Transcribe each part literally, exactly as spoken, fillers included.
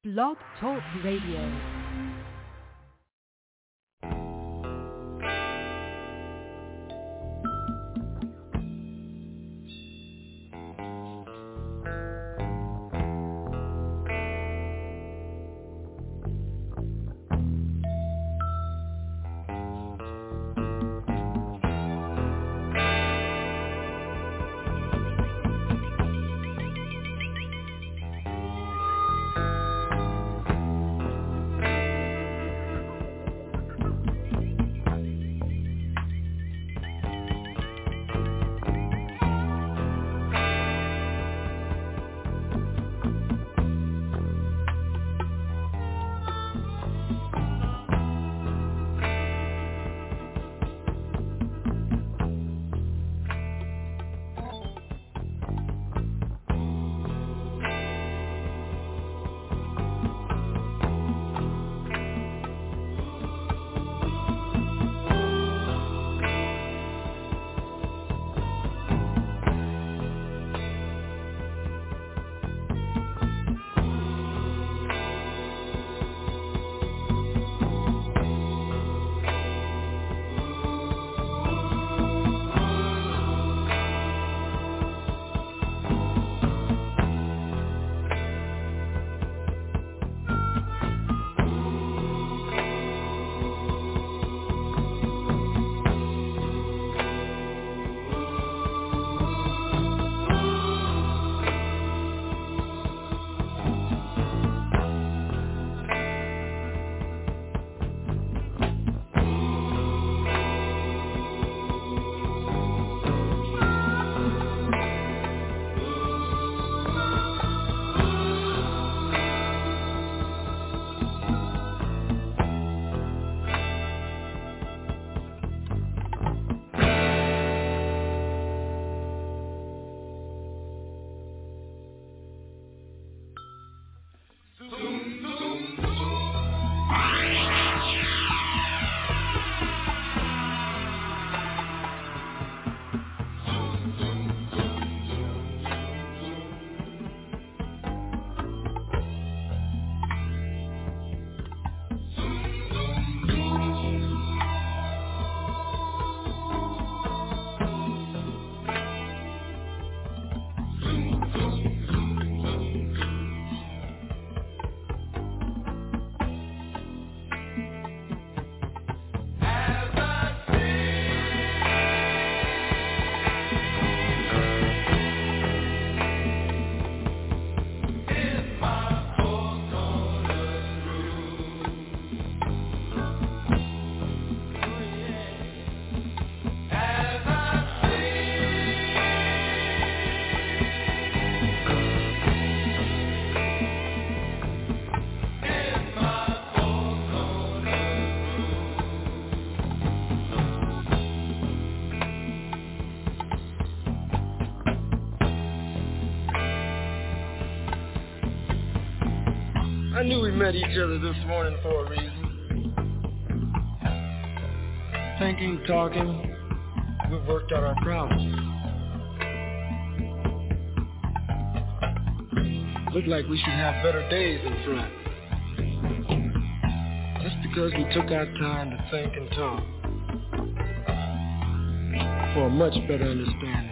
Blog Talk Radio. I knew we met each other this morning for a reason. Thinking, talking, we've worked out our problems. Looked like we should have better days in front. Just because we took our time to think and talk for a much better understanding.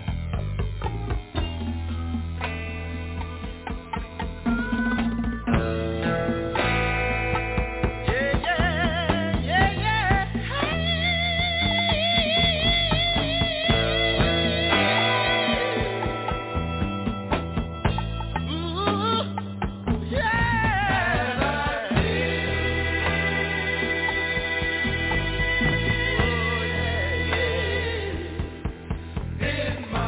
In my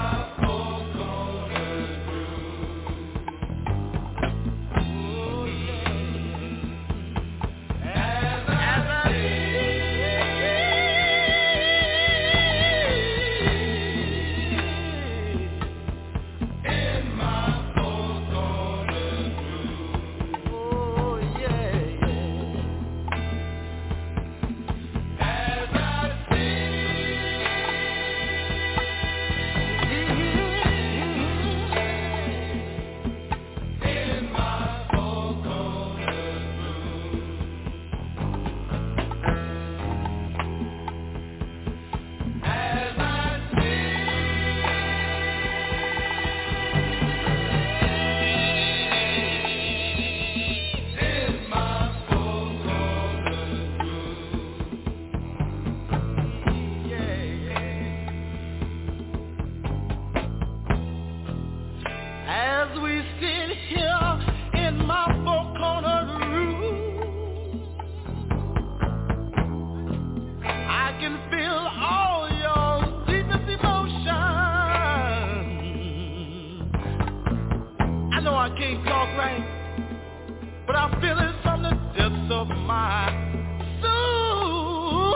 I feel it from the depths of my soul.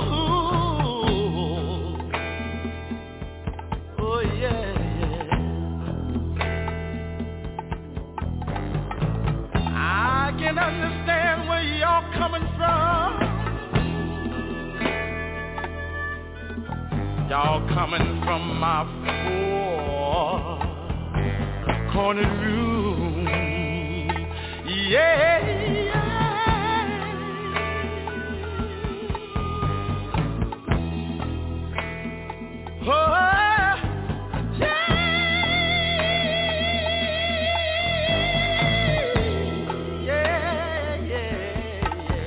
Oh yeah, yeah. I can understand where y'all coming from. Y'all coming from my four cornered room. Yeah, yeah. Oh, yeah, yeah, yeah,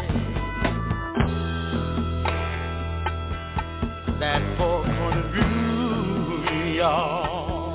yeah. That four cornered room, y'all.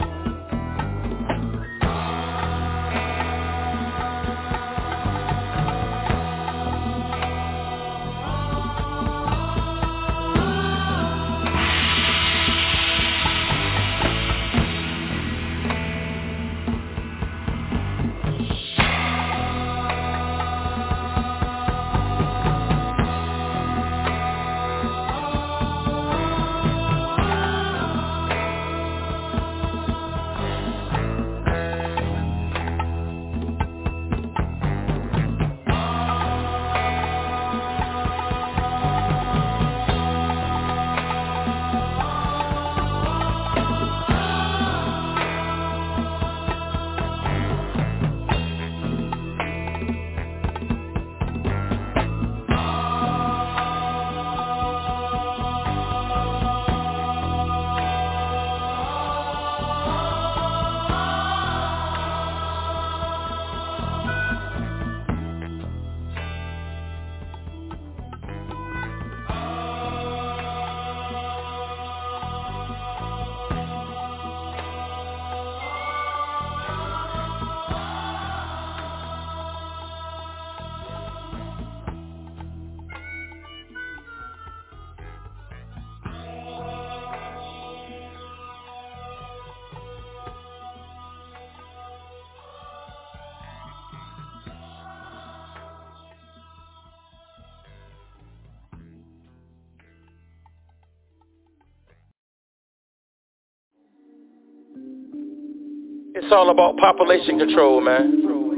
It's all about population control, man.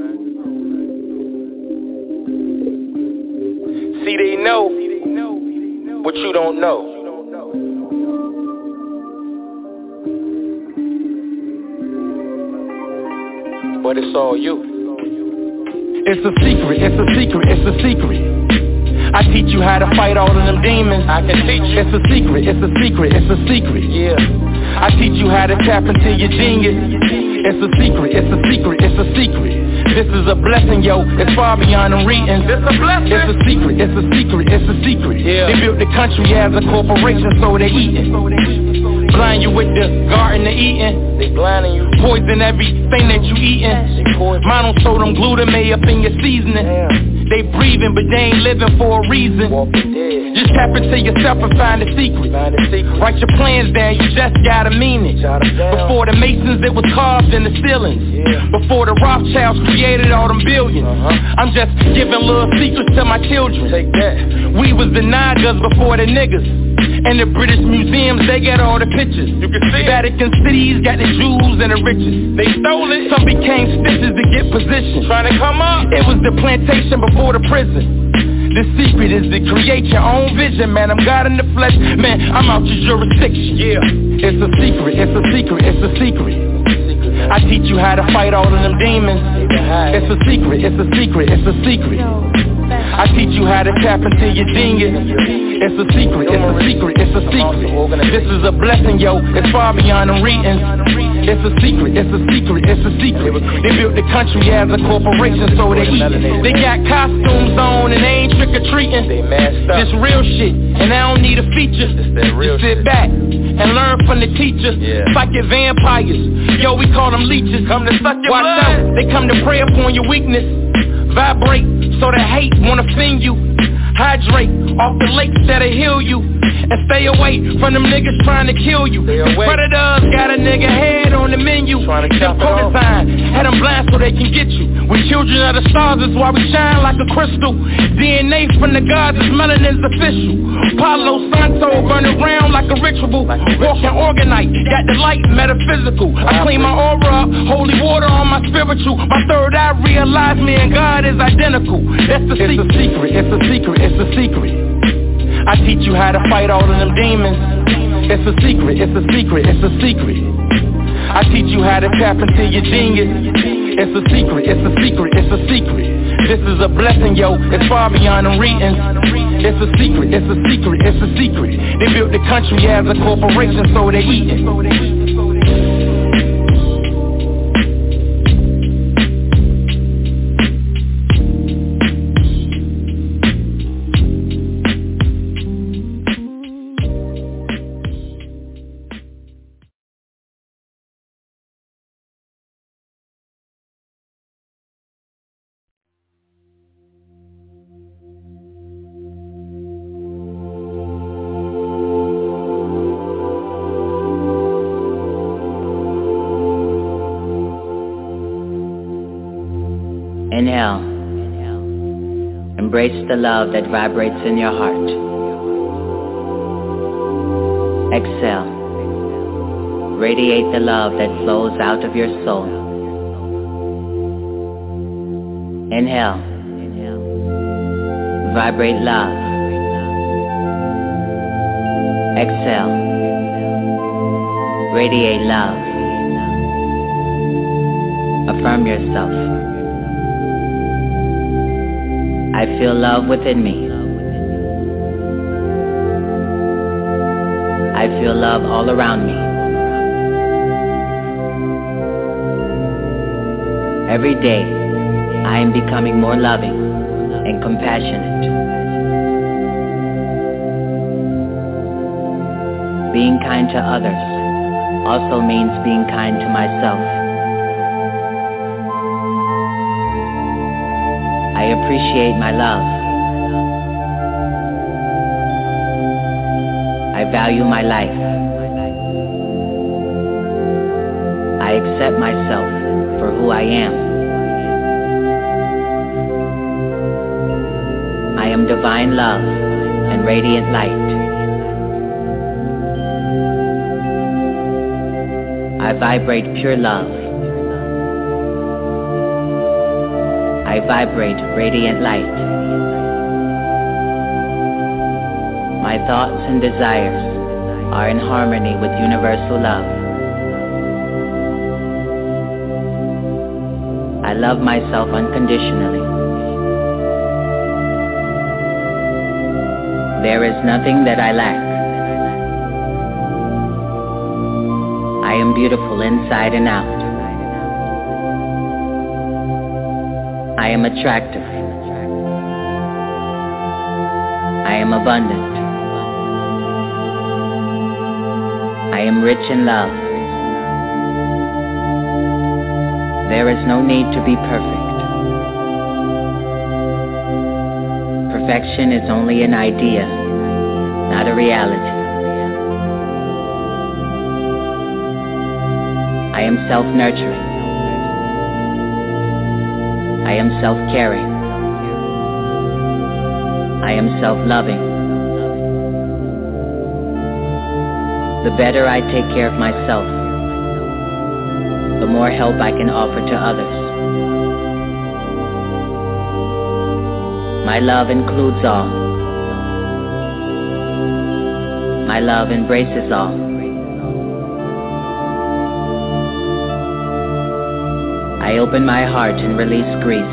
See, they know what you don't know. But it's all you. It's a secret, it's a secret, it's a secret. I teach you how to fight all of them demons. I can teach you. It's a secret, it's a secret, it's a secret. Yeah. I teach you how to tap into your genius. It's a secret, it's a secret, it's a secret. This is a blessing, yo, it's far beyond them readings. It's a blessing. It's a secret, it's a secret, it's a secret. Yeah. They built the country as a corporation, so they eating. Blind you with the garden of eating. They blinding you. Poison everything that you eating. Monosodium glutamate up in your seasoning. Yeah. They breathing, but they ain't living for a reason. Just tap into yourself and find the secret. Find the secret. Write your plans down, you just gotta mean it. Before the Masons, it was carved in the ceilings. Yeah. Before the Rothschilds created all them billions. Uh-huh. I'm just giving little secrets to my children. Take that. We was the Nagas before the niggas. And the British museums, they got all the pictures. You can see Vatican cities got the jewels and the riches. They stole it. Some became stitches to get position. Trying to come up. It was the plantation before the prison. The secret is to create your own vision, man. I'm God in the flesh, man. I'm out your jurisdiction. Yeah. It's a secret, it's a secret, it's a secret. I teach you how to fight all of them demons. It's a secret, it's a secret, it's a secret. I teach you how to tap into your genius. It's a secret, it's a secret, it's a secret. This is a blessing, yo, it's far beyond them readings. It's a secret, it's a secret, it's a secret. They built the country as a corporation, so they eat. They got costumes on and they ain't trick-or-treating. This real shit, and I don't need a feature. Just sit back and learn from the teachers. Psychic vampires, yo, we call them leeches. Come to suck your blood. Watch out, they come to prey upon your weakness. Vibrate, so the hate wanna offend you. Hydrate off the lakes that'll heal you. And stay away from them niggas trying to kill you. Predators got a nigga head on the menu. Trying to kill code sign, had them blind so they can get you. We children of the stars, that's why we shine like a crystal. D N A from the gods, is melanin's official. Palo Santo burn around like a ritual. Walking organite, got the light metaphysical. I clean my aura up, holy water on my spiritual. My third eye realized me and God is identical. That's the secret. It's a secret, it's a secret, it's a secret. I teach you how to fight all of them demons. It's a secret, it's a secret, it's a secret. I teach you how to tap into your genius. It's a secret, it's a secret, it's a secret. This is a blessing, yo, it's far beyond them readings. It's a secret, it's a secret, it's a secret. They built the country as a corporation, so they eatin'. Inhale. Embrace the love that vibrates in your heart. Exhale. Radiate the love that flows out of your soul. Inhale. Vibrate love. Exhale. Radiate love. Affirm yourself. I feel love within me. I feel love all around me. Every day, I am becoming more loving and compassionate. Being kind to others also means being kind to myself. I appreciate my love. I value my life. I accept myself for who I am. I am divine love and radiant light. I vibrate pure love. I vibrate radiant light. My thoughts and desires are in harmony with universal love. I love myself unconditionally. There is nothing that I lack. I am beautiful inside and out. I am attractive. I am abundant. I am rich in love. There is no need to be perfect. Perfection is only an idea, not a reality. I am self-nurturing. I am self-caring. I am self-loving. The better I take care of myself, the more help I can offer to others. My love includes all. My love embraces all. I open my heart and release grief.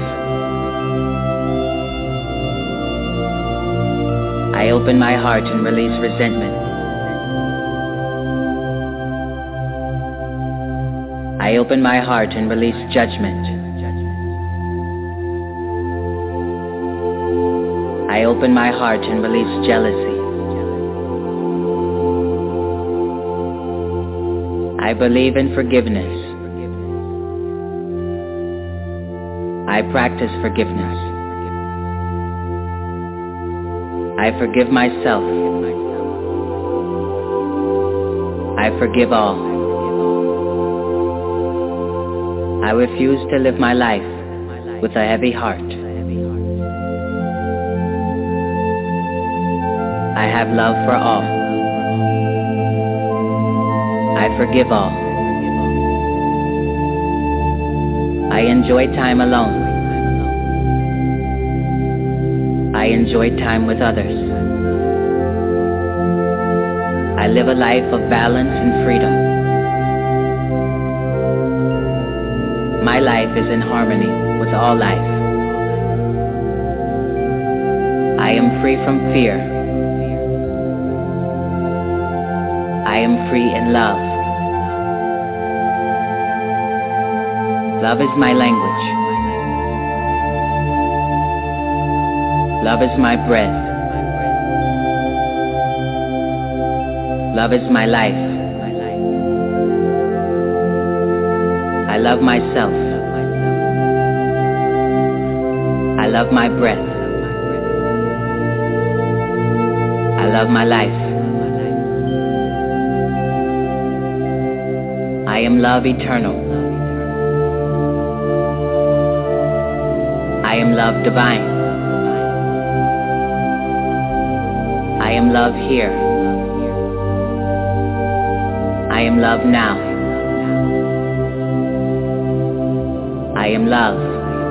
I open my heart and release resentment. I open my heart and release judgment. I open my heart and release jealousy. I believe in forgiveness. I practice forgiveness. I forgive myself. I forgive all. I refuse to live my life with a heavy heart. I have love for all. I forgive all. I enjoy time alone. I enjoy time with others. I live a life of balance and freedom. My life is in harmony with all life. I am free from fear. I am free in love. Love is my language. Love is my breath. Love is my life. I love myself. I love my breath. I love my life. I am love eternal. I am love divine. I am love here. I am love now. I am love.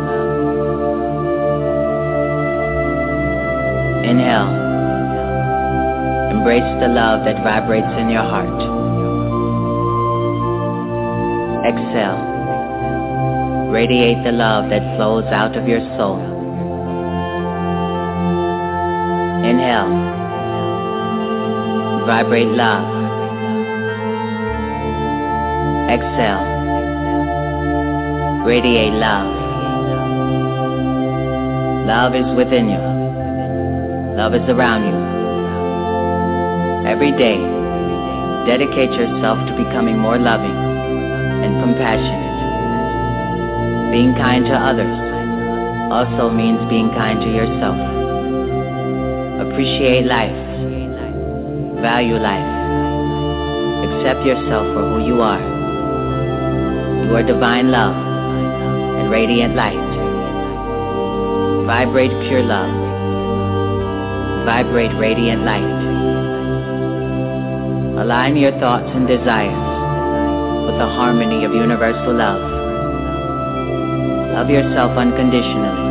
Inhale. Embrace the love that vibrates in your heart. Exhale. Radiate the love that flows out of your soul. Inhale. Vibrate love. Exhale. Radiate love. Love is within you. Love is around you. Every day, dedicate yourself to becoming more loving and compassionate. Being kind to others also means being kind to yourself. Appreciate life. Value life. Accept yourself for who you are. You are divine love and radiant light. Vibrate pure love. Vibrate radiant light. Align your thoughts and desires with the harmony of universal love. Love yourself unconditionally.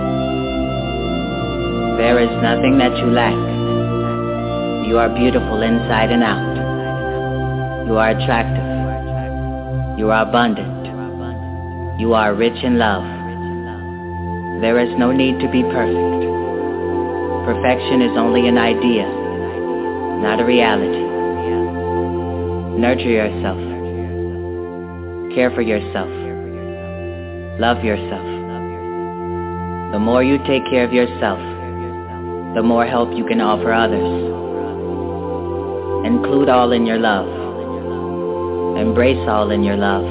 There is nothing that you lack. You are beautiful inside and out. You are attractive. You are abundant. You are rich in love. There is no need to be perfect. Perfection is only an idea, not a reality. Nurture yourself. Care for yourself. Love yourself. The more you take care of yourself, the more help you can offer others. Include all in your love. Embrace all in your love.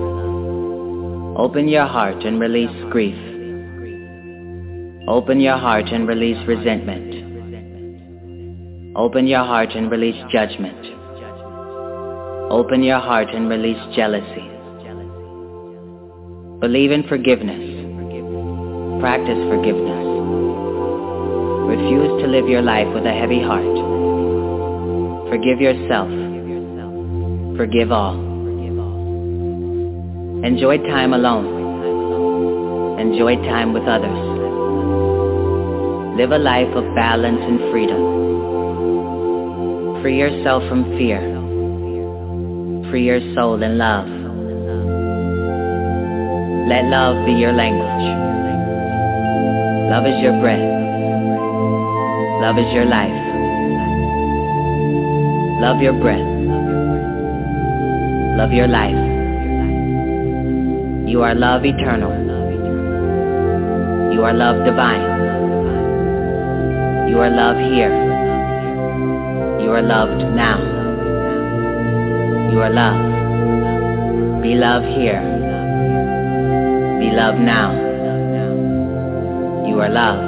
Open your heart and release grief. Open your heart and release resentment. Open your heart and release judgment. Open your heart and release jealousy. Believe in forgiveness. Practice forgiveness. Refuse to live your life with a heavy heart. Forgive yourself. Forgive all. Enjoy time alone. Enjoy time with others. Live a life of balance and freedom. Free yourself from fear. Free your soul in love. Let love be your language. Love is your breath. Love is your life. Love your breath. Love your life. You are love eternal. You are love divine. You are love here. You are loved now. You are love. Be love here. Be love now. You are love.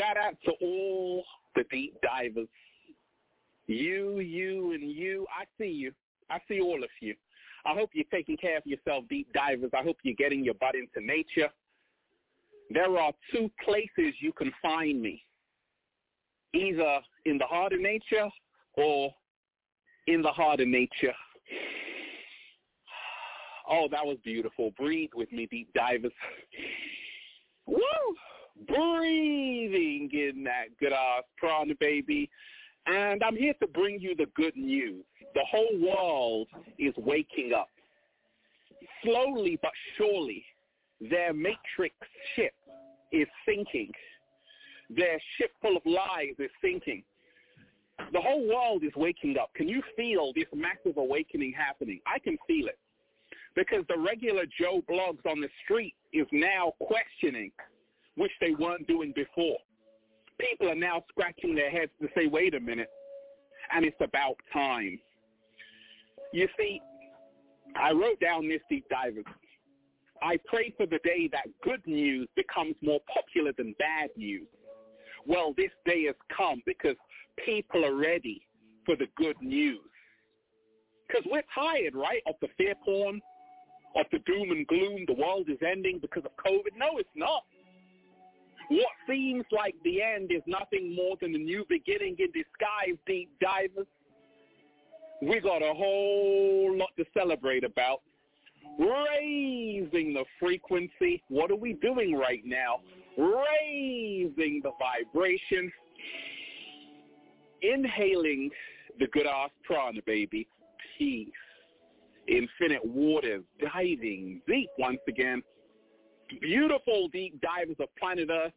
Shout out to all the deep divers. You, you, and you. I see you. I see all of you. I hope you're taking care of yourself, deep divers. I hope you're getting your butt into nature. There are two places you can find me, either in the heart of nature or in the heart of nature. Oh, that was beautiful. Breathe with me, deep divers. Woo! Breathing in that good ass prana, baby. And I'm here to bring you the good news. The whole world is waking up. Slowly but surely, their matrix ship is sinking. Their ship full of lies is sinking. The whole world is waking up. Can you feel this massive awakening happening? I can feel it. Because the regular Joe Blogs on the street is now questioning, which they weren't doing before. People are now scratching their heads to say, wait a minute, and it's about time. You see, I wrote down this, deep divers. I pray for the day that good news becomes more popular than bad news. Well, this day has come because people are ready for the good news. Because we're tired, right, of the fear porn, of the doom and gloom, the world is ending because of COVID. No, it's not. What seems like the end is nothing more than a new beginning in disguise, deep divers. We got a whole lot to celebrate about. Raising the frequency. What are we doing right now? Raising the vibration. Inhaling the good ass prana, baby. Peace. Infinite waters. Diving deep once again. Beautiful deep divers of planet Earth.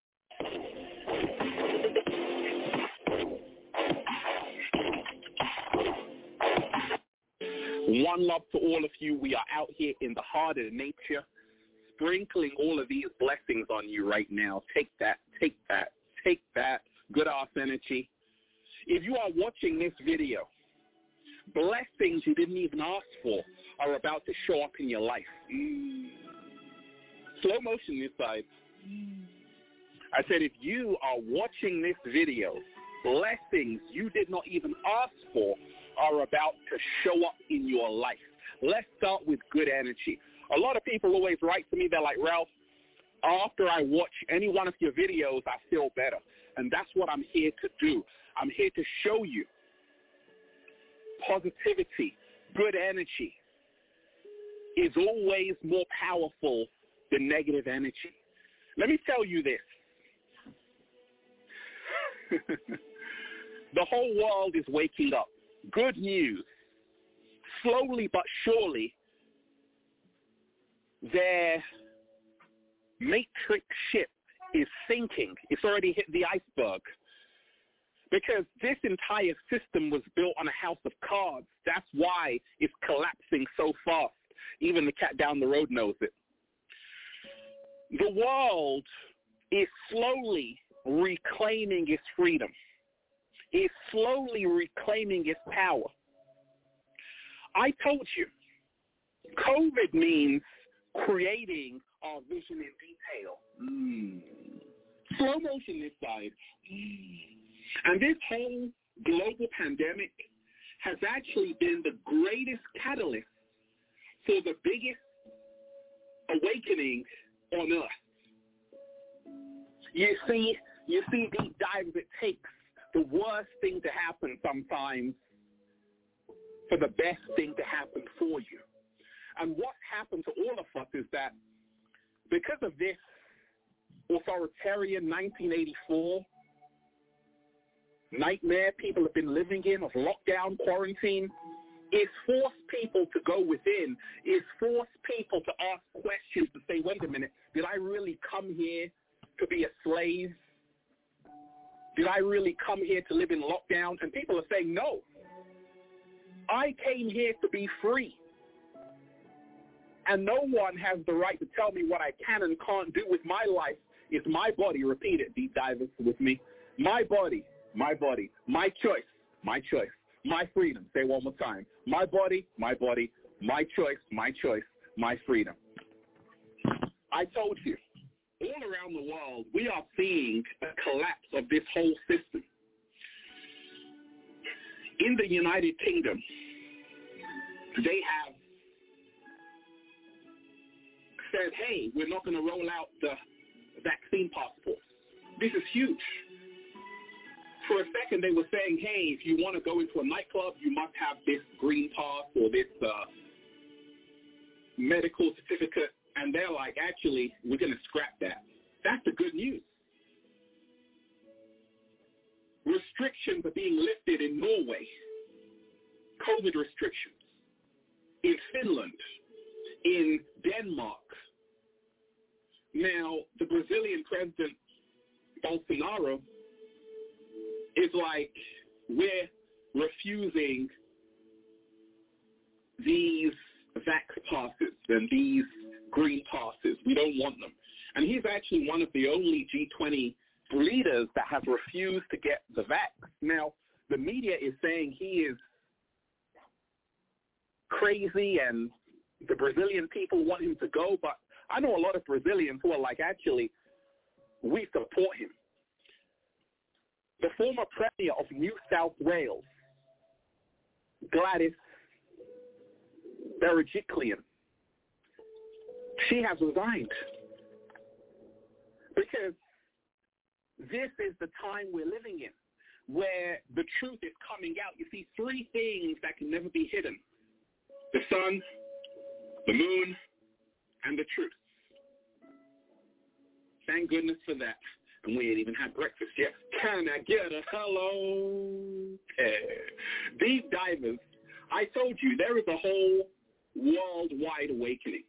One love to all of you. We are out here in the heart of nature, sprinkling all of these blessings on you right now. Take that, take that, take that. Good ass energy. If you are watching this video, blessings you didn't even ask for are about to show up in your life. Mm. Slow motion this side. I said, if you are watching this video, blessings you did not even ask for are about to show up in your life. Let's start with good energy. A lot of people always write to me, they're like, Ralph, after I watch any one of your videos, I feel better. And that's what I'm here to do. I'm here to show you positivity, good energy is always more powerful than negative energy. Let me tell you this. The whole world is waking up. Good news. Slowly but surely, their matrix ship is sinking. It's already hit the iceberg. Because this entire system was built on a house of cards. That's why it's collapsing so fast. Even the cat down the road knows it. The world is slowly reclaiming its freedom. It's slowly reclaiming its power. I told you, COVID means creating our vision in detail. Mm. Slow motion this side. Mm. And this whole global pandemic has actually been the greatest catalyst for the biggest awakening on Earth. You see, you see deep dives, it takes the worst thing to happen sometimes for the best thing to happen for you. And what happened to all of us is that because of this authoritarian nineteen eighty-four nightmare people have been living in of lockdown, quarantine, it's forced people to go within. It's forced people to ask questions, to say, wait a minute, did I really come here to be a slave? Did I really come here to live in lockdown? And people are saying, no. I came here to be free. And no one has the right to tell me what I can and can't do with my life. It's my body. Repeat it, deep divers with me. My body, my body, my choice, my choice, my freedom. Say it one more time. My body, my body, my choice, my choice, my freedom. I told you, if all around the world, we are seeing a collapse of this whole system. In the United Kingdom, they have said, hey, we're not going to roll out the vaccine passports. This is huge. For a second, they were saying, hey, if you want to go into a nightclub, you must have this green pass or this uh, medical certificate. And they're like, actually, we're going to scrap that. That's the good news. Restrictions are being lifted in Norway. COVID restrictions. In Finland. In Denmark. Now, the Brazilian president, Bolsonaro, is like, we're refusing these vax passes and these green passes. We don't want them. And he's actually one of the only G twenty leaders that have refused to get the vax. Now, the media is saying he is crazy and the Brazilian people want him to go, but I know a lot of Brazilians who are like, actually, we support him. The former Premier of New South Wales, Gladys Berejiklian, she has resigned because this is the time we're living in where the truth is coming out. You see, three things that can never be hidden: the sun, the moon, and the truth. Thank goodness for that. And we ain't even had breakfast yet. Can I get a hello? Hey. Deep divers, I told you there is a whole worldwide awakening.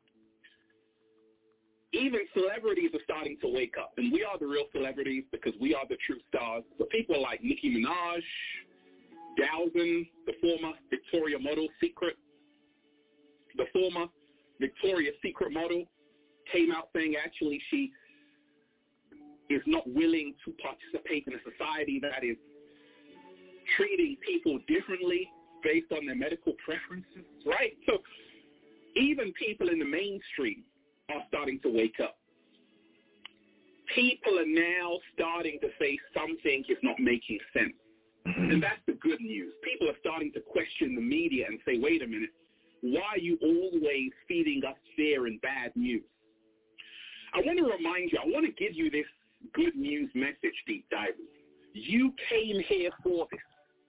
Even celebrities are starting to wake up, and we are the real celebrities because we are the true stars. So people like Nicki Minaj, Dowson, the former Victoria's model Secret, the former Victoria's Secret model, came out saying actually she is not willing to participate in a society that is treating people differently based on their medical preferences, right? So even people in the mainstream are starting to wake up. People are now starting to say something is not making sense. And that's the good news. People are starting to question the media and say, wait a minute, why are you always feeding us fear and bad news? I want to remind you, I want to give you this good news message, deep divers. You came here for this.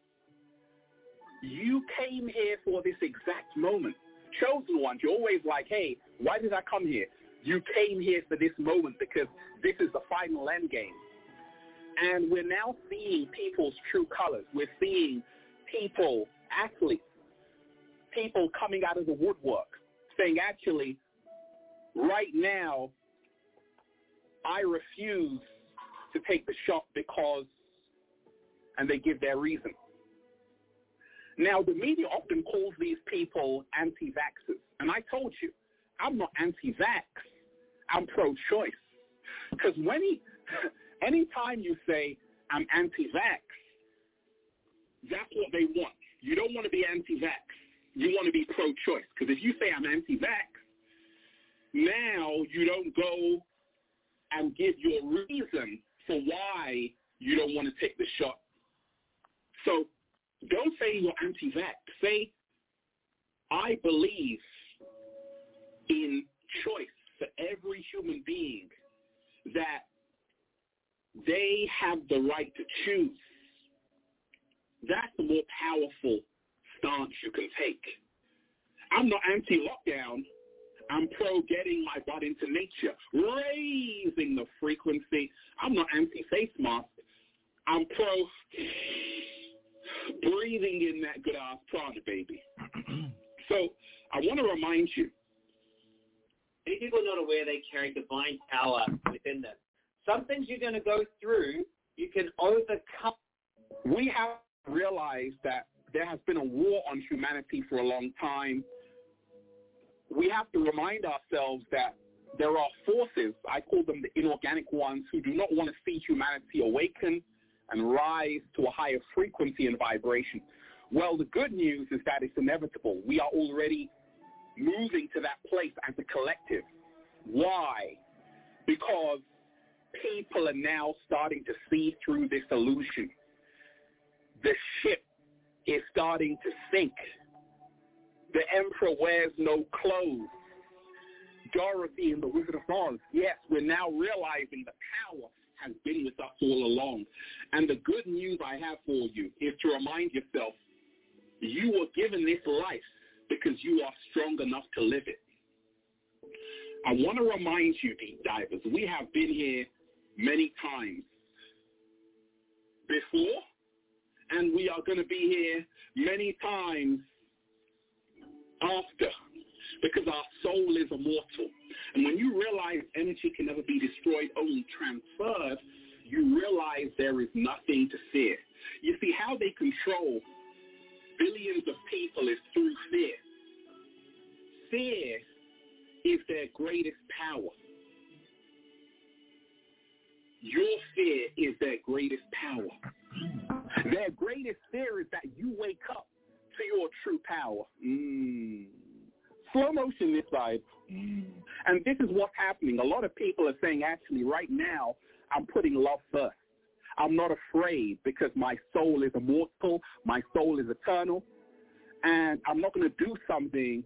You came here for this exact moment. Chosen ones, you're always like, hey, why did I come here? You came here for this moment because this is the final end game. And we're now seeing people's true colors. We're seeing people, athletes, people coming out of the woodwork saying, actually, right now, I refuse to take the shot because, and they give their reason. Now, the media often calls these people anti-vaxxers. And I told you, I'm not anti-vax. I'm pro-choice. Because when he, anytime you say, I'm anti-vax, that's what they want. You don't want to be anti-vax. You want to be pro-choice. Because if you say I'm anti-vax, now you don't go and give your reason for why you don't want to take the shot. So don't say you're anti-vax. Say, I believe in choice for every human being, that they have the right to choose. That's a more powerful stance you can take. I'm not anti-lockdown. I'm pro getting my butt into nature, raising the frequency. I'm not anti-face mask. I'm pro breathing in that good ass prana, baby. So I want to remind you. Many people are not aware they carry divine power within them. Some things you're going to go through, you can overcome. We have realized that there has been a war on humanity for a long time. We have to remind ourselves that there are forces, I call them the inorganic ones, who do not want to see humanity awaken and rise to a higher frequency and vibration. Well, the good news is that it's inevitable. We are already moving to that place as a collective. Why? Because people are now starting to see through this illusion. The ship is starting to sink. The Emperor wears no clothes. Dorothy and the Wizard of Oz. Yes, we're now realizing the power has been with us all along. And the good news I have for you is to remind yourself, you were given this life because you are strong enough to live it. I want to remind you, deep divers, we have been here many times before, and we are going to be here many times after, because our soul is immortal. And when you realize energy can never be destroyed, only transferred, you realize there is nothing to fear. You see, how they control billions of people is through fear. Fear is their greatest power. Your fear is their greatest power. Their greatest fear is that you wake up to your true power. Mm. Slow motion this side. Mm. And this is what's happening. A lot of people are saying, actually, right now, I'm putting love first. I'm not afraid because my soul is immortal, my soul is eternal, and I'm not going to do something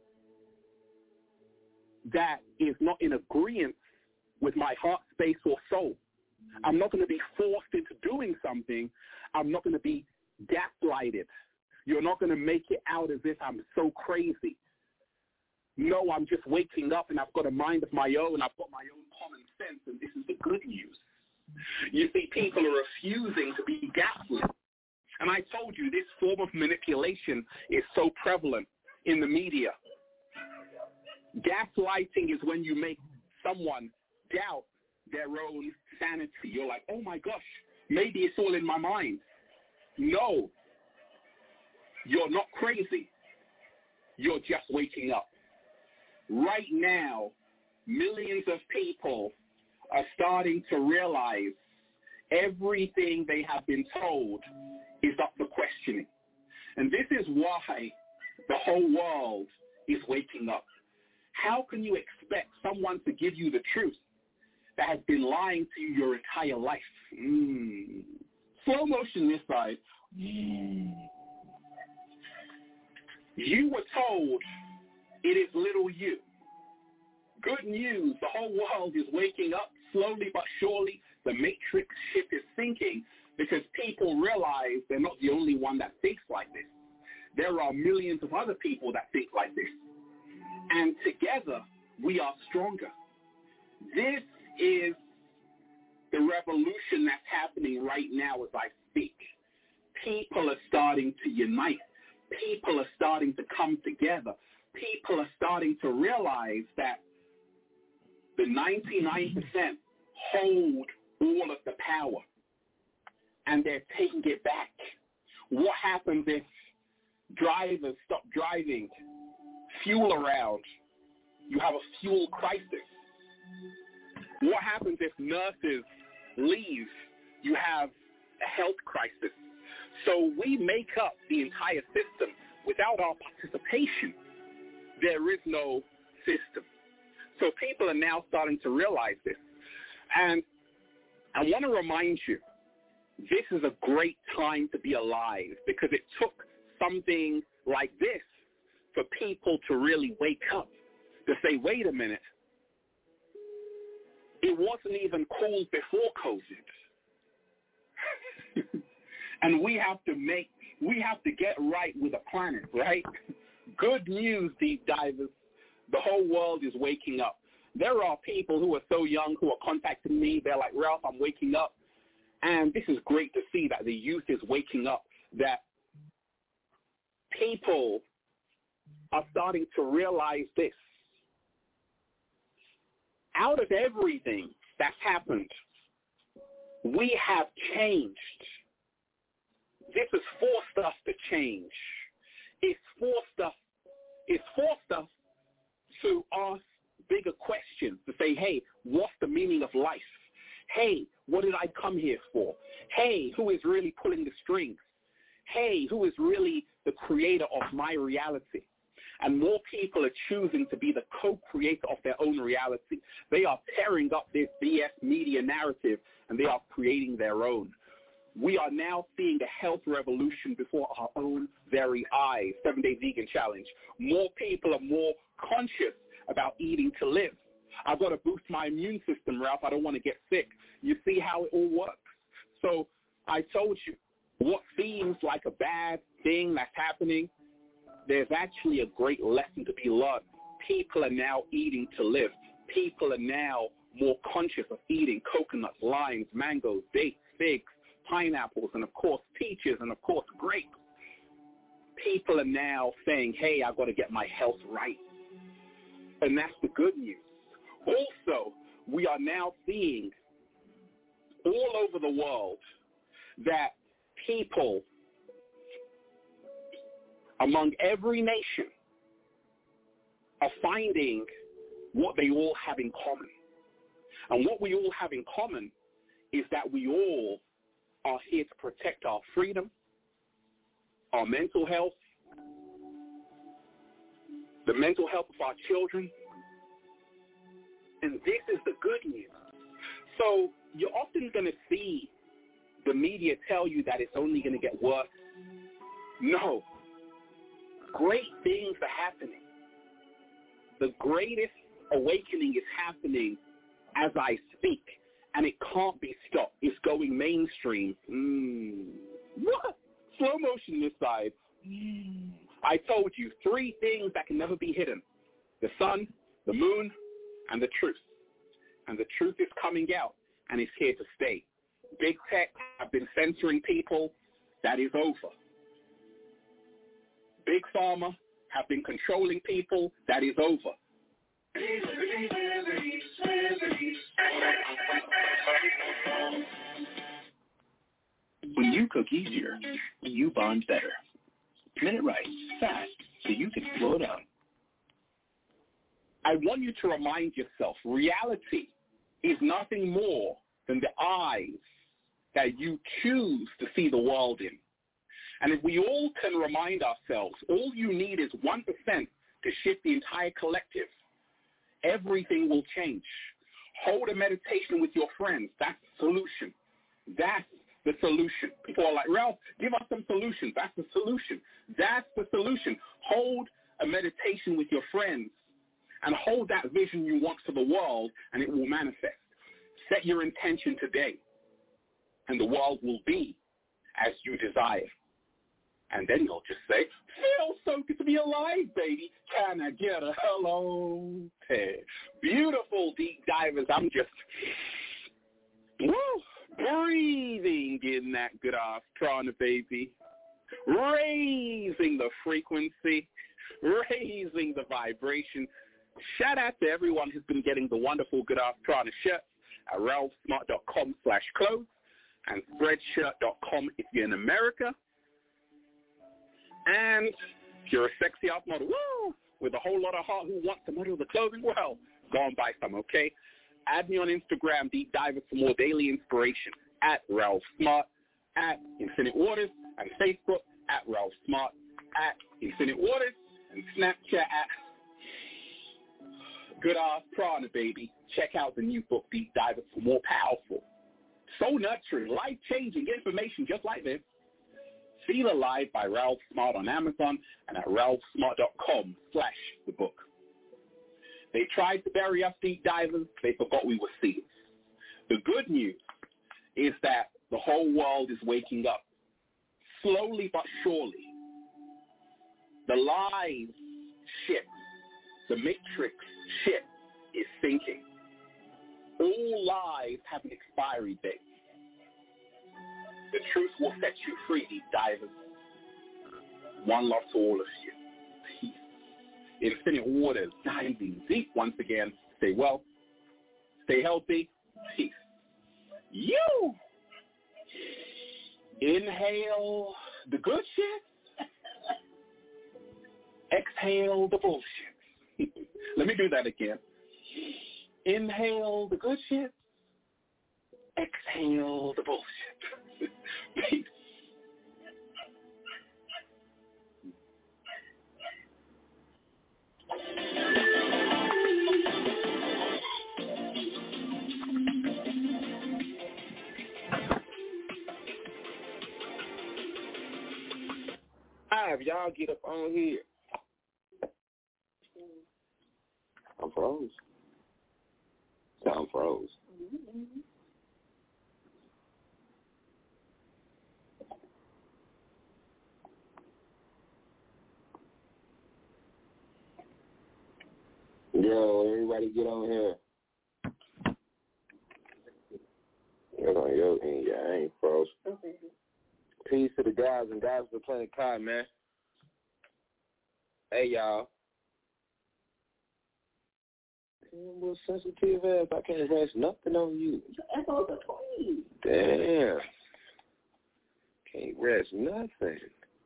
that is not in agreement with my heart space or soul. I'm not going to be forced into doing something. I'm not going to be gaslighted. You're not going to make it out as if I'm so crazy. No, I'm just waking up and I've got a mind of my own. I've got my own common sense, and this is the good news. You see, people are refusing to be gaslit. And I told you this form of manipulation is so prevalent in the media. Gaslighting is when you make someone doubt their own sanity. You're like, oh my gosh, maybe it's all in my mind. No, you're not crazy. You're just waking up. Right now, millions of people are starting to realize everything they have been told is up for questioning. And this is why the whole world is waking up. How can you expect someone to give you the truth that has been lying to you your entire life? Mm. Slow motion this side. Mm. You were told it is little you. Good news, the whole world is waking up slowly but surely. The matrix ship is sinking because people realize they're not the only one that thinks like this. There are millions of other people that think like this. And together, we are stronger. This is the revolution that's happening right now as I speak. People are starting to unite. People are starting to come together. People are starting to realize that the ninety-nine percent hold all of the power, and they're taking it back. What happens if drivers stop driving, fuel around? You have a fuel crisis. What happens if nurses leave? You have a health crisis. So we make up the entire system. Without our participation, there is no system. So people are now starting to realize this. And I want to remind you, this is a great time to be alive because it took something like this for people to really wake up, to say, wait a minute, it wasn't even cool before COVID. And we have to make, we have to get right with the planet, right? Good news, deep divers. The whole world is waking up. There are people who are so young who are contacting me. They're like, Ralph, I'm waking up. And this is great to see that the youth is waking up, that people are starting to realize this. Out of everything that's happened, we have changed. This has forced us to change. It's forced us, it's forced us to ask bigger questions, to say, hey, what's the meaning of life? Hey, what did I come here for? Hey, who is really pulling the strings? Hey, who is really the creator of my reality? And more people are choosing to be the co-creator of their own reality. They are tearing up this B S media narrative, and they are creating their own. We are now seeing a health revolution before our own very eyes. Seven-Day Vegan Challenge. More people are more conscious about eating to live. I've got to boost my immune system, Ralph. I don't want to get sick. You see how it all works. So I told you, what seems like a bad thing that's happening, there's actually a great lesson to be learned. People are now eating to live. People are now more conscious of eating coconuts, limes, mangoes, dates, figs, pineapples, and of course peaches, and of course grapes. People are now saying, hey, I've got to get my health right. And that's the good news. Also, we are now seeing all over the world that people among every nation are finding what they all have in common. And what we all have in common is that we all are here to protect our freedom, our mental health, the mental health of our children. And this is the good news. So you're often going to see the media tell you that it's only going to get worse. No. Great things are happening. The greatest awakening is happening as I speak, and it can't be stopped. It's going mainstream. Mm. What? Slow motion this side. Mm. I told you, three things that can never be hidden. The sun, the moon, and the truth. And the truth is coming out, and it's here to stay. Big tech have been censoring people. That is over. Big pharma have been controlling people. That is over. When you cook easier, you bond better. Minute Rice, fast, so you can slow down. I want you to remind yourself, reality is nothing more than the eyes that you choose to see the world in. And if we all can remind ourselves, all you need is one percent to shift the entire collective. Everything will change. Hold a meditation with your friends. That's the solution. That's the solution. People are like, Ralph, give us some solutions. That's the solution. That's the solution. Hold a meditation with your friends and hold that vision you want for the world, and it will manifest. Set your intention today, and the world will be as you desire. And then you'll just say, feels so good to be alive, baby. Can I get a hello? Hey. Beautiful deep divers. I'm just woo, breathing in that good ass prana, baby. Raising the frequency, raising the vibration. Shout out to everyone who's been getting the wonderful good ass prana shirts at ralph smart dot com slash clothes and spreadshirt dot com if you're in America. And if you're a sexy ass model, woo, with a whole lot of heart who wants to model the clothing, well, go and buy some, okay? Add me on Instagram, Deep Divers, for more daily inspiration at Ralph Smart, at Infinite Waters, and Facebook at Ralph Smart, at Infinite Waters, and Snapchat at Good Ass Prana, baby. Check out the new book, Deep Divers, for more powerful, soul nurturing, life-changing information just like this. Feel Alive by Ralph Smart on Amazon and at ralph smart dot com slash the book. They tried to bury us deep divers. They forgot we were seeds. The good news is that the whole world is waking up. Slowly but surely. The lies ship, the matrix ship is sinking. All lies have an expiry date. The truth will set you free, deep divers. One love to all of you. Peace. Infinite Waters, diving deep once again. Stay well. Stay healthy. Peace. You! Inhale the good shit. Exhale the bullshit. Let me do that again. Inhale the good shit. Exhale the bullshit. Peace. live. Y'all get up on here. I'm froze. So I'm froze. Mm-hmm. Yo, everybody get on here. Get on yo, yeah, I ain't froze. Okay. Peace to the guys and guys for Planet Kai, man. Hey, y'all. Damn, little sensitive ass. I can't rest nothing on you. That's all the point. Damn. Can't rest nothing.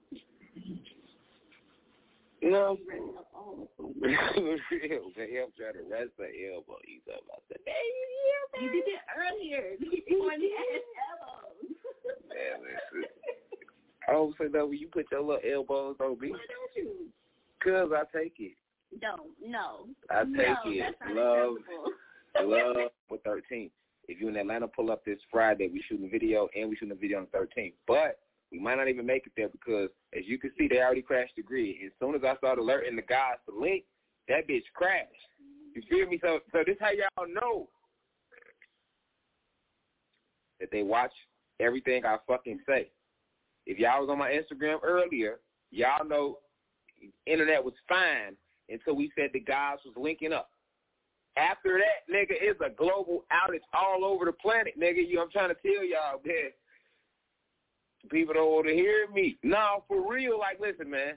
No. Real, man. I'm trying to rest the elbow. You talking about that? You did it earlier. You wanted to add elbows. Man, listen. I don't say that when you put your little elbows on me. Why don't you? Because I take it. No, no. I take no, it. That's Love, love for thirteenth. If you're in Atlanta, pull up this Friday. We shooting video, and we shooting a video on the thirteenth. But we might not even make it there because, as you can see, they already crashed the grid. As soon as I started alerting the guys to link, that bitch crashed. You feel me? So, so this how y'all know that they watch everything I fucking say. If y'all was on my Instagram earlier, y'all know internet was fine until we said the guys was linking up. After that, nigga, it's a global outage all over the planet, nigga. You, I'm trying to tell y'all, man. People don't want to hear me. No, for real, like, listen, man.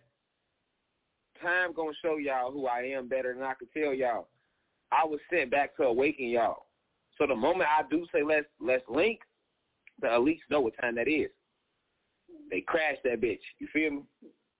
Time going to show y'all who I am better than I can tell y'all. I was sent back to awaken y'all. So the moment I do say let's let's link, the elites know what time that is. They crashed that bitch. You feel me?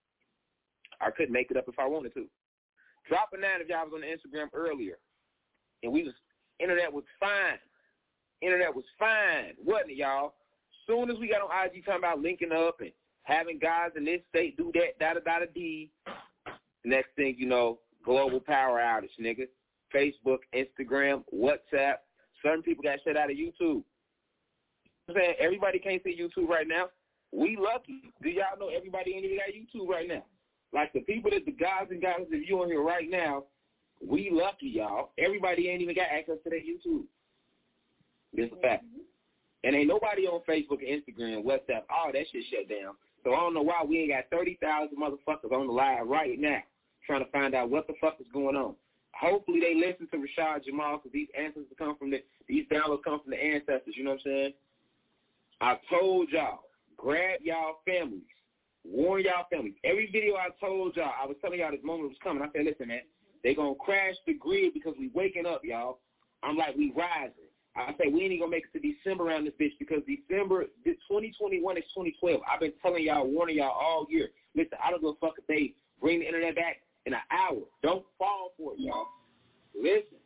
I couldn't make it up if I wanted to. Drop a nine if y'all was on the Instagram earlier. And we was, internet was fine. Internet was fine, wasn't it, y'all? Soon as we got on I G talking about linking up and having guys in this state do that, da-da-da-da-dee, next thing you know, global power outage, nigga. Facebook, Instagram, WhatsApp. Certain people got shut out of YouTube. I'm saying everybody can't see YouTube right now. We lucky. Do y'all know everybody ain't even got YouTube right now? Like the people that the guys and guys that you on here right now, we lucky, y'all. Everybody ain't even got access to their YouTube. It's a fact. And ain't nobody on Facebook, Instagram, WhatsApp, all that shit shut down. So I don't know why we ain't got thirty thousand motherfuckers on the live right now trying to find out what the fuck is going on. Hopefully they listen to Rashad Jamal because these answers come from the, these downloads come from the ancestors, you know what I'm saying? I told y'all, grab y'all families. Warn y'all families. Every video I told y'all, I was telling y'all this moment was coming. I said, listen, man, they going to crash the grid because we waking up, y'all. I'm like, we rising. I say we ain't even going to make it to December around this bitch because December, twenty twenty-one is twenty twelve. I've been telling y'all, warning y'all all year. Listen, I don't give a fuck if they bring the internet back in an hour. Don't fall for it, y'all. Listen.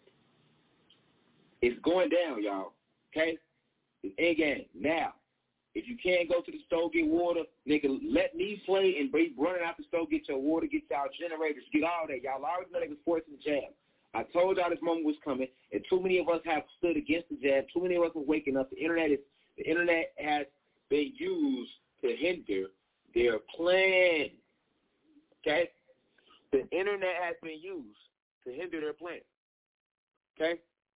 It's going down, y'all. Okay? It's in game. Now, if you can't go to the store, get water, nigga, let me play and be running out the store, get your water, get y'all generators, get all that. Y'all already know they was forcing the jab. I told y'all this moment was coming, and too many of us have stood against the jab. Too many of us are waking up. The internet is the internet has been used to hinder their plan. Okay? The internet has been used to hinder their plan. Okay?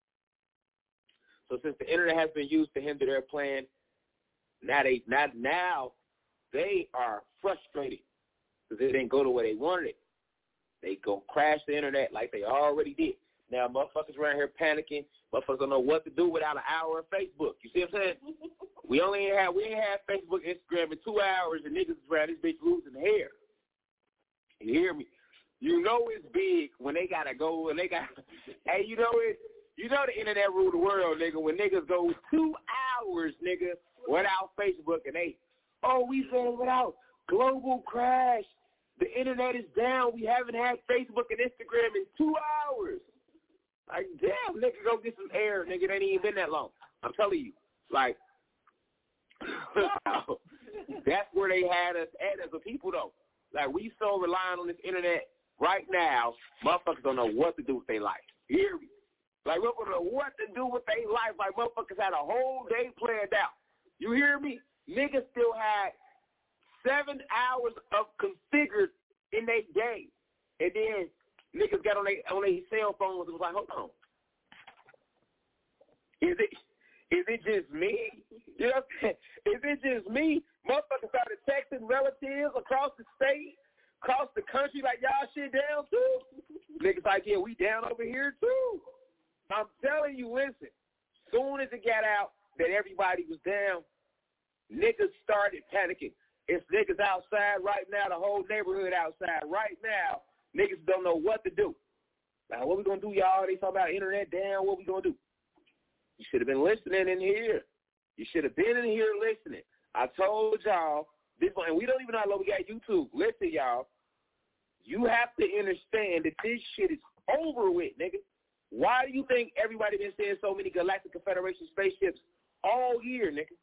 So since the internet has been used to hinder their plan, now they not now they are frustrated because it didn't go the way they wanted it. They go crash the internet like they already did. Now motherfuckers around here panicking. Motherfuckers don't know what to do without an hour of Facebook. You see what I'm saying? we only had we ain't had Facebook, Instagram in two hours, and niggas around this bitch losing hair. You hear me? You know it's big when they gotta go and they got. Hey, you know it. You know the internet rule the world, nigga. When niggas go two hours, nigga, without Facebook, and they, oh, we fell without global crash. The internet is down. We haven't had Facebook and Instagram in two hours. Like, damn, nigga, go get some air, nigga. It ain't even been that long. I'm telling you, like, that's where they had us at as a people, though. Like, we so relying on this internet right now, motherfuckers don't know what to do with their life. You hear me? Like, we don't know what to do with their life. Like, motherfuckers had a whole day planned out. You hear me? Niggas still had seven hours of configured in their day. And then niggas got on their on their cell phones and was like, hold on. Is it is it just me? You know what I'm saying? Is it just me? Motherfuckers started texting relatives across the state, across the country like y'all shit down too. Niggas like, yeah, we down over here too. I'm telling you, listen, soon as it got out that everybody was down, niggas started panicking. It's niggas outside right now, the whole neighborhood outside right now. Niggas don't know what to do. Like, what we gonna do, y'all? They talking about internet down. What we gonna do? You should have been listening in here. You should have been in here listening. I told y'all this one, and we don't even know how long we got YouTube. Listen, y'all. You have to understand that this shit is over with, nigga. Why do you think everybody been saying so many Galactic Confederation spaceships all year, nigga?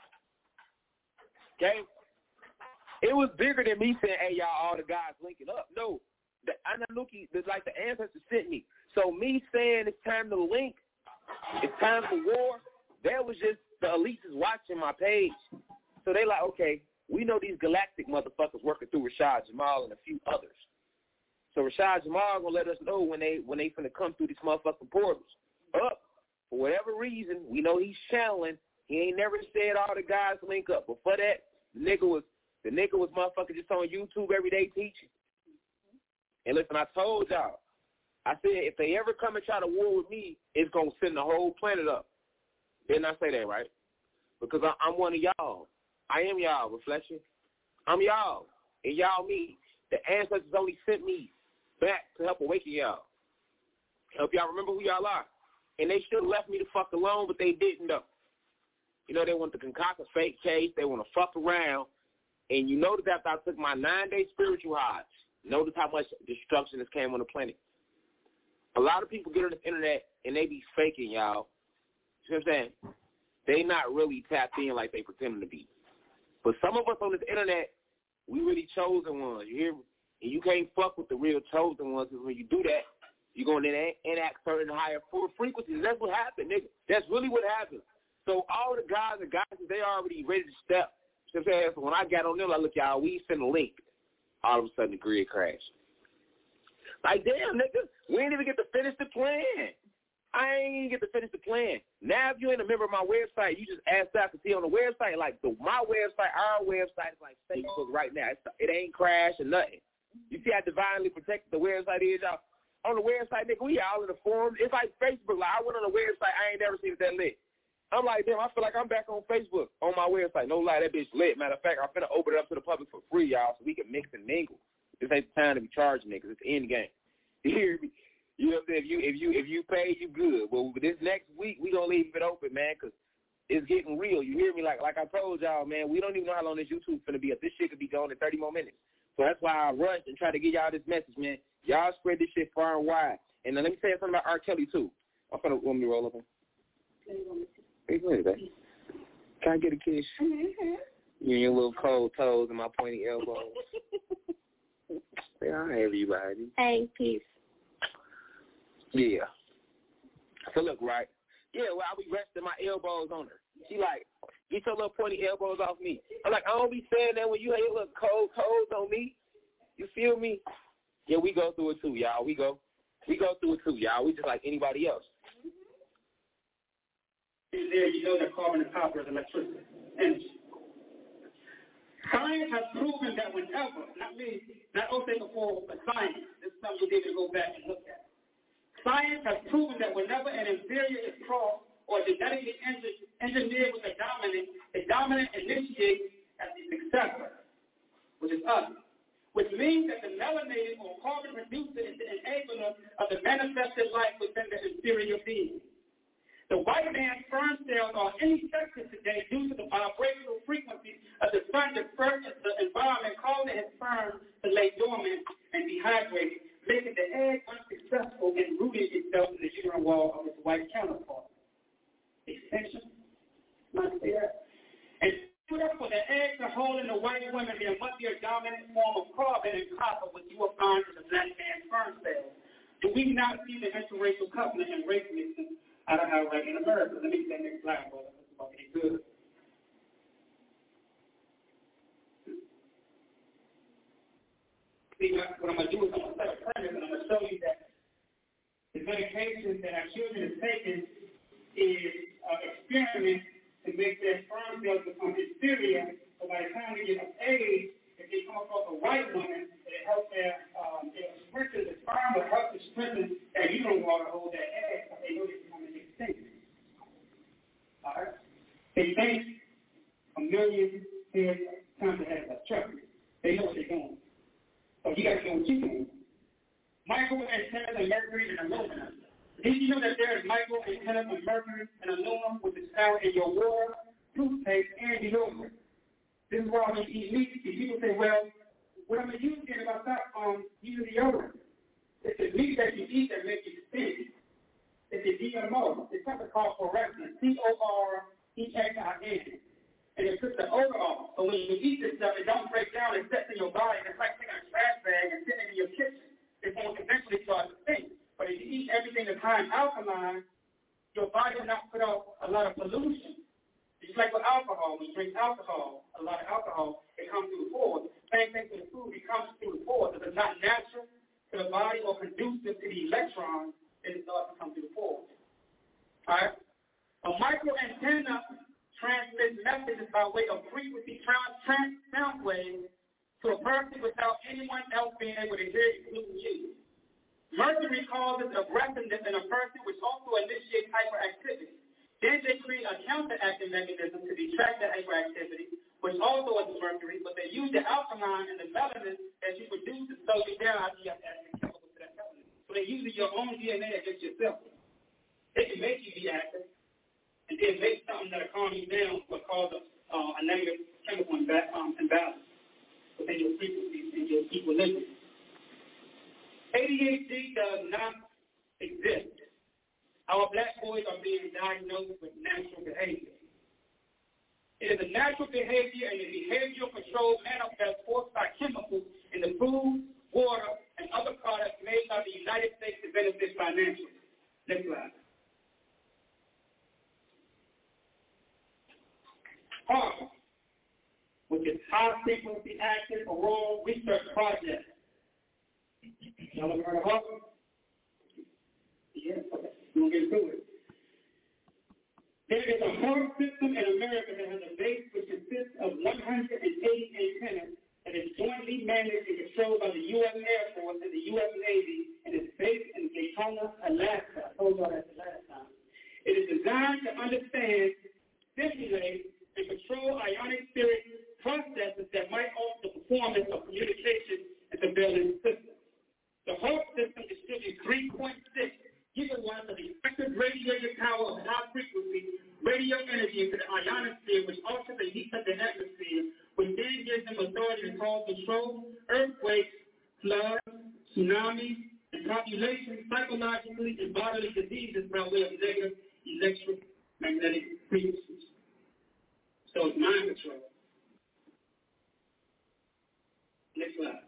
Okay? It was bigger than me saying, hey, y'all, all the guys linking up. No, the Anunnaki, the, like the ancestors sent me. So me saying it's time to link, it's time for war, that was just the elites is watching my page. So they like, okay, we know these galactic motherfuckers working through Rashad Jamal and a few others. So Rashad Jamal gonna let us know when they when they finna come through these motherfucking portals. Up. For whatever reason, we know he's channeling. He ain't never said all the guys link up. But for that, the nigga was the nigga was motherfucker just on YouTube every day teaching. And listen, I told y'all, I said if they ever come and try to war with me, it's gonna send the whole planet up. Didn't I say that, right? Because I, I'm one of y'all. I am y'all, Reflection. I'm y'all. And y'all me. The ancestors only sent me back to help awaken y'all. Help y'all remember who y'all are. And they should have left me the fuck alone, but they didn't, though. You know, they want to concoct a fake case. They want to fuck around. And you notice after I took my nine-day spiritual Hajj, notice how much destruction has came on the planet. A lot of people get on this internet, and they be faking, y'all. You know what I'm saying? They not really tapped in like they pretending to be. But some of us on this internet, we really chosen ones. You hear me? And you can't fuck with the real chosen ones, because when you do that, you're going to enact certain higher frequencies. That's what happened, nigga. That's really what happened. So all the guys and guys, they already ready to step. So when I got on them, I look, y'all, we finna link. All of a sudden, the grid crashed. Like, damn, nigga, we ain't even get to finish the plan. I ain't even get to finish the plan. Now, if you ain't a member of my website, you just ask out to see on the website. Like, the, my website, our website is like Facebook right now. It's, it ain't crashed or nothing. You see how divinely protected the website is, y'all? On the website, nigga, we all in the forums. It's like Facebook. Like, I went on the website. I ain't never seen it that lit. I'm like, damn, I feel like I'm back on Facebook on my website. No lie, that bitch lit. Matter of fact, I'm finna open it up to the public for free, y'all, so we can mix and mingle. This ain't the time to be charging niggas. It's the end game. You hear me? You know what I'm saying? If you if you if you pay, you good. Well, this next week we gonna leave it open, man, because it's getting real. You hear me? Like like I told y'all, man, we don't even know how long this YouTube's gonna be up. This shit could be gone in thirty more minutes. So that's why I rushed and tried to get y'all this message, man. Y'all spread this shit far and wide. And now let me say something about R. Kelly too. I'm gonna want me to roll up on. Hey, what is that? Can I get a kiss? Mm-hmm. You and your little cold toes and my pointy elbows. Say hi, everybody. Hey, peace. Yeah. So look, right? Yeah, well, I be resting my elbows on her. She like, get your little pointy elbows off me. I'm like, I don't be saying that when you have your little cold toes on me. You feel me? Yeah, we go through it too, y'all. We go, we go through it too, y'all. We just like anybody else. In there, you know that carbon and copper is electricity, energy. Science has proven that whenever, not me, not okay before, but science, this is something we need to go back and look at. Science has proven that whenever an inferior is crossed or genetically engineered with a dominant, the dominant initiates as the successor, which is us, which means that the melanated or carbon producer is the enabler of the manifested life within the inferior being. The white man's sperm cells are ineffective today due to the vibrational frequency of the sun dispersed into the environment, causing his sperm to lay dormant and dehydrated, making the egg unsuccessful in rooting itself in the uterine wall of its white counterpart. Extension? Must say that. And therefore, the eggs are holding the white women there must be a dominant form of carbon and copper, which you will find in the black man's sperm cells. Do we not see the interracial coupling and race mixing out of how right in America? Let me say next slide, brother. This is about to get good. See, what, what I'm going to do is I'm going to set a premise, and I'm going to show you that the medication that our children are taking is an experiment to make their sperm cells become inferior. So by the time they get of age, if they come across a white woman, it helps their, um, it strengthens the sperm, but helps to strengthen their uterine wall to hold their egg, so they know they're becoming extinct. All right? They think a million heads time to have a truck. They know what they're doing. So you got to know what you're doing. Microantennas of mercury and aluminum. Did you know that there is microantennas of mercury and aluminum which is found in your water, toothpaste, and deodorant? This is why when you eat meat, people say, well, what am I using if I stop um, using deodorant? It's the meat that you eat that makes you stink. It's a D M O. It's something called fluorescent, C O R E X I N. And it puts the odor off. So when you eat this stuff, it don't break down. It sets in your body. It's like taking a trash bag and sitting it in your kitchen. It's going to eventually start to stink. But if you eat everything that's high in alkaline, your body will not put out a lot of pollution. It's like with alcohol. When you drink alcohol, a lot of alcohol, it comes through the pores. Same thing with the food. It comes through the pores. If it's not natural to the body or conducive to the electrons, it starts to come through the pores. All right? A microantenna transmits messages by way of frequency trans- trans- sound waves to a person without anyone else being able to hear, including you. Mercury causes aggressiveness in a person, which also initiates hyperactivity. Then they create a counteracting mechanism to detract the hyperactivity, which also is mercury, but they use the alkaline and the melanin that you produce to slow you down. You have to add chemicals to that melanin. So they're using your own D N A against yourself. They can make you be active, and then make something that'll calm you down but cause a, uh, a negative chemical imba- um, imbalance within your frequencies and your equilibrium. A D H D does not exist. Our black boys are being diagnosed with natural behavior. It is a natural behavior, and the behavioral control manifests forced by chemicals in the food, water, and other products made by the United States to benefit financially. Next slide. HAARP, which is High Frequency Active Auroral Research Project. Y'all ever heard of HAARP? Yes, okay. We'll get through it. There is a HAARP system in America that has a base which consists of one hundred eighty antennas that is jointly managed and controlled by the U S Air Force and the U S Navy, and is based in Daytona, Alaska. I told y'all that the last time. It is designed to understand, simulate, and control ionic theory processes that might alter the performance of communication and surveillance systems. The HAARP system distributes three point six gigawatts of effective radiated power of high frequency radio energy into the ionosphere, which alters the heat of the atmosphere, which then gives them authority to cause control, earthquakes, floods, tsunamis, and population, psychologically and bodily diseases by way of negative electromagnetic frequencies. So it's mind control. Next slide.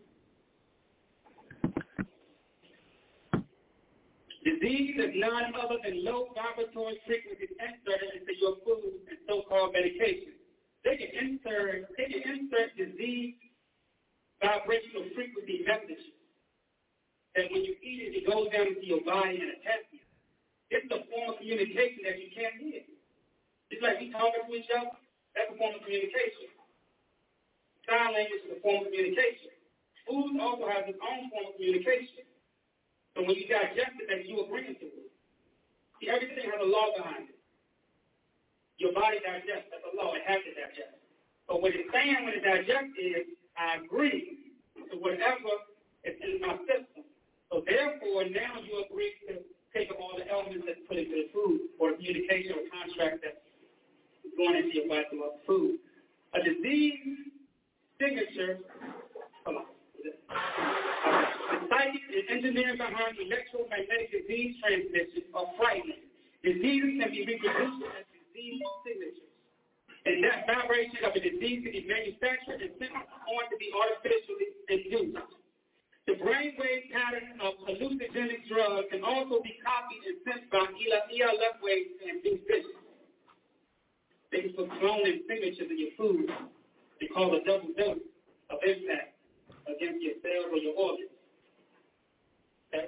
Disease is none other than low vibratory frequencies inserted into your food and so-called medication. They can insert, they can insert disease vibrational frequency messages that when you eat it, it goes down into your body and attacks you. It's a form of communication that you can't hear. It's like we talking to each other. That's a form of communication. Sign language is a form of communication. Food also has its own form of communication. So when you digest it, that you agree to it. See, everything has a law behind it. Your body digests. That's a law. It has to digest. But what it's saying when it digests is, I agree to whatever is in my system. So therefore, now you agree to take up all the elements that's put into the food, or the communication or contract that's going into your body through food. A disease signature, hold on. The psychic and engineering behind electromagnetic disease transmission are frightening. Diseases can be reproduced as disease signatures. And that vibration of a disease can be manufactured and sent on to be artificially induced. The brainwave pattern of hallucinogenic drugs can also be copied and sent by E L F waves to induce vision. They can put cloning signatures in your food. They call a double dose of impact against your cells your organs. Okay?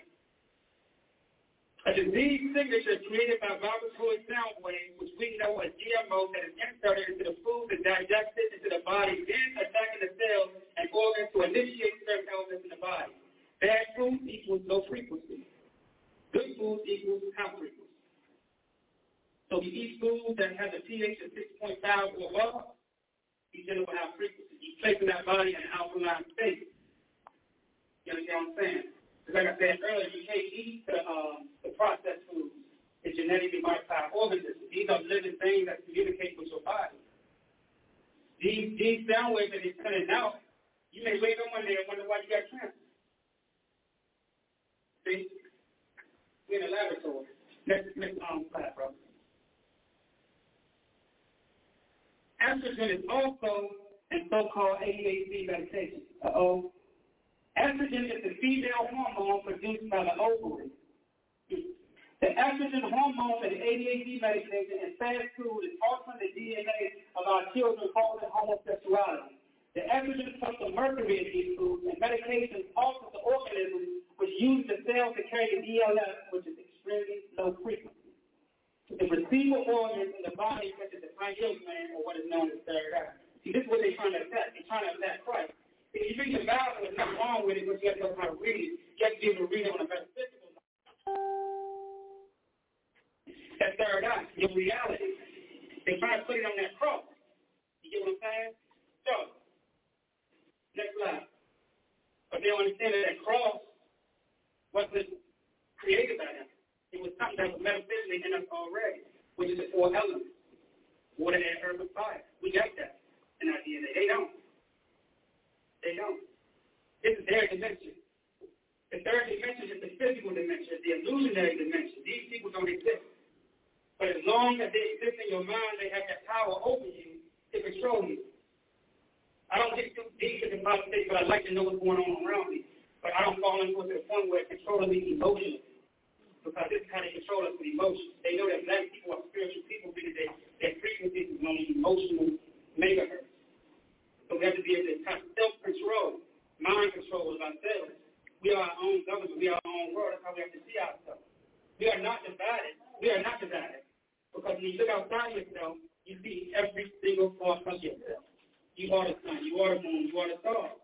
A disease signature created by vibratory sound waves, which we know as G M O, that is inserted into the food and digested into the body, then attacking the cells and organs to initiate certain elements in the body. Bad food equals low frequency. Good food equals high frequency. So if you eat food that has a pH of six point five or above, you're dealing with high frequency. You're placing that body in an alkaline state. You understand what I'm saying? Because like I said earlier, you can't eat the, um, the processed foods, the genetically modified organisms. These are living things that communicate with your body. These, these sound waves that they're sending out, you may wake up one day and wonder why you got cancer. See? We're in a laboratory. Next, next um, class, bro. Estrogen is also in so-called A D H D medication. Uh-oh. Estrogen is the female hormone produced by the ovary. The estrogen hormone in the A D H D medication and fast food is altering the D N A of our children, causing homosexuality. The estrogen plus the mercury in these foods and medications alter the organism which use the cells to carry the D L S, which is extremely low frequency. The receiver organs in the body, such as the pineal gland, or what is known as third eye. See, this is what they're trying to attack. They're trying to attack Christ. If you read the Bible, there's nothing wrong with it, but you have to know how to read it. You have to be able to read it on a metaphysical level. That third eye, your reality. They're trying to put it on that cross. You get what I'm saying? So, next slide. But they don't understand that that cross wasn't created by them. It was something that was metaphysically in us already, which is the four elements. Water, air, earth, and fire. We got that in our D N A. They don't. They don't. This is their dimension. The third dimension is the physical dimension, the illusionary dimension. These people don't exist. But as long as they exist in your mind, they have that power over you to control you. I don't get too deep into politics, but I like to know what's going on around me. But I don't fall into it to the point where it's controlling me emotionally. Because this is how they control us with emotions. They know that black people are spiritual people because they, their frequencies is on emotional megahertz. So we have to be able to have self-control, mind control of ourselves. We are our own government. We are our own world. That's how we have to see ourselves. We are not divided. We are not divided. Because when you look outside yourself, you see every single part of yourself. You are the sun. You are the moon. You are the stars.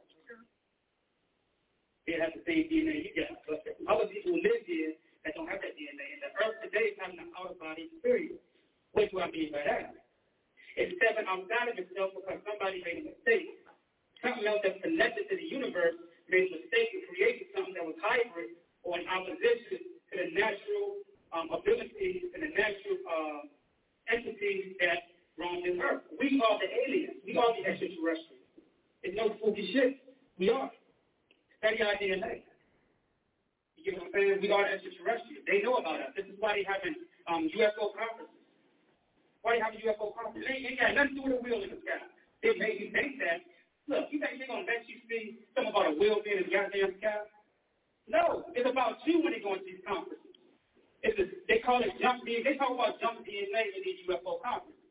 They have the same D N A you got. But other people who live here that don't have that D N A. And the earth today is having an out-of-body experience. What do I mean by that? It's stepping outside of itself because somebody made a mistake. Something else that's connected to the universe made a mistake and created something that was hybrid or in opposition to the natural um, abilities and the natural uh, entities that roam this earth. We are the aliens. We are the extraterrestrials. It's no spooky shit. We are. Study our D N A. You know what I'm saying? We are extraterrestrials. They know about us. This is why they having um, U F O conferences. Why they having U F O conferences? They ain't got nothing to do with a wheel in the sky. They make you think that. Look, you think they're going to let you see something about a wheel being in the goddamn sky? No. It's about you when they go into these conferences. It's a, they call it jump D N A. They talk about jump D N A in these U F O conferences.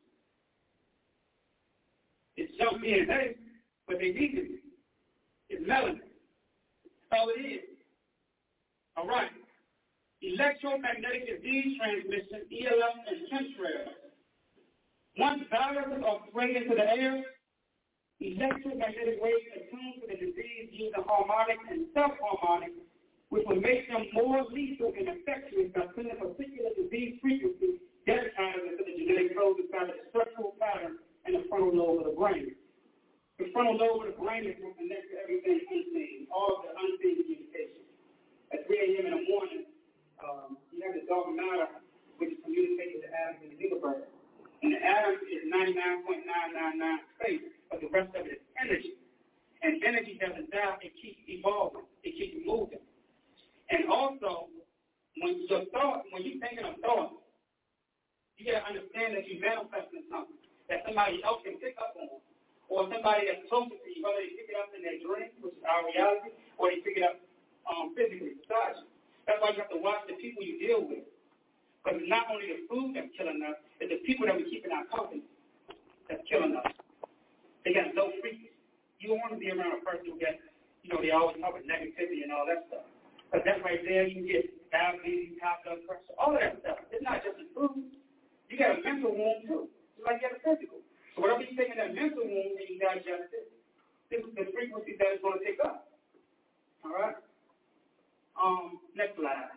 It's jump D N A, but they need it. It's melanin. That's all it is. All right. Electromagnetic disease transmission, E L S, and chemtrails. Once viruses are sprayed into the air, electromagnetic waves attune to the disease using harmonics and sub-harmonics, which will make them more lethal and infectious by sending a particular disease frequency deputized into the genetic code inside of the structural pattern in the frontal lobe of the brain. The frontal lobe of the brain is what connects to everything unseen, all of the unseen communication. At three a.m. in the morning, um, you have the dark matter, which communicates with the atoms in the gigabyte. And the atom is ninety-nine point nine nine nine space, but the rest of it is energy. And energy doesn't die, it keeps evolving, it keeps moving. And also, when your thought, when you're thinking of thought, you got to understand that you're manifesting something that somebody else can pick up on. Or somebody that's closer to you, whether they pick it up in their dreams, which is our reality, or they pick it up um, physically beside you. That's why you have to watch the people you deal with. Because it's not only the food that's killing us, it's the people that we keep in our company that's killing us. They got low frequency. You don't want to be around a person who gets you know, they always talk about negativity and all that stuff. But that right there, you get diabetes, high blood pressure, all of that stuff. It's not just the food. You got a mental wound, too, just like you got a physical. So whatever you take in that mental wound, and you digest it, this is the frequency that it's going to take up. All right? Um, next slide.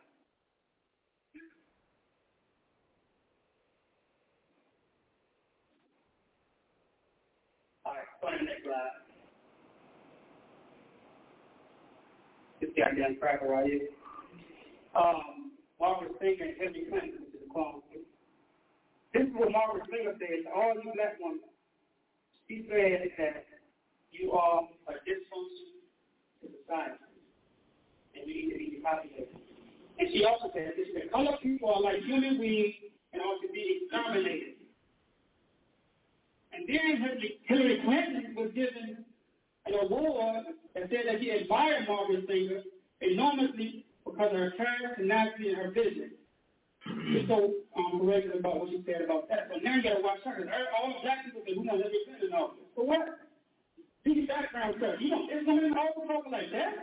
All right, go to the next slide. This goddamn cracker right here. Um, Margaret Sanger and Hillary Clinton, which is a clone. This is what Margaret Sanger said to all you black women. She said that you are a dysfunction to society, and we need to be eradicated. And she also said this: the colored people are like human beings and ought to be exterminated. And then Hillary Clinton was given an award that said that he admired Margaret Sanger enormously because of her courage, tenacity, and her vision. She's so um, courageous about what she said about that. So now you got to watch her. All black people say, we want Hillary Clinton in office. For what? See the background stuff. You know, there's women in office talking like that.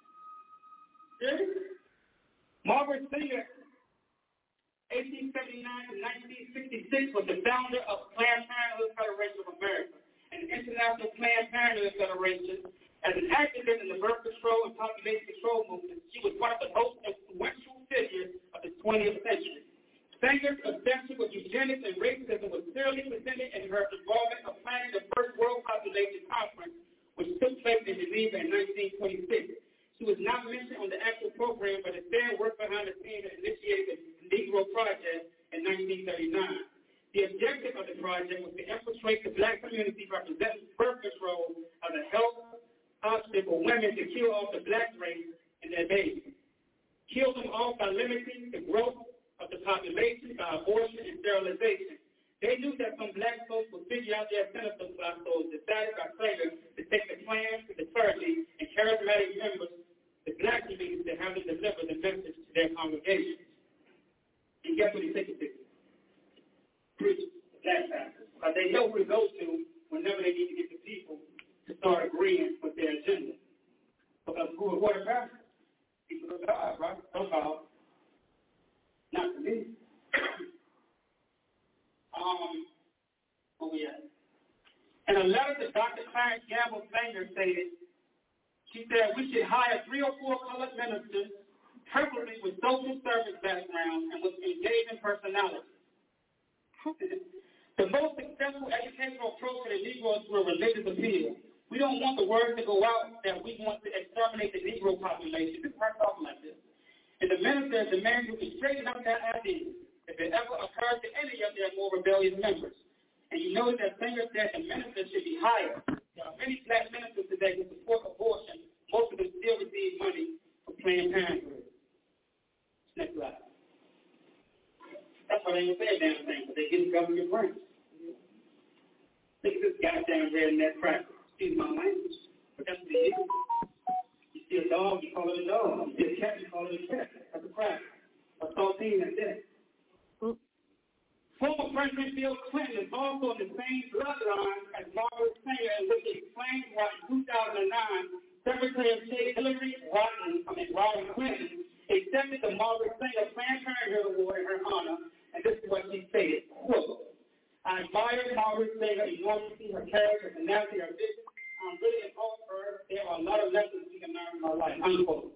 Really? Margaret Sanger, eighteen seventy-nine to nineteen sixty-six, was the founder of Planned Parenthood Federation of America, an international Planned Parenthood Federation. As an activist in the birth control and population control movement, she was one of the most influential figures of the twentieth century. Sanger's obsession with eugenics and racism was clearly presented in her involvement of planning the first World Population Conference, which took place in Geneva in nineteen twenty-six. She was not mentioned on the actual program, but instead worked behind the scenes and initiated the Negro Project in nineteen thirty-nine. The objective of the project was to infiltrate the black community representing birth control as a health option for women to kill off the black race and their babies. Kill them off by limiting the growth of the population by abortion and sterilization. They knew that some black folks would figure out their benefits by so decided by Sanger to take the plan to the clergy and charismatic members, the black community, to have them deliver the message to their congregations. And guess what he takes it to? Preachers, black pastors. Because they know who to go to whenever they need to get the people to start agreeing with their agenda. Because who are what pastors? People of God, right? So-called. Not to me. um, where we at? In a letter to Doctor Clarence Gamble Sanger stated, she said we should hire three or four colored ministers, preferably with social service backgrounds and with engaging personality. The most successful educational approach to the Negroes through a religious appeal. We don't want the word to go out that we want to exterminate the Negro population. It's not talking like this. And the minister demands that we straighten up that idea if it ever occurs to any of their more rebellious members. And you know that Sanger said the minister should be hired. There are many black ministers today who support abortion. Most of them still receive money for Planned Parenthood. Next slide. That's why they ain't say a damn thing, but they get the government grants. Look at this goddamn redneck cracker. Excuse my language, but that's what it is. You see a dog, you call it a dog. You see a cat, you call it a cat. That's a cracker. A saltine, that's it. Former President Bill Clinton is also in the same bloodline as Margaret Sanger, in which he explained why in two thousand nine, Secretary of State Hillary Rodham, I mean, Rodham Clinton accepted the Margaret Sanger Planned Parenthood Award in her honor, and this is what she stated, quote, I admire Margaret Sanger enormously, her character, her tenacity, her vision. I'm really in awe of her. There are a lot of lessons we can learn in my life, unquote.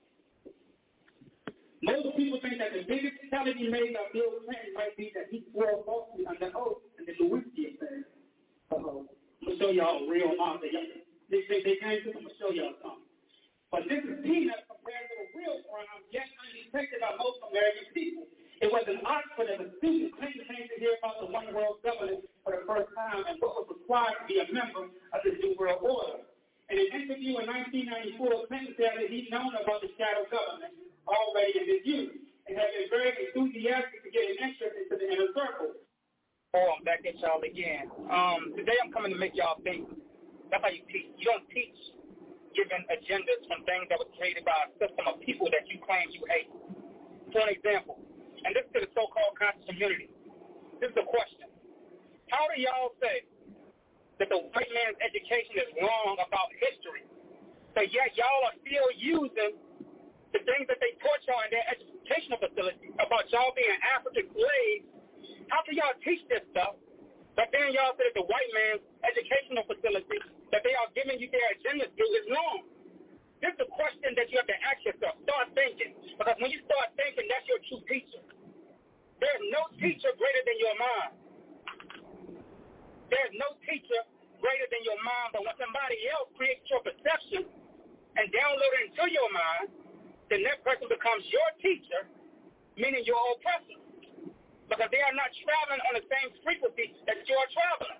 Most people think that the biggest felony made by Bill Clinton might be that he swore falsely under oath in the Lewinsky affair. Uh-oh. I'm going to show y'all a real monster. They say they can't do it. I'm going to show y'all something. But this is peanuts compared to the real crime, yet undetected by most American people. It was in Oxford as a student Clinton came to hear about the one world government for the first time and what was required to be a member of the New World Order. In an interview in nineteen ninety-four, Clinton said that he'd known about the shadow government already in his youth and had been very enthusiastic to get an interest into the inner circle. Oh, I'm back at y'all again. Um, today I'm coming to make y'all think. That's how you teach. You don't teach given agendas from things that were created by a system of people that you claim you hate. For an example, and this to the so-called conscious community, this is a question. How do y'all say that the white man's education is wrong about history, but yet y'all are still using the things that they taught y'all in their educational facility about y'all being African slaves. How can y'all teach this stuff? But then y'all say that the white man's educational facility that they are giving you their agenda to is wrong. This is a question that you have to ask yourself. Start thinking. Because when you start thinking, that's your true teacher. There's no teacher greater than your mind. There's no teacher greater than your mind. But when somebody else creates your perception and download it into your mind, then that person becomes your teacher, meaning your oppressor. Because they are not traveling on the same frequency that you are traveling.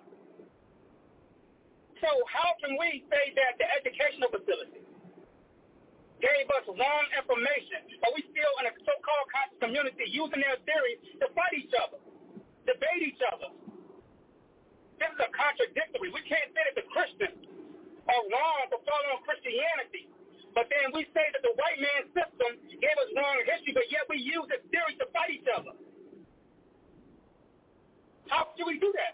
So how can we say that the educational facility gave us wrong information, but we still in a so-called conscious community using their theories to fight each other, debate each other? This is a contradictory. We can't say that the Christians are wrong for following Christianity, but then we say that the white man's system gave us wrong history, but yet we use its theories to fight each other. How do we do that?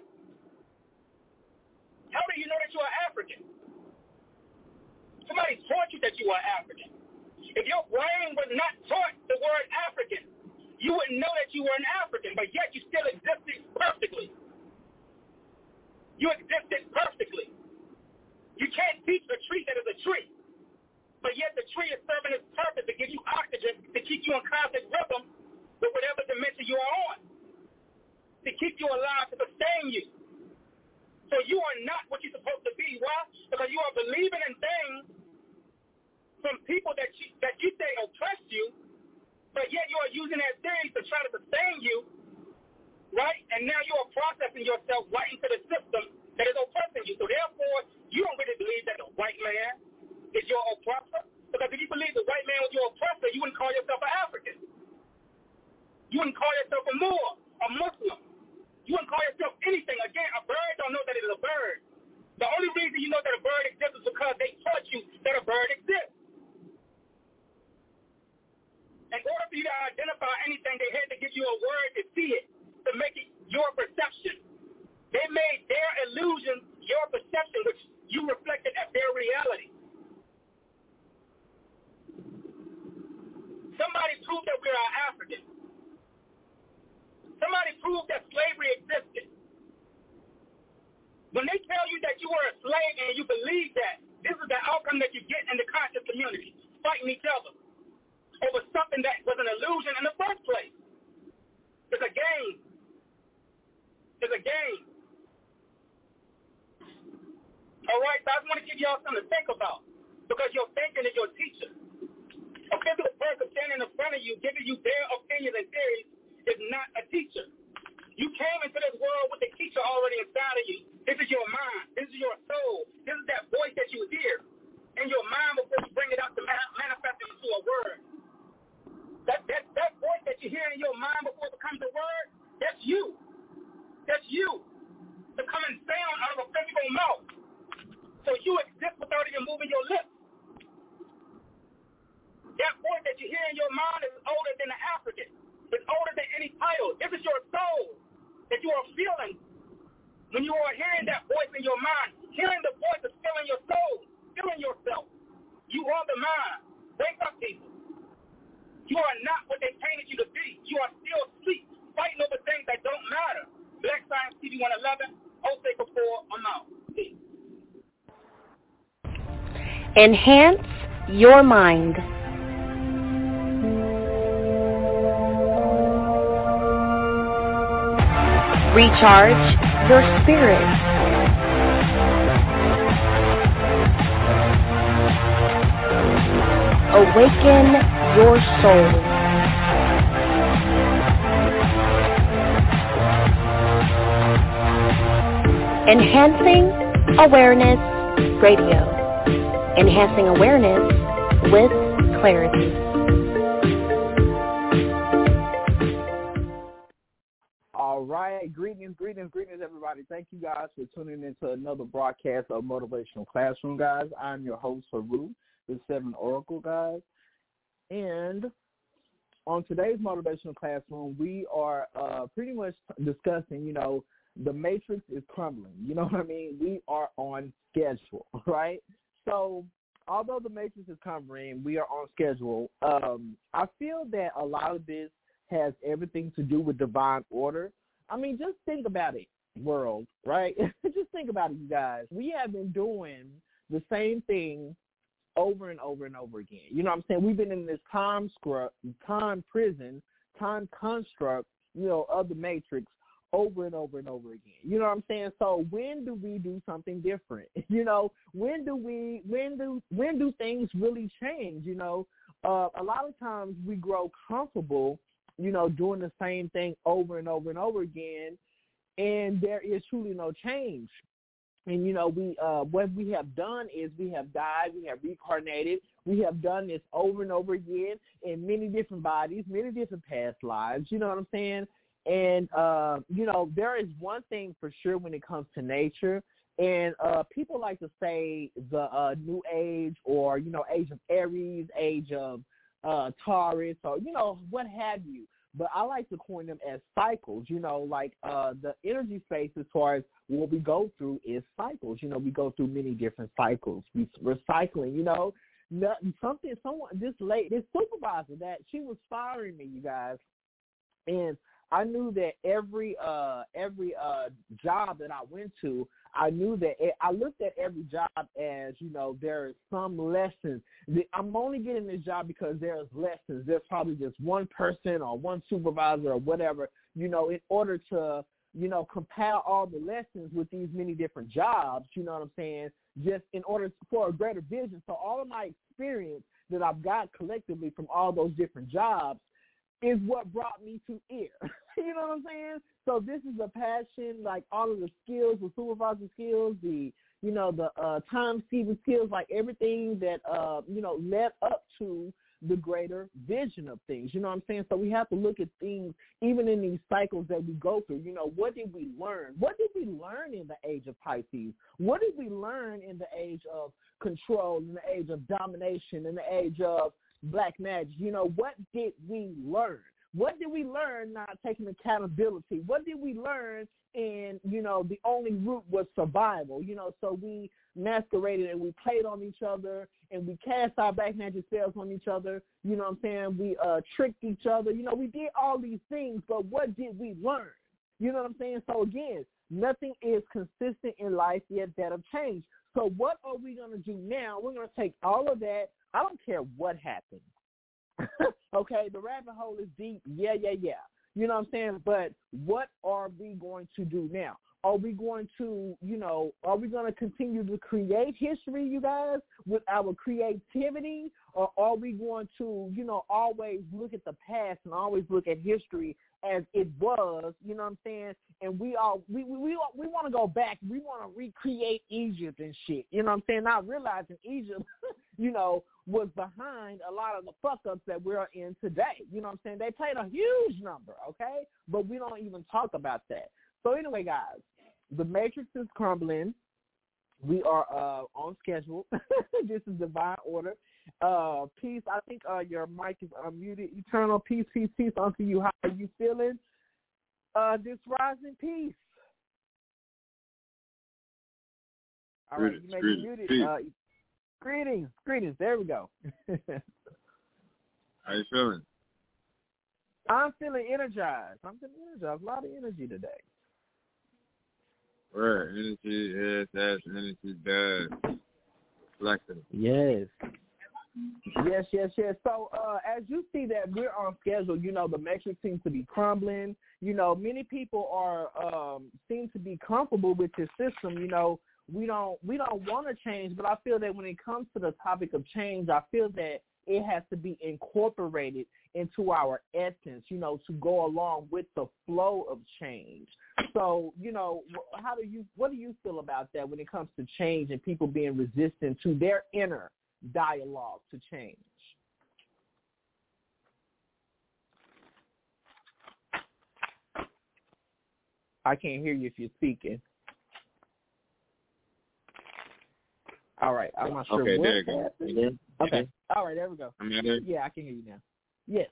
How do you know that you are African? Somebody taught you that you are African. If your brain was not taught the word African, you wouldn't know that you were an African, but yet you still existed perfectly. You existed perfectly. You can't teach a tree that is a tree, but yet the tree is serving its purpose to give you oxygen, to keep you in constant rhythm with whatever dimension you are on, to keep you alive, to sustain you. So you are not what you're supposed to be. Why? Because you are believing in things from people that you, that you say oppress you, but yet you are using that theory to try to sustain you, right? And now you are processing yourself right into the system that is oppressing you. So therefore, you don't really believe that the white man is your oppressor. Because if you believe the white man was your oppressor, you wouldn't call yourself an African. You wouldn't call yourself a Moor, a Muslim. You wouldn't call yourself anything. Again, a bird don't know that it is a bird. The only reason you know that a bird exists is because they taught you that a bird exists. In order for you to identify anything, they had to give you a word to see it, to make it your perception. They made their illusion your perception, which you reflected as their reality. Somebody proved that we are African. Somebody proved that slavery existed. When they tell you that you were a slave and you believe that, this is the outcome that you get in the conscious community, fighting each other over something that was an illusion in the first place. It's a game. It's a game. All right, so I just want to give y'all something to think about, because your thinking is your teacher. A physical person standing in front of you, giving you their opinions and theories, is not a teacher. You came into this world with the teacher already inside of you. This is your mind. This is your soul. This is that voice that you hear in your mind before you bring it out to manifest it into a word. That, that, that voice that you hear in your mind before it becomes a word, that's you. That's you. To come and sound out of a physical mouth. So you exist without even moving your lips. That voice that you hear in your mind is older than the African. It's older than any title. This is your soul that you are feeling when you are hearing that voice in your mind. Hearing the voice is filling your soul, filling yourself. You are the mind. Wake up, people. You are not what they painted you to be. You are still asleep, fighting over things that don't matter. Black Science T V one eleven, Jose Kapoor, I'm out. Peace. Enhance your mind. Recharge your spirit. Awaken your soul. Enhancing Awareness Radio. Enhancing awareness with clarity. All right. Greetings, greetings, greetings, everybody. Thank you guys for tuning into another broadcast of Motivational Classroom, guys. I'm your host, Haru, the Seven Oracle, guys. And on today's Motivational Classroom, we are uh, pretty much discussing, you know, the matrix is crumbling. You know what I mean? We are on schedule, right? So although the Matrix is covering, we are on schedule. Um, I feel that a lot of this has everything to do with divine order. I mean, just think about it, world, right? Just think about it, you guys. We have been doing the same thing over and over and over again. You know what I'm saying? We've been in this time scru- time prison, time construct, you know, of the Matrix over and over and over again. You know what I'm saying? So when do we do something different? You know, when do we, when do, when do things really change? You know, uh, a lot of times we grow comfortable, you know, doing the same thing over and over and over again, and there is truly no change. And, you know, we uh, what we have done is we have died, we have reincarnated, we have done this over and over again in many different bodies, many different past lives, you know what I'm saying? And, uh, you know, there is one thing for sure when it comes to nature, and uh, people like to say the uh, New Age or, you know, Age of Aries, Age of uh, Taurus, or, you know, what have you. But I like to coin them as cycles, you know, like uh, the energy space as far as what we go through is cycles. You know, we go through many different cycles. We, we're cycling, you know. Something, someone, this late, this supervisor that she was firing me, you guys, and I knew that every uh, every uh, job that I went to, I knew that it, I looked at every job as, you know, there is some lessons. I'm only getting this job because there's lessons. There's probably just one person or one supervisor or whatever, you know, in order to, you know, compile all the lessons with these many different jobs, you know what I'm saying, just in order for a greater vision. So all of my experience that I've got collectively from all those different jobs is what brought me to ear. You know what I'm saying? So this is a passion, like all of the skills, the supervisor skills, the, you know, the uh, time-saving skills, like everything that, uh, you know, led up to the greater vision of things. You know what I'm saying? So we have to look at things, even in these cycles that we go through. You know, what did we learn? What did we learn in the age of Pisces? What did we learn in the age of control, in the age of domination, in the age of black magic? You know, what did we learn? What did we learn not taking accountability? What did we learn in, you know, the only route was survival? You know, so we masqueraded and we played on each other and we cast our black magic spells on each other. You know what I'm saying? We uh, tricked each other. You know, we did all these things, but what did we learn? You know what I'm saying? So, again, nothing is consistent in life yet that'll change. So what are we going to do now? We're going to take all of that. I don't care what happens. Okay, the rabbit hole is deep. Yeah, yeah, yeah. You know what I'm saying? But what are we going to do now? Are we going to, you know, are we going to continue to create history, you guys, with our creativity? Or are we going to, you know, always look at the past and always look at history as it was, you know what I'm saying? And we all, we we we, we want to go back. We want to recreate Egypt and shit, you know what I'm saying? Not realizing Egypt, you know, was behind a lot of the fuck-ups that we're in today. You know what I'm saying? They played a huge number, okay? But we don't even talk about that. So anyway, guys, the Matrix is crumbling. We are uh, on schedule. This is divine order. Uh, peace. I think uh, your mic is unmuted. Eternal peace, peace, peace unto you. How are you feeling? Uh, this rising peace. All right, you may be muted. Uh, greetings, greetings. There we go. How you feeling? I'm feeling energized. I'm feeling energized. A lot of energy today. Right. Energy is as energy does. Reflecting. Yes. Yes, yes, yes. So uh, as you see that we're on schedule, you know, the Matrix seems to be crumbling. You know, many people are um, seem to be comfortable with this system. You know, we don't we don't want to change, but I feel that when it comes to the topic of change, I feel that it has to be incorporated into our essence, you know, to go along with the flow of change. So, you know, how do you what do you feel about that when it comes to change and people being resistant to their inner dialogue to change? I can't hear you if you're speaking. All right, I'm not sure okay, what there you go. happened. Okay, all right, there we go. I'm there. Yeah, I can hear you now. Yes.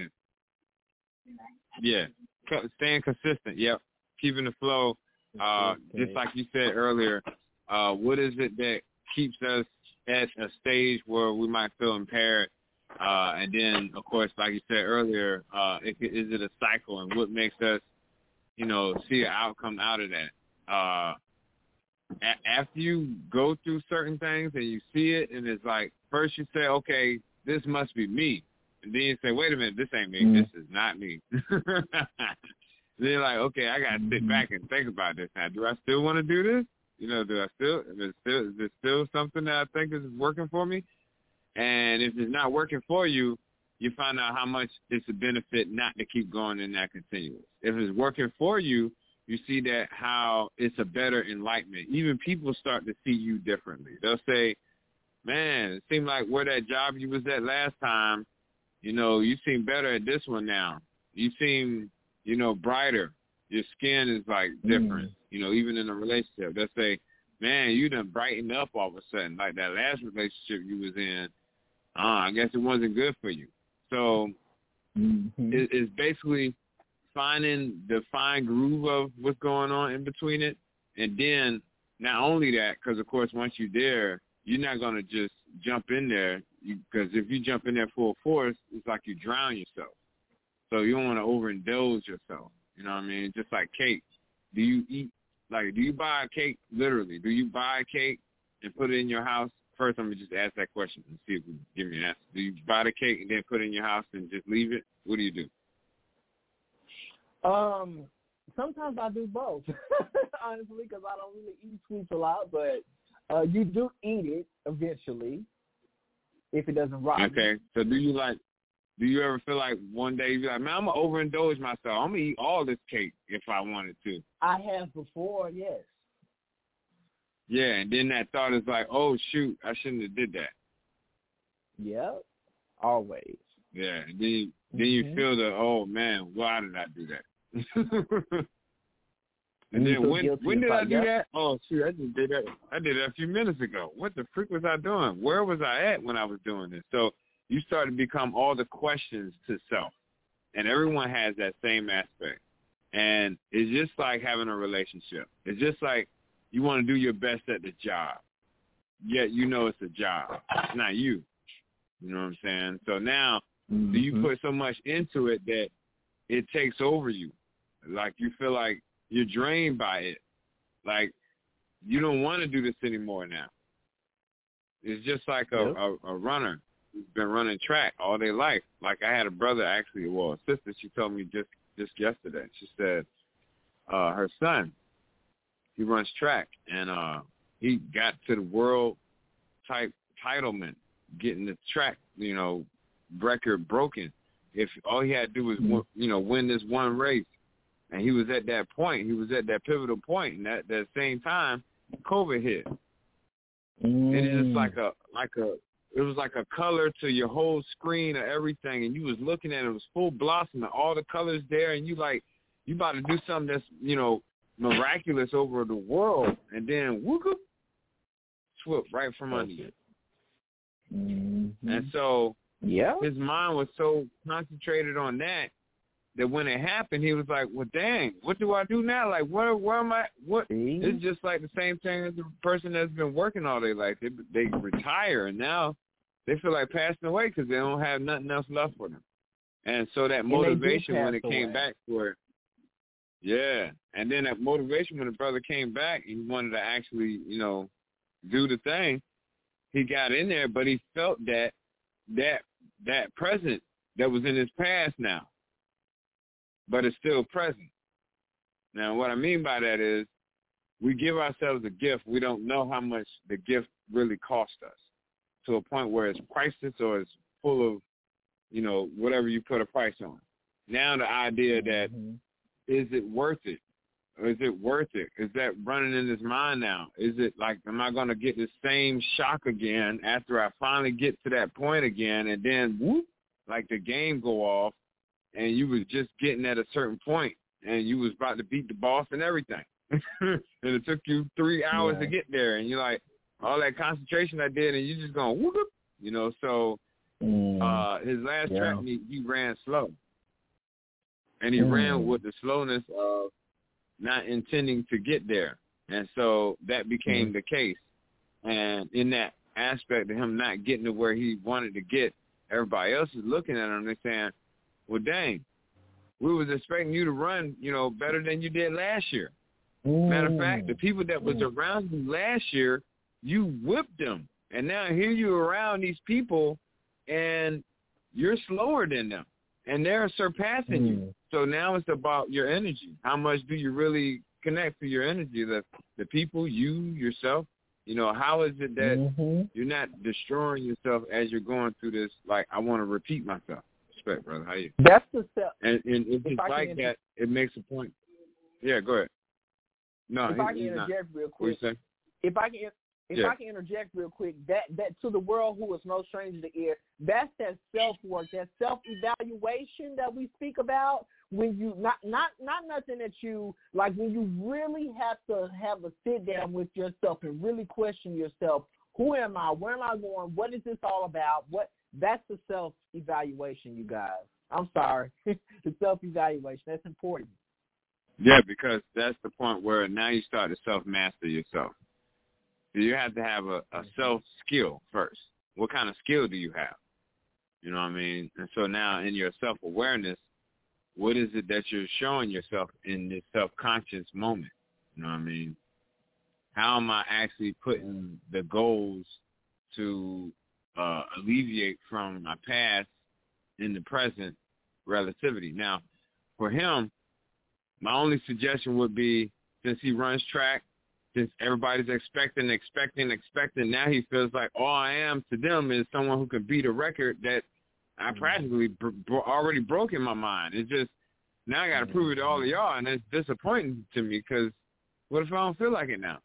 Yeah, yeah. Staying consistent. Yep, keeping the flow. Uh, just like you said earlier, uh, what is it that keeps us at a stage where we might feel impaired. Uh, and then, of course, like you said earlier, uh, it, is it a cycle, and what makes us, you know, see an outcome out of that? Uh, a- after you go through certain things and you see it, and it's like, first you say, okay, this must be me. And then you say, wait a minute, this ain't me. Mm-hmm. This is not me. Then you're like, okay, I got to sit back and think about this now. Do I still want to do this? You know, do I still, is it still, is it still something that I think is working for me? And if it's not working for you, you find out how much it's a benefit not to keep going in that continuous. If it's working for you, you see that how it's a better enlightenment. Even people start to see you differently. They'll say, man, it seemed like where that job you was at last time, you know, you seem better at this one now. You seem, you know, brighter. Your skin is, like, different, mm. you know, even in a relationship. They'll say, man, you done brightened up all of a sudden. Like that last relationship you was in, Uh, I guess it wasn't good for you. So mm-hmm. it, it's basically finding the fine groove of what's going on in between it. And then not only that, because, of course, once you're there, you're not going to just jump in there, because if you jump in there full force, it's like you drown yourself. So you don't want to overindulge yourself. You know what I mean? Just like cake. Do you eat, like, do you buy a cake, literally? Do you buy a cake and put it in your house? First, I'm going to just ask that question and see if you give me an answer. Do you buy the cake and then put it in your house and just leave it? What do you do? Um, sometimes I do both, honestly, because I don't really eat sweets a lot, but uh, you do eat it eventually if it doesn't rot. Okay, so do you like, do you ever feel like one day you're like, man, I'm going to overindulge myself. I'm going to eat all this cake if I wanted to? I have before, yes. Yeah, and then that thought is like, oh, shoot, I shouldn't have did that. Yep, always. Yeah, and then, you, then mm-hmm. you feel the, oh, man, why did I do that? and, and then when when did I do yep. that? Oh, shoot, I just did that. I did that a few minutes ago. What the freak was I doing? Where was I at when I was doing this? So you start to become all the questions to self, and everyone has that same aspect. And it's just like having a relationship. It's just like, you want to do your best at the job, yet you know it's a job. It's not you. You know what I'm saying? So now, mm-hmm. do you put so much into it that it takes over you? Like you feel like you're drained by it. Like you don't want to do this anymore now. It's just like a, yep. a, a runner who's been running track all their life. Like I had a brother, actually, well, a sister, she told me just, just yesterday. She said uh, her son, he runs track, and uh, he got to the world type titlement, getting the track, you know, record broken. If all he had to do was, mm-hmm. you know, win this one race, and he was at that point, he was at that pivotal point, and at that same time, COVID hit. Mm. And it's just like a, like a, it was like a color to your whole screen of everything, and you was looking at it, it was full blossom, and all the colors there, and you like, you about to do something that's, you know, miraculous over the world, and then whoop, swoop right from under you. Mm-hmm. And so yeah, his mind was so concentrated on that that when it happened, he was like, well, dang, what do I do now? Like, where, where am I? What? Mm-hmm. It's just like the same thing as the person that's been working all their life. They, they retire, and now they feel like passing away because they don't have nothing else left for them. And so that motivation when it came away. back for it, yeah. And then that motivation when the brother came back and he wanted to actually, you know, do the thing, he got in there, but he felt that that that present that was in his past now, but it's still present. Now, what I mean by that is we give ourselves a gift. We don't know how much the gift really cost us to a point where it's priceless or it's full of, you know, whatever you put a price on. Now the idea that, mm-hmm. is it worth it? Or is it worth it? Is that running in his mind now? Is it like, am I going to get the same shock again after I finally get to that point again, and then whoop, like the game go off, and you was just getting at a certain point, and you was about to beat the boss and everything. And it took you three hours yeah. to get there, and you're like, all that concentration I did, and you just going whoop, you know, so mm. uh, his last yeah. track meet, he ran slow. And he mm. ran with the slowness of not intending to get there. And so that became mm. the case. And in that aspect of him not getting to where he wanted to get, everybody else is looking at him and they're saying, well, dang, we was expecting you to run, you know, better than you did last year. Mm. Matter of fact, the people that was around you last year, you whipped them. And now here you're around these people and you're slower than them. And they're surpassing mm. you. So now it's about your energy. How much do you really connect to your energy? The the people, you, yourself. You know, how is it that mm-hmm. you're not destroying yourself as you're going through this? Like, I want to repeat myself. Respect, brother. How you? That's the self. And, and if it's like inter- that, it makes a point. Yeah, go ahead. No, if he, I can interject not. real quick. What you say? If I can, if yeah. I can interject real quick, that that to the world who is no stranger to ear, that's that self work, that self evaluation that we speak about. When you not not not nothing that you like, when you really have to have a sit down with yourself and really question yourself. Who am I? Where am I going? What is this all about? What that's the self evaluation, you guys. I'm sorry, the self evaluation. That's important. Yeah, because that's the point where now you start to self master yourself. So you have to have a, a self skill first. What kind of skill do you have? You know what I mean? And so now in your self awareness, what is it that you're showing yourself in this self-conscious moment? You know what I mean? How am I actually putting the goals to uh, alleviate from my past in the present relativity? Now, for him, my only suggestion would be, since he runs track, since everybody's expecting, expecting, expecting, now he feels like all I am to them is someone who can beat a record that I practically br- br- already broke in my mind. It's just, now I got to prove it to all of y'all, and it's disappointing to me because what if I don't feel like it now?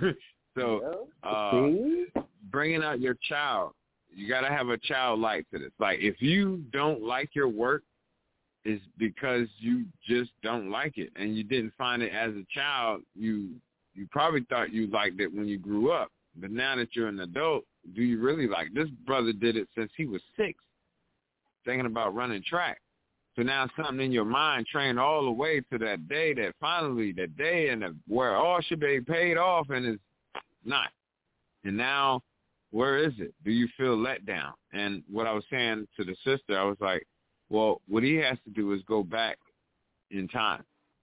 So uh, bringing out your child, you got to have a childlike to this. Like, if you don't like your work, it's because you just don't like it, and you didn't find it as a child. You you probably thought you liked it when you grew up, but now that you're an adult, do you really like it? This brother did it since he was six, thinking about running track. So now something in your mind trained all the way to that day, that finally, that day and the, where all should be paid off and it's not. And now, where is it? Do you feel let down? And what I was saying to the sister, I was like, well, what he has to do is go back in time.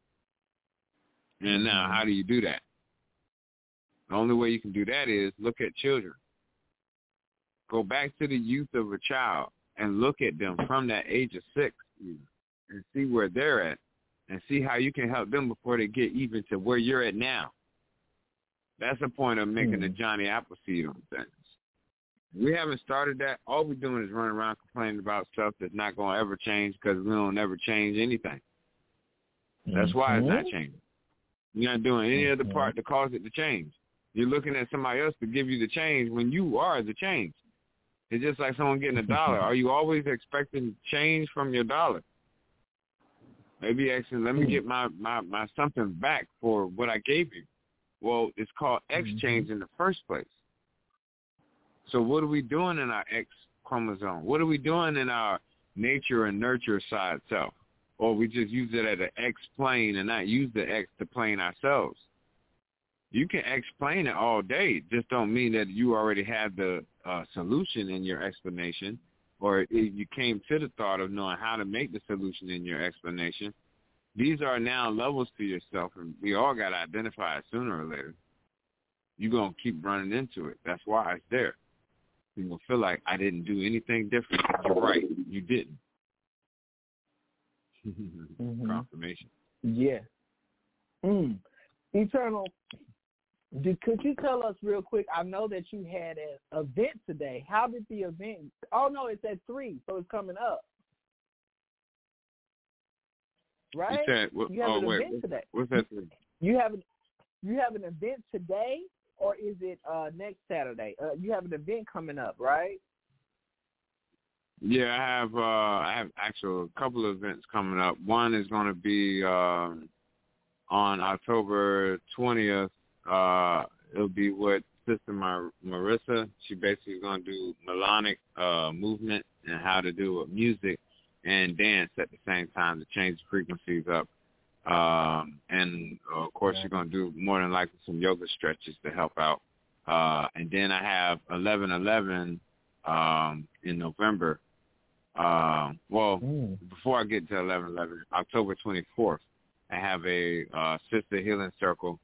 And now, how do you do that? The only way you can do that is look at children. Go back to the youth of a child and look at them from that age of six and see where they're at and see how you can help them before they get even to where you're at now. That's the point of making mm. a Johnny Appleseed on things. We haven't started that. All we're doing is running around complaining about stuff that's not going to ever change because we don't ever change anything. That's mm-hmm. why it's not changing. You're not doing any mm-hmm. other part to cause it to change. You're looking at somebody else to give you the change when you are the change. It's just like someone getting a dollar. Are you always expecting change from your dollar? Maybe asking, let me get my, my, my something back for what I gave you. Well, it's called exchange in the first place. So what are we doing in our X chromosome? What are we doing in our nature and nurture side self? Or we just use it as an X plane and not use the X to plane ourselves. You can explain it all day. Just don't mean that you already have the uh, solution in your explanation, or if you came to the thought of knowing how to make the solution in your explanation. These are now levels to yourself, and we all got to identify it sooner or later. You're going to keep running into it. That's why it's there. You're going to feel like, I didn't do anything different. You're right. You didn't. mm-hmm. Confirmation. Yeah. Mm. Eternal, did, could you tell us real quick, I know that you had an event today. How did the event, oh no, it's at three, so it's coming up. Right? You, said, what, you have oh, an wait, event today. What's that three? You have, an, you have an event today, or is it uh, next Saturday? Uh, you have an event coming up, right? Yeah, I have uh, I have actually a couple of events coming up. One is going to be um, on October twentieth. Uh, it'll be with Sister Mar- Marissa. She basically is going to do melodic uh, movement and how to do it, music and dance at the same time to change the frequencies up. Um, and, uh, of course, yeah. You're going to do more than likely some yoga stretches to help out Uh, and then I have eleven eleven um, in November. Uh, well, mm. before I get to eleven eleven, October twenty-fourth, I have a uh, Sister Healing Circle.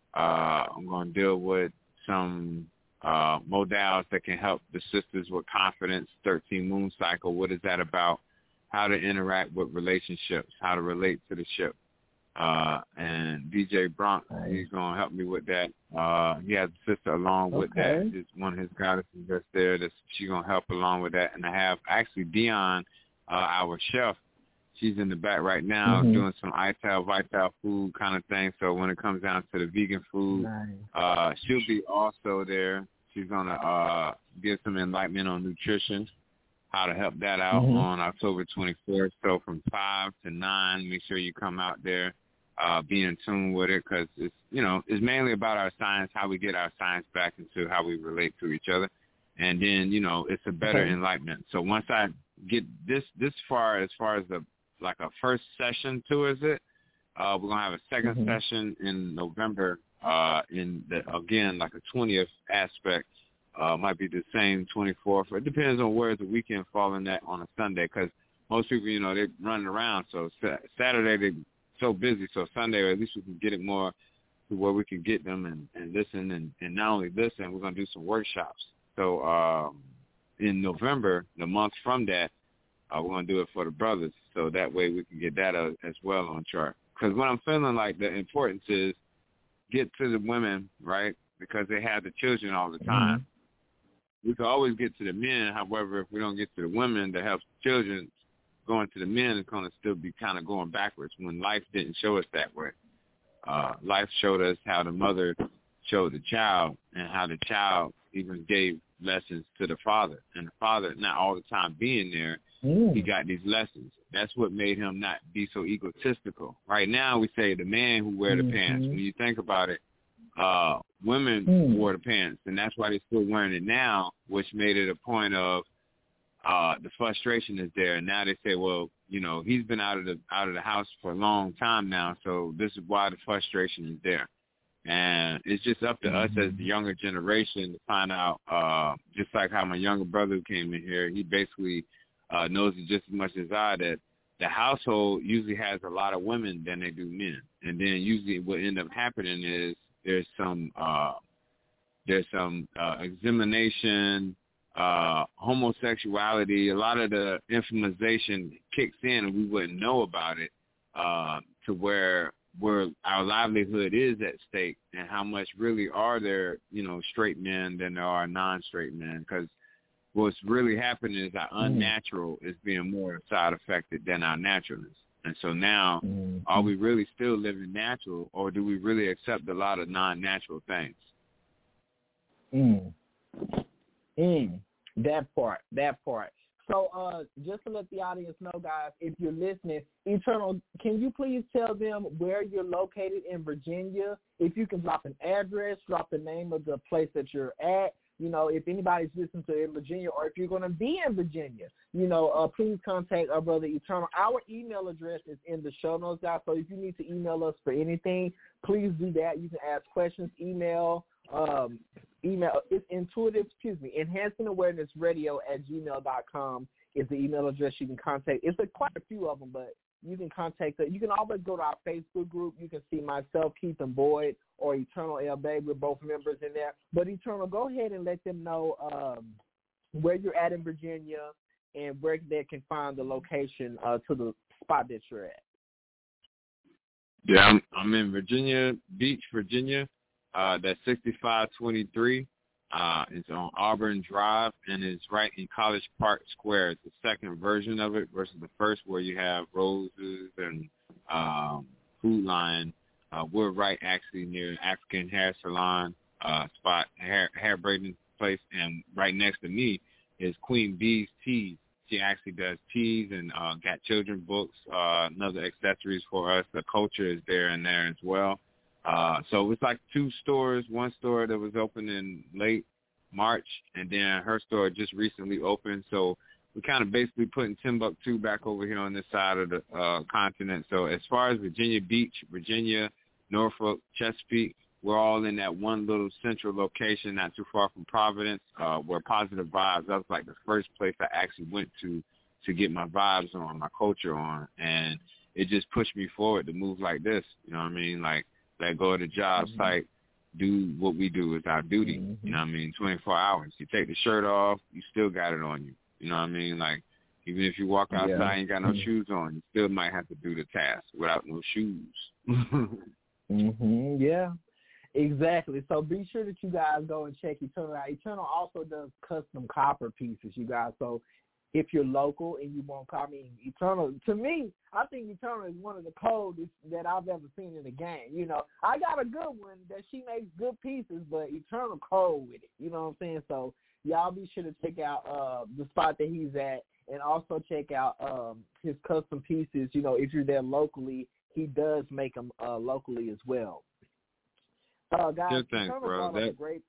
Uh, I'm going to deal with some uh, modals that can help the sisters with confidence, thirteen moon cycle. What is that about? How to interact with relationships, how to relate to the ship. Uh, and D J Bronx, nice. He's going to help me with that. Uh, he has a sister along with okay. that. It's one of his goddesses that's there. That's, she's going to help along with that. And I have actually Dion, uh, our chef. She's in the back right now mm-hmm. doing some I T A L, Vital food kind of thing. So when it comes down to the vegan food, nice. uh, she'll be also there. She's going to uh, give some enlightenment on nutrition, how to help that out mm-hmm. on October twenty-fourth. So from five to nine, make sure you come out there, uh, be in tune with it, because it's, you know, it's mainly about our science, how we get our science back into how we relate to each other. And then, you know, it's a better okay. enlightenment. So once I get this this far, as far as the like a first session towards it, uh, we're going to have a second mm-hmm. session in November uh, in, the, again, like a twentieth aspect. Uh, might be the same twenty-fourth. It depends on where the weekend falling at on a Sunday, because most people, you know, they're running around. So Saturday they're so busy. So Sunday, or at least we can get it more to where we can get them and, and listen. And, and not only listen, we're going to do some workshops. So um, in November, the month from that, uh, we're going to do it for the brothers. So that way we can get that uh, as well on chart. Because what I'm feeling like the importance is get to the women, right, because they have the children all the time. Mm-hmm. We can always get to the men. However, if we don't get to the women that help the children, going to the men is going to still be kind of going backwards when life didn't show us that way. Uh, life showed us how the mother showed the child and how the child even gave lessons to the father. And the father, not all the time being there, mm. he got these lessons. That's what made him not be so egotistical. Right now we say the man who wear the mm-hmm. pants. When you think about it, Uh, women mm. wore the pants, and that's why they're still wearing it now, which made it a point of uh, the frustration is there. And now they say, well, you know, he's been out of the out of the house for a long time now, so this is why the frustration is there. And it's just up to mm-hmm. us as the younger generation to find out, uh, just like how my younger brother who came in here, he basically uh, knows it just as much as I, that the household usually has a lot of women than they do men. And then usually what ends up happening is There's some uh, there's some uh, examination, uh, homosexuality. A lot of the infamization kicks in, and we wouldn't know about it uh, to where where our livelihood is at stake, and how much really are there, you know, straight men than there are non-straight men. Because what's really happening is our unnatural is being more side affected than our naturalness. And so now, mm-hmm. are we really still living natural, or do we really accept a lot of non-natural things? Mm. Mm. That part, that part. So uh, just to let the audience know, guys, if you're listening, Eternal, can you please tell them where you're located in Virginia? If you can drop an address, drop the name of the place that you're at. You know, if anybody's listening to in Virginia, or if you're going to be in Virginia, you know, uh, please contact our brother Eternal. Our email address is in the show notes, guys. So if you need to email us for anything, please do that. You can ask questions, email, um, email. It's intuitive, excuse me, enhancing awareness radio at gmail dot com is the email address you can contact. It's a, quite a few of them, but you can contact us. You can always go to our Facebook group. You can see myself, Keith and Boyd, or Eternal L Bay. We're both members in there. But Eternal, go ahead and let them know um, where you're at in Virginia and where they can find the location uh, to the spot that you're at. Yeah, I'm, I'm in Virginia Beach, Virginia. Uh, that's sixty-five twenty-three. Uh, it's on Auburn Drive, and it's right in College Park Square. It's the second version of it versus the first, where you have roses and um, Food Lion. Uh, we're right actually near African Hair Salon uh, spot, hair, hair braiding place, and right next to me is Queen Bee's Teas. She actually does teas and uh, got children books, uh, another accessories for us. The culture is there and there as well. Uh, so it's like two stores, one store that was open in late March, and then her store just recently opened. So we're kind of basically putting Timbuktu back over here on this side of the uh, continent. So as far as Virginia Beach, Virginia, Norfolk, Chesapeake, we're all in that one little central location not too far from Providence, uh, where Positive Vibes, that was like the first place I actually went to to get my vibes on, my culture on, and it just pushed me forward to move like this, you know what I mean? Like, let go of the job mm-hmm. site, do what we do. It's our duty, mm-hmm. you know what I mean? twenty-four hours. You take the shirt off, you still got it on you, you know what I mean? Like, even if you walk outside yeah. and ain't got no mm-hmm. shoes on, you still might have to do the task without no shoes. mm-hmm. Yeah, exactly. So be sure that you guys go and check Eternal out. Eternal also does custom copper pieces, you guys. So if you're local and you want copper, I mean, Eternal, to me, I think Eternal is one of the coldest that I've ever seen in the game. You know, I got a good one that she makes good pieces, but Eternal cold with it. You know what I'm saying? So y'all be sure to check out uh, the spot that he's at, and also check out um, his custom pieces. You know, if you're there locally, he does make them uh, locally as well. Uh, guys, good thanks, bro. That... Great...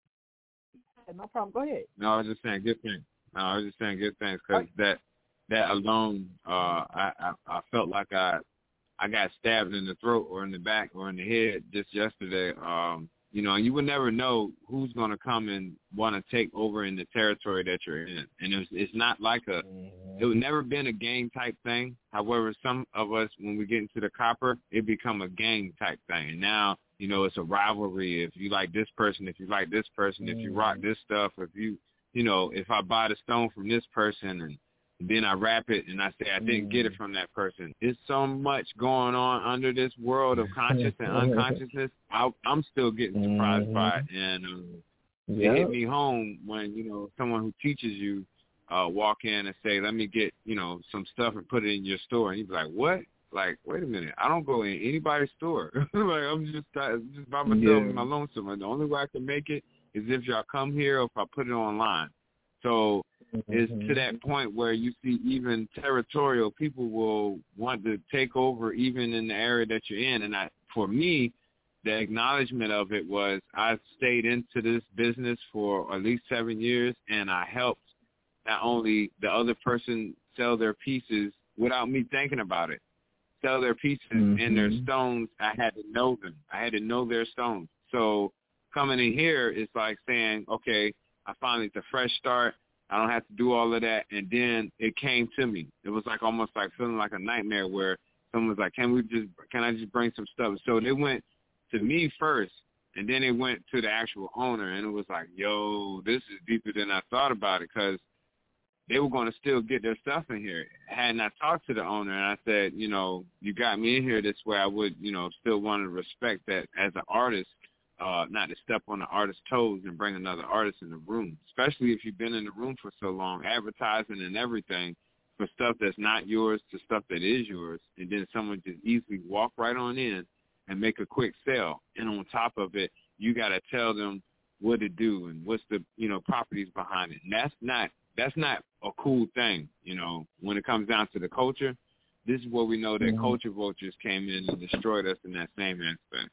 No problem. Go ahead. No, I was just saying good things. No, I was just saying good things because that that alone, uh, I, I I felt like I I got stabbed in the throat or in the back or in the head just yesterday. Um, you know, and you would never know who's going to come and want to take over in the territory that you're in. And it's it's not like a, it would never been a gang type thing. However, some of us, when we get into the copper, it become a gang type thing. And now, you know, it's a rivalry. If you like this person, if you like this person, if you rock this stuff, if you, you know, if I buy the stone from this person and then I wrap it and I say I didn't get it from that person. There's so much going on under this world of conscious and unconsciousness. I, I'm still getting surprised mm-hmm. by it. And um, yep. it hit me home when, you know, someone who teaches you uh, walk in and say, let me get, you know, some stuff and put it in your store. And you'd be like, what? Like, wait a minute. I don't go in anybody's store. Like, I'm just, uh, just by myself yeah. in my lonesome. And the only way I can make it is if y'all come here or if I put it online. So it's mm-hmm. to that point where you see even territorial people will want to take over even in the area that you're in. And I, for me, the acknowledgement of it was I stayed into this business for at least seven years, and I helped not only the other person sell their pieces without me thinking about it, sell their pieces mm-hmm. and their stones. I had to know them. I had to know their stones. So coming in here is like saying, okay, I finally, it's a fresh start. I don't have to do all of that. And then it came to me. It was like almost like feeling like a nightmare where someone was like, can we just, can I just bring some stuff? So they went to me first, and then it went to the actual owner. And it was like, yo, this is deeper than I thought about it, because they were going to still get their stuff in here. Hadn't I talked to the owner and I said, you know, you got me in here this way, I would, you know, still want to respect that as an artist. Uh, not to step on the artist's toes and bring another artist in the room, especially if you've been in the room for so long, advertising and everything for stuff that's not yours to stuff that is yours, and then someone just easily walk right on in and make a quick sale. And on top of it, you got to tell them what to do and what's the, you know, properties behind it. And that's not, that's not a cool thing, you know, when it comes down to the culture. This is where we know that mm-hmm. culture vultures came in and destroyed us in that same aspect.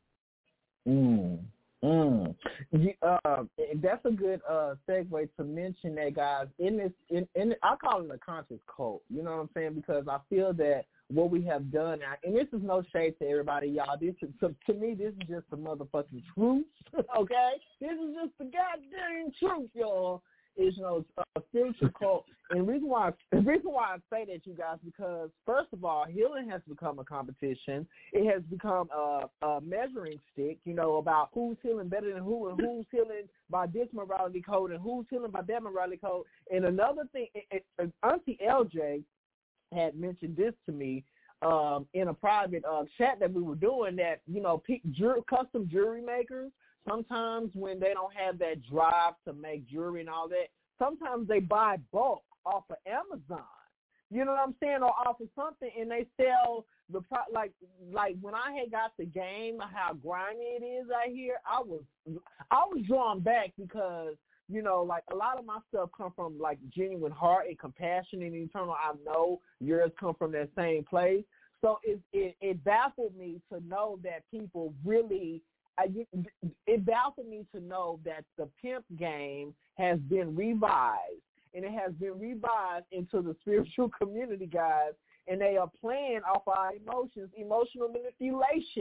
Mm, mm. You, uh, that's a good uh, segue to mention that, guys. In this, in, in I call it a conscious cult. You know what I'm saying? Because I feel that what we have done, and this is no shade to everybody, y'all. This is, to, to me, this is just the motherfucking truth. Okay, this is just the goddamn truth, y'all. Is, you know, a spiritual cult. And the reason why, the reason why I say that, you guys, because first of all, healing has become a competition. It has become a, a measuring stick, you know, about who's healing better than who, and who's healing by this morality code and who's healing by that morality code. And another thing, it, it, Auntie L J had mentioned this to me um, in a private uh, chat that we were doing, that, you know, pe- jur- custom jewelry makers, sometimes when they don't have that drive to make jewelry and all that, sometimes they buy bulk off of Amazon. You know what I'm saying? Or off of something, and they sell the pro- like like when I had got the game, how grimy it is out here, I was I was drawn back because, you know, like a lot of my stuff come from like genuine heart and compassion and eternal. I know yours come from that same place. So it it, it baffled me to know that people really I, it baffled me to know that the pimp game has been revised, and it has been revised into the spiritual community, guys, and they are playing off our emotions, emotional manipulation.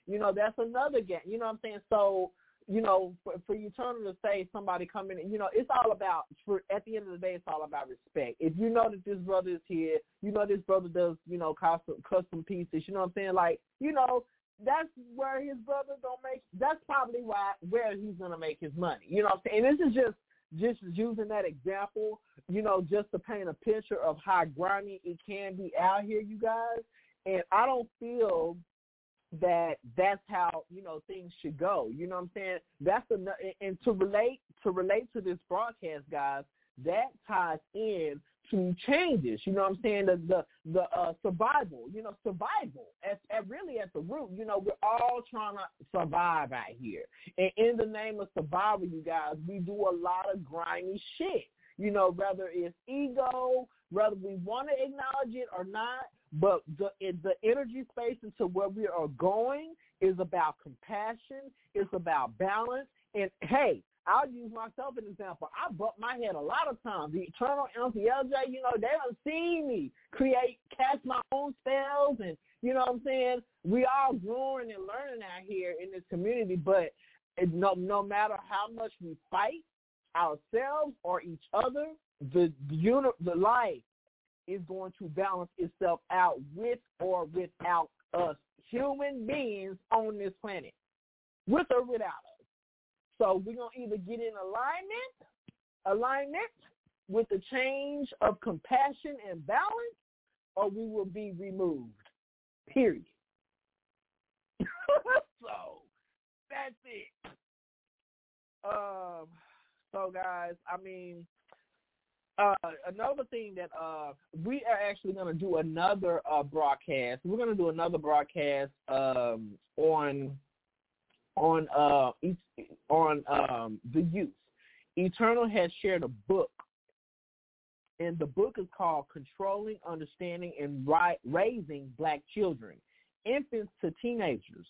You know, that's another game. You know what I'm saying? So, you know, for, for Eternal to say somebody coming in, you know, it's all about, for, at the end of the day, it's all about respect. If you know that this brother is here, you know this brother does, you know, custom, custom pieces, you know what I'm saying? Like, you know, that's where his brother don't make, that's probably why, where he's going to make his money. You know what I'm saying? And this is just, just using that example, you know, just to paint a picture of how grimy it can be out here, you guys. And I don't feel that that's how, you know, things should go. You know what I'm saying? That's the, and to relate to relate to this broadcast, guys, that ties in to changes. You know what I'm saying? The the, the uh, survival. You know, survival. At, at really at the root. You know, we're all trying to survive out here, and in the name of survival, you guys, we do a lot of grimy shit. You know, whether it's ego, whether we want to acknowledge it or not. But the the energy space into where we are going is about compassion. It's about balance. And, hey, I'll use myself as an example. I bumped my head a lot of times. The Eternal Auntie L J, you know, they done seen me create, cast my own spells. And, you know what I'm saying? We all growing and learning out here in this community. But it, no, no matter how much we fight ourselves or each other, the, the, the life is going to balance itself out with or without us, human beings on this planet, with or without us. So we're going to either get in alignment, alignment with the change of compassion and balance, or we will be removed, period. So that's it. Um, so, guys, I mean, Uh, another thing that uh, we are actually going to do another uh, broadcast. We're going to do another broadcast um, on on uh, on um, the youth. Eternal has shared a book, and the book is called "Controlling, Understanding, and Ra- Raising Black Children, Infants to Teenagers."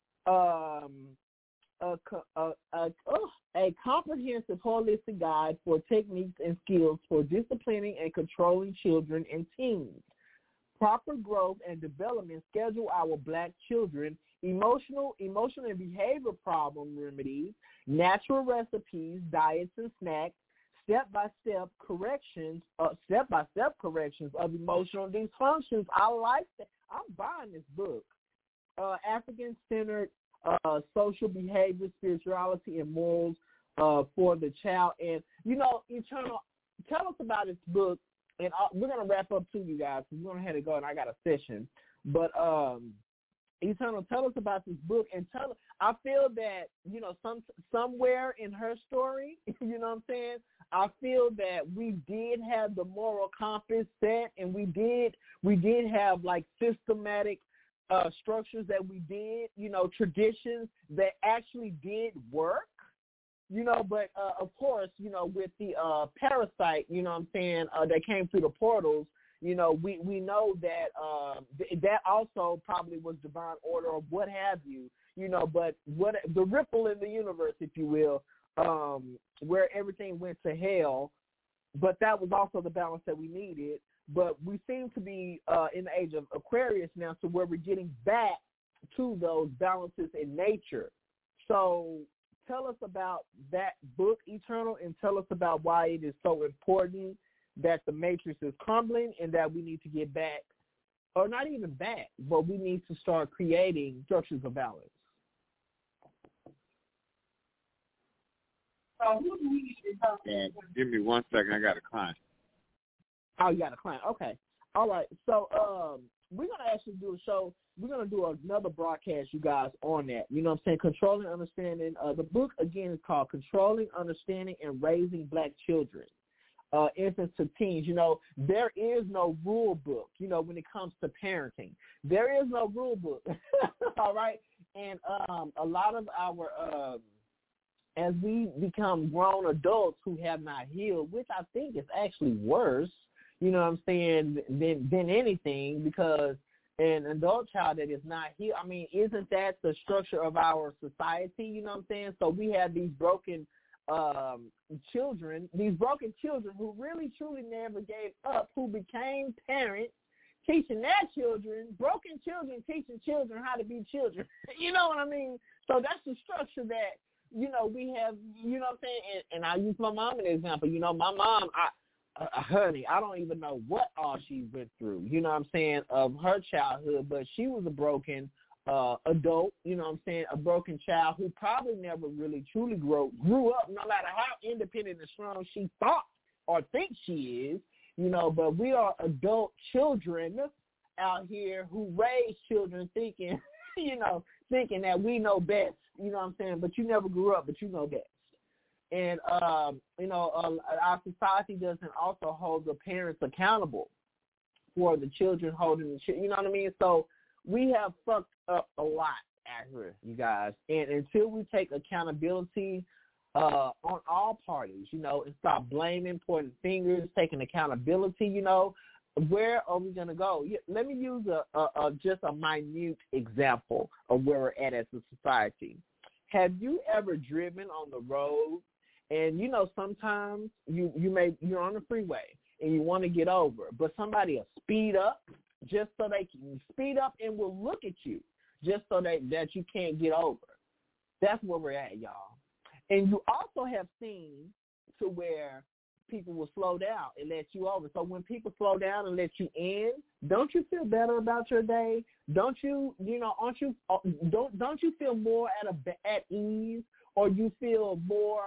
Um, A, a, a, oh, a comprehensive holistic guide for techniques and skills for disciplining and controlling children and teens. Proper growth and development schedule our black children, emotional, emotional and behavior problem remedies, natural recipes, diets and snacks, step-by-step corrections, uh, step-by-step corrections of emotional dysfunctions. I like that. I'm buying this book. Uh, African-centered Uh, social behavior, spirituality, and morals uh, for the child. And, you know, Eternal, tell us about this book. And uh, we're going to wrap up to you guys. We're going to have to go, and I got a session. But, um, Eternal, tell us about this book. And tell I feel that, you know, some somewhere in her story, you know what I'm saying, I feel that we did have the moral compass set, and we did, we did have, like, systematic Uh, structures that we did, you know, traditions that actually did work, you know, but uh, of course, you know, with the uh, parasite, you know what I'm saying, uh, that came through the portals, you know, we, we know that uh, th- that also probably was divine order or what have you, you know, but what the ripple in the universe, if you will, um, where everything went to hell, but that was also the balance that we needed. But we seem to be uh, in the age of Aquarius now, so where we're getting back to those balances in nature. So tell us about that book, Eternal, and tell us about why it is so important that the matrix is crumbling and that we need to get back, or not even back, but we need to start creating structures of balance. So who do we need to talk to? Uh, give me one second. I got a client. Oh, you got a client. Okay. All right. So um, we're going to actually do a show. We're going to do another broadcast, you guys, on that. You know what I'm saying? Controlling, Understanding. Uh, the book, again, is called Controlling, Understanding, and Raising Black Children, uh, Infants to Teens. You know, there is no rule book, you know, when it comes to parenting. There is no rule book. All right? And um, a lot of our uh, as we become grown adults who have not healed, which I think is actually worse, you know what I'm saying, than, than anything, because an adult child that is not healed, I mean, isn't that the structure of our society, you know what I'm saying? So we have these broken um, children, these broken children who really, truly never gave up, who became parents, teaching their children, broken children teaching children how to be children. You know what I mean? So that's the structure that, you know, we have, you know what I'm saying? And, and I use my mom as an example. You know, my mom, I, uh, honey, I don't even know what all she went through, you know what I'm saying, of her childhood, but she was a broken uh, adult, you know what I'm saying, a broken child who probably never really truly grew, grew up, no matter how independent and strong she thought or thinks she is, you know, but we are adult children out here who raise children thinking, you know, thinking that we know best, you know what I'm saying, but you never grew up, but you know best. And, um, you know, uh, our society doesn't also hold the parents accountable for the children holding the children, you know what I mean? So we have fucked up a lot out here, you guys. And until we take accountability uh, on all parties, you know, and stop blaming, pointing fingers, taking accountability, you know, where are we going to go? Let me use a, a, a just a minute example of where we're at as a society. Have you ever driven on the road and, you know, sometimes you, you may, you're on the freeway and you want to get over, but somebody will speed up just so they can speed up and will look at you just so that, that you can't get over. That's where we're at, y'all. And you also have seen to where people will slow down and let you over. So when people slow down and let you in, don't you feel better about your day? Don't you, you know, aren't you, don't don't you feel more at a, at ease, or you feel more,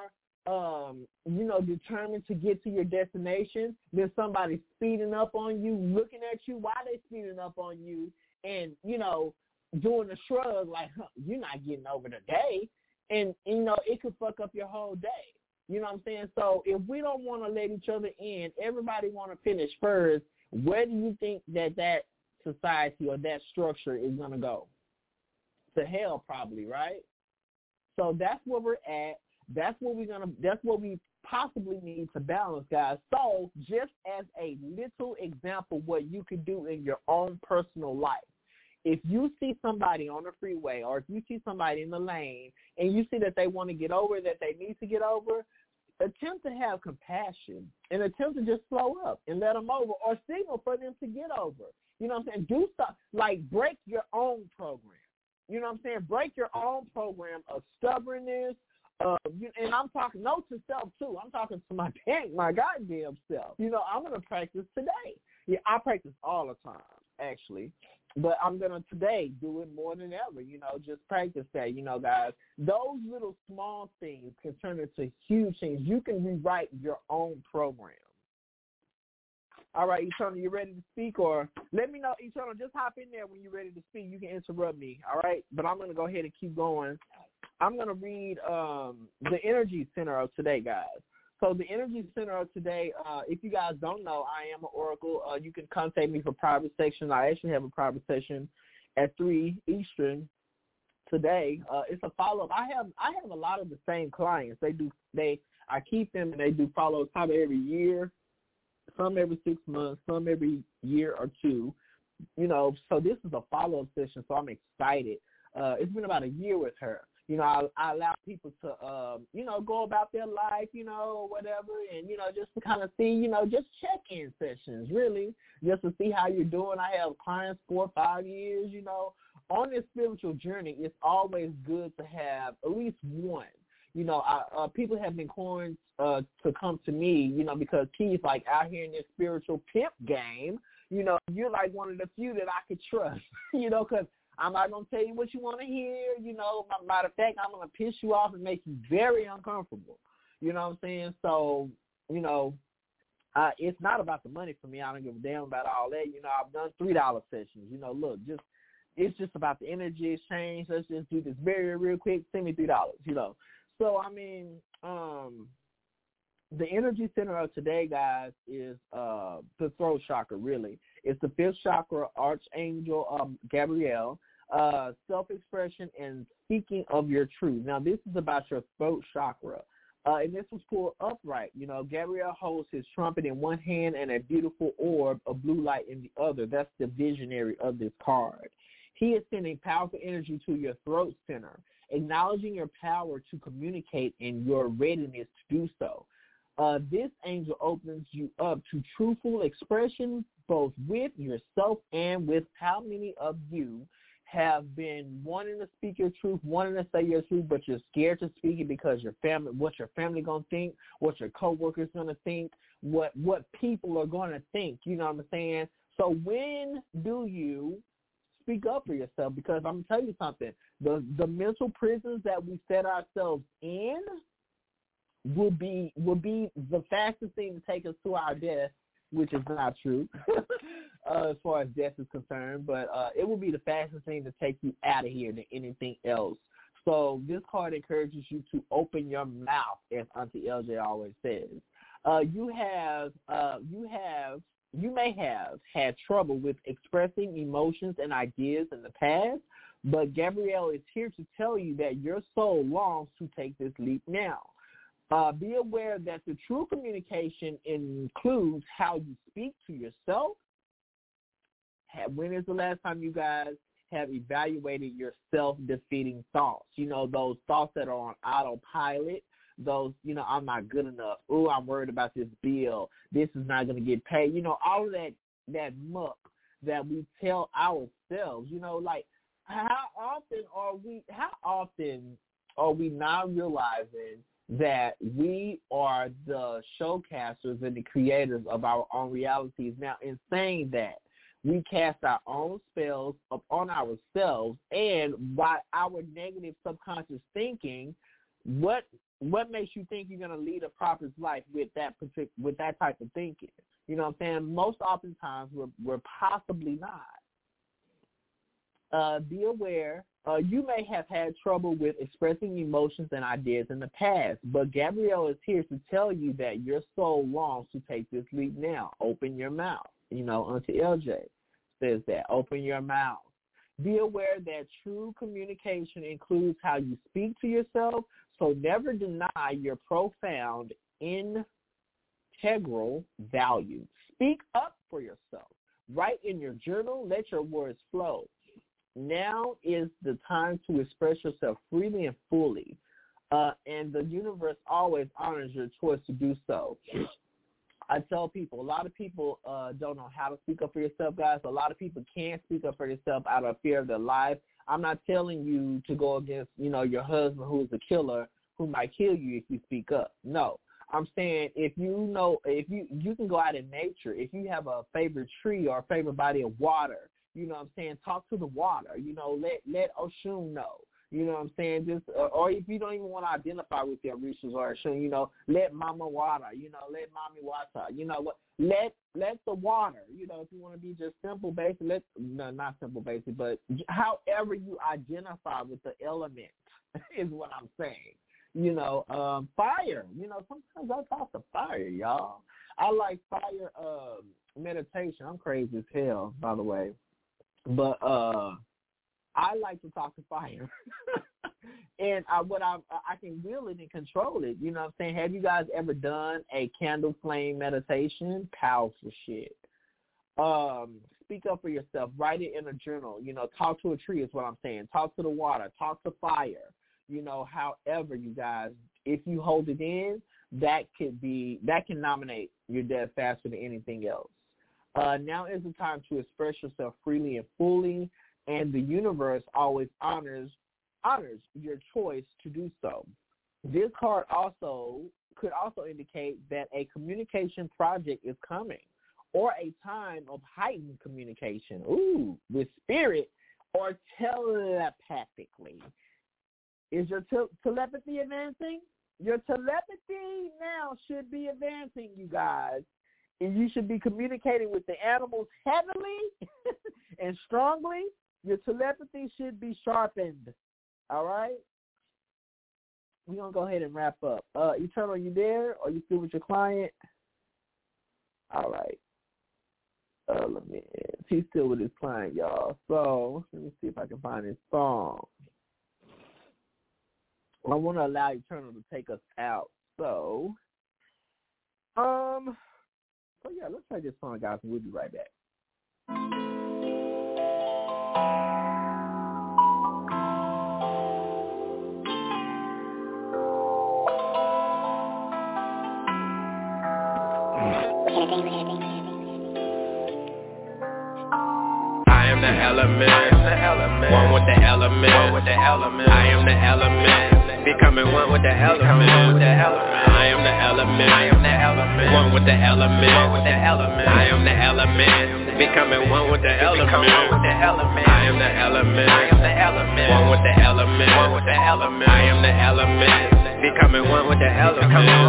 um, you know, determined to get to your destination than somebody speeding up on you, looking at you while they speeding up on you, and you know, doing a shrug like, huh, you're not getting over today, and you know, it could fuck up your whole day. You know what I'm saying? So if we don't want to let each other in, everybody want to finish first, where do you think that that society or that structure is going to go? To hell, probably, right? So that's where we're at. That's what we're gonna. That's what we possibly need to balance, guys. So just as a little example, what you could do in your own personal life. If you see somebody on the freeway or if you see somebody in the lane and you see that they want to get over, that they need to get over, attempt to have compassion and attempt to just slow up and let them over, or signal for them to get over. You know what I'm saying? Do stuff like break your own program. You know what I'm saying? Break your own program of stubbornness. Uh, and I'm talking note to self too. I'm talking to my my goddamn self. You know, I'm gonna practice today. Yeah, I practice all the time, actually. But I'm going to today do it more than ever, you know, just practice that, you know, guys. Those little small things can turn into huge things. You can rewrite your own program. All right, Eternal, you ready to speak? Or let me know, Eternal, just hop in there when you're ready to speak. You can interrupt me, all right? But I'm going to go ahead and keep going. I'm going to read um, the energy center of today, guys. So the energy center of today, uh, if you guys don't know, I am an oracle. Uh, you can contact me for private session. I actually have a private session at three Eastern today. Uh, it's a follow-up. I have I have a lot of the same clients. They do they I keep them and they do follow-ups probably every year, some every six months, some every year or two. You know, so this is a follow-up session, so I'm excited. Uh, it's been about a year with her. You know, I, I allow people to, um, you know, go about their life, you know, whatever, and, you know, just to kind of see, you know, just check-in sessions, really, just to see how you're doing. I have clients four or five years, you know. On this spiritual journey, it's always good to have at least one. You know, I, uh, people have been calling uh, to come to me, you know, because Keith, like, out here in this spiritual pimp game, you know, you're like one of the few that I could trust, you know, because I'm not going to tell you what you want to hear, you know. Matter of fact, I'm going to piss you off and make you very uncomfortable. You know what I'm saying? So, you know, uh, it's not about the money for me. I don't give a damn about all that. You know, I've done three dollar sessions. You know, look, just it's just about the energy exchange. Let's just do this very real quick. Send me three dollars, you know. So, I mean, um, the energy center of today, guys, is uh, the throat chakra, really. It's the fifth chakra, Archangel um, Gabriel, uh, self-expression and speaking of your truth. Now, this is about your throat chakra, uh, and this was pulled upright. You know, Gabriel holds his trumpet in one hand and a beautiful orb of blue light in the other. That's the visionary of this card. He is sending powerful energy to your throat center, acknowledging your power to communicate and your readiness to do so. Uh, this angel opens you up to truthful expression both with yourself and with how many of you have been wanting to speak your truth, wanting to say your truth, but you're scared to speak it because your family, what your family gonna think, what your coworkers gonna think, what what people are gonna think. You know what I'm saying? So when do you speak up for yourself? Because I'm gonna tell you something: the the mental prisons that we set ourselves in will be will be the fastest thing to take us to our death, which is not true. Uh, as far as death is concerned, but uh, it will be the fastest thing to take you out of here than anything else. So this card encourages you to open your mouth, as Auntie L J always says. Uh, you have, uh, you have, you may have had trouble with expressing emotions and ideas in the past, but Gabrielle is here to tell you that your soul longs to take this leap now. Uh, be aware that the true communication includes how you speak to yourself. When is the last time you guys have evaluated your self-defeating thoughts? You know, those thoughts that are on autopilot, those, you know, I'm not good enough. Ooh, I'm worried about this bill. This is not going to get paid. You know, all of that, that muck that we tell ourselves, you know, like how often are we, how often are we now realizing that we are the showcasters and the creators of our own realities? Now, in saying that, we cast our own spells upon ourselves, and by our negative subconscious thinking, what what makes you think you're going to lead a prosperous life with that particular, with that type of thinking? You know what I'm saying? Most oftentimes, we're, we're possibly not. Uh, be aware, uh, you may have had trouble with expressing emotions and ideas in the past, but Gabrielle is here to tell you that your soul longs to take this leap now. Open your mouth. You know, Auntie L J says that. Open your mouth. Be aware that true communication includes how you speak to yourself, so never deny your profound, integral value. Speak up for yourself. Write in your journal. Let your words flow. Now is the time to express yourself freely and fully, uh, and the universe always honors your choice to do so. I tell people, a lot of people uh, don't know how to speak up for yourself, guys. A lot of people can't speak up for yourself out of fear of their life. I'm not telling you to go against, you know, your husband who is a killer who might kill you if you speak up. No. I'm saying if you know, if you, you can go out in nature. If you have a favorite tree or a favorite body of water, you know what I'm saying, talk to the water. You know, let, let Oshun know. You know what I'm saying? Just uh, or if you don't even want to identify with your resources or Oshun, you know, let Mama water. You know, let Mommy water. You know what? Let let the water. You know, if you want to be just simple basic, let no not simple basic, but however you identify with the element is what I'm saying. You know, um, fire. You know, sometimes I talk to fire, y'all. I like fire uh, meditation. I'm crazy as hell, by the way, but uh. I like to talk to fire, and I, what I I can will it and control it. You know what I'm saying? Have you guys ever done a candle flame meditation? Powerful shit. Um, speak up for yourself. Write it in a journal. You know, talk to a tree is what I'm saying. Talk to the water. Talk to fire. You know, however, you guys, if you hold it in, that could be that can nominate your death faster than anything else. Uh, now is the time to express yourself freely and fully. And the universe always honors honors your choice to do so. This card also could also indicate that a communication project is coming, or a time of heightened communication, ooh, with spirit or telepathically. Is your te- telepathy advancing? Your telepathy now should be advancing, you guys. And you should be communicating with the animals heavily and strongly. Your telepathy should be sharpened, all right? We're going to go ahead and wrap up. Uh, Eternal, are you there? Or are you still with your client? All right. Uh, let me, he's still with his client, y'all. So let me see if I can find his song. I want to allow Eternal to take us out. So, um, so yeah, let's play this song, guys, and we'll be right back. I am the element, one with the element. I am the element, becoming one with the element. I am the element, one with the element. I am the element, becoming one with the element. I am the element, one with the element. I am the element, becoming one with the element.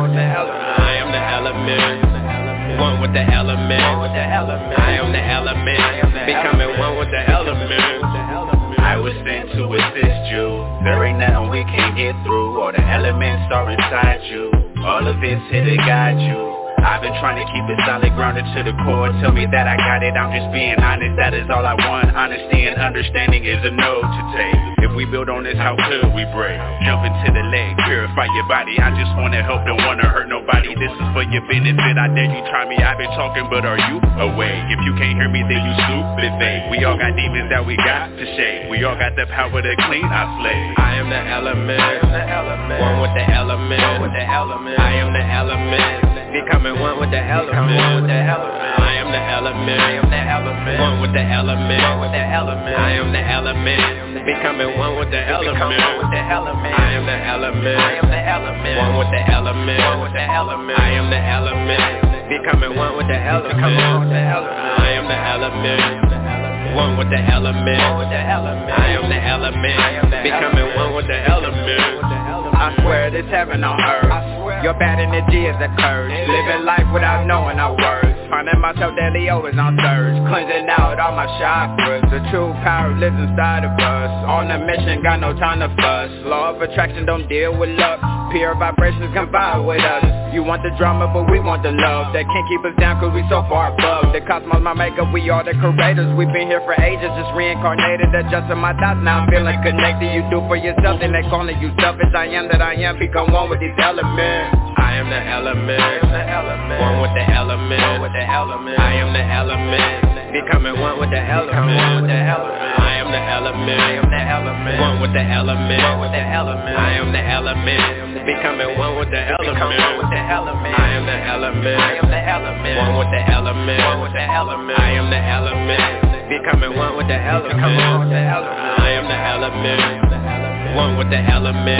I am the element, one with the element. I am the element, becoming one with the element. I was sent to assist you. There ain't nothing we can't get through. All the elements are inside you. All of it's here to guide you. I've been trying to keep it solid, grounded to the core. Tell me that I got it, I'm just being honest. That is all I want. Honesty and understanding is a no to take. If we build on this, how could we break? Jump into the leg, purify your body. I just wanna help, don't wanna hurt nobody. This is for your benefit, I dare you try me. I've been talking, but are you awake? If you can't hear me, then you stupid fake. We all got demons that we got to shake. We all got the power to clean our slate. I am the element, one with the element. I am the element, becoming one with the element. I am the element, one with the element. I am the element, becoming one with the element. I am the element, one with the element. I am the element, becoming one with the element. I am the element, one with the element. I am the element, becoming one with the element. I swear this heaven on earth. Your bad energy is a curse. Living life without knowing our worth. Finding myself daily always on thirst. Cleansing out all my chakras. The true power lives inside of us. On a mission, got no time to fuss. Law of attraction don't deal with luck. Pure vibrations combine with us. You want the drama, but we want the love. That can't keep us down cause we so far above. The cosmos, my makeup, we are the creators. We've been here for ages, just reincarnated. Adjusting my thoughts, now I'm feeling connected. You do for yourself, then they calling you selfish. I am that I am, become one with these elements. I am the element, one with the element. I am the element, becoming one with the element. I am the element, one with the element. I am the element, becoming one with the element. I am the element, one with the element. I am the element, becoming one with the element. I am the element, one with the element.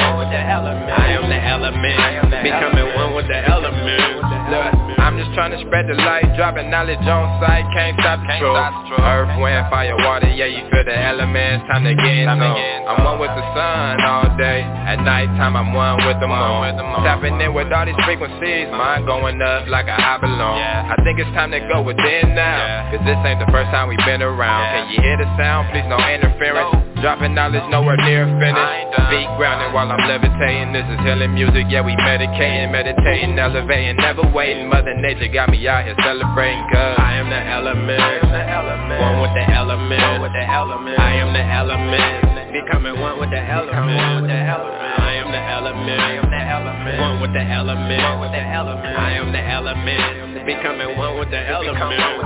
I am the element, becoming one with the element. Look, I'm just trying to spread the light, dropping knowledge on sight, can't stop the truth. Earth, wind, fire, water, yeah, you feel the elements, time to get in tune. I'm one with the sun all day, at night time I'm one with the moon. Tapping in with all these frequencies, mind going up like a high balloon. I think it's time to go within now, cause this ain't the first time we've been around. Can you hear the sound? Please no interference. Dropping knowledge nowhere near finished. Feet grounded while I'm levitating. This is healing music, yeah, we medicating, meditating, elevating, never waiting. Mother Nature got me out here celebrating, cause I am the element, one with the element. I am the element, becoming one with the element. I am the element, one with the element. I am the element, becoming one with the element.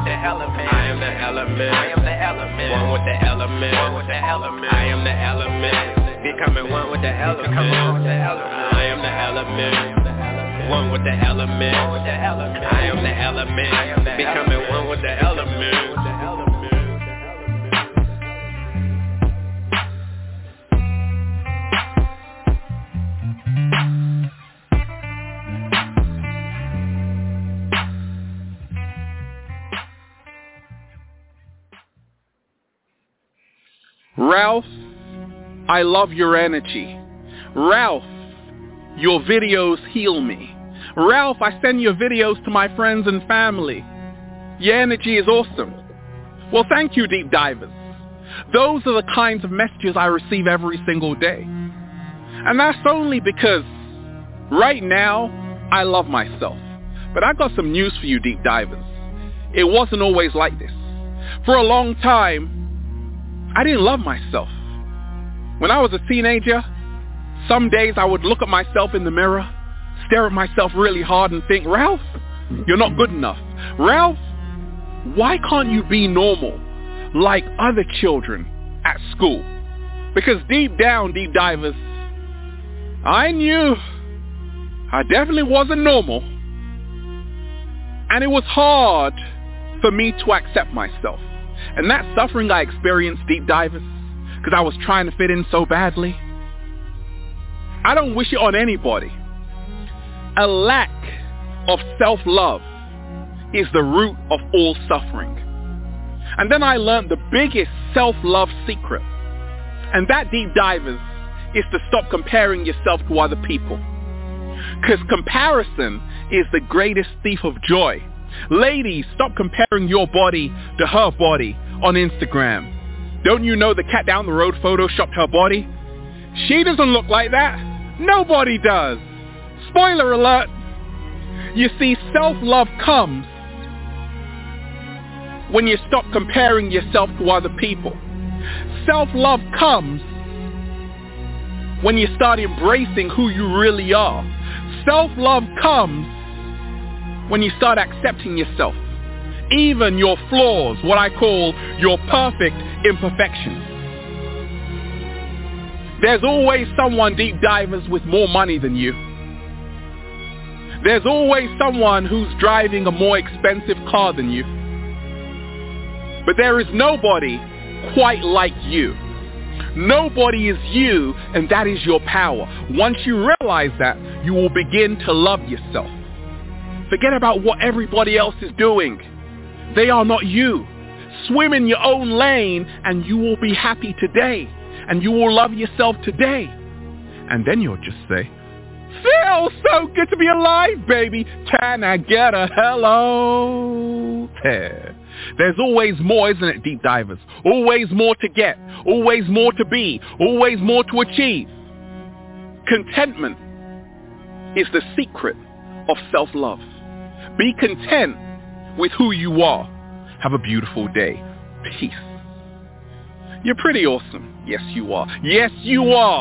I am the element, one with the element. I am the element, becoming one with the element. I am the element, one with the element. I am the element, becoming one with the element. Ralph, I love your energy. Ralph, your videos heal me. Ralph, I send your videos to my friends and family. Your energy is awesome. Well, thank you, Deep Divers. Those are the kinds of messages I receive every single day. And that's only because right now, I love myself. But I've got some news for you, Deep Divers. It wasn't always like this. For a long time, I didn't love myself. When I was a teenager, some days I would look at myself in the mirror, stare at myself really hard and think, Ralph, you're not good enough. Ralph, why can't you be normal like other children at school? Because deep down, Deep Divers, I knew I definitely wasn't normal. And it was hard for me to accept myself. And that suffering I experienced, deep divers, because I was trying to fit in so badly, I don't wish it on anybody. A lack of self-love is the root of all suffering. And then I learned the biggest self-love secret. And that, deep divers, is to stop comparing yourself to other people. Because comparison is the greatest thief of joy. Ladies, stop comparing your body to her body on Instagram. Don't you know the cat down the road photoshopped her body? She doesn't look like that. Nobody does. Spoiler alert. You see, self-love comes when you stop comparing yourself to other people. Self-love comes when you start embracing who you really are. Self-love comes when you start accepting yourself, even your flaws, what I call your perfect imperfections. There's always someone, deep divers, with more money than you. There's always someone who's driving a more expensive car than you. But there is nobody quite like you. Nobody is you, and that is your power. Once you realize that, you will begin to love yourself. Forget about what everybody else is doing. They are not you. Swim in your own lane, and you will be happy today. And you will love yourself today. And then you'll just say, feels so good to be alive, baby. Can I get a hello? There. There's always more, isn't it, deep divers? Always more to get. Always more to be. Always more to achieve. Contentment is the secret of self-love. Be content with who you are. Have a beautiful day. Peace. You're pretty awesome. Yes, you are. Yes, you are.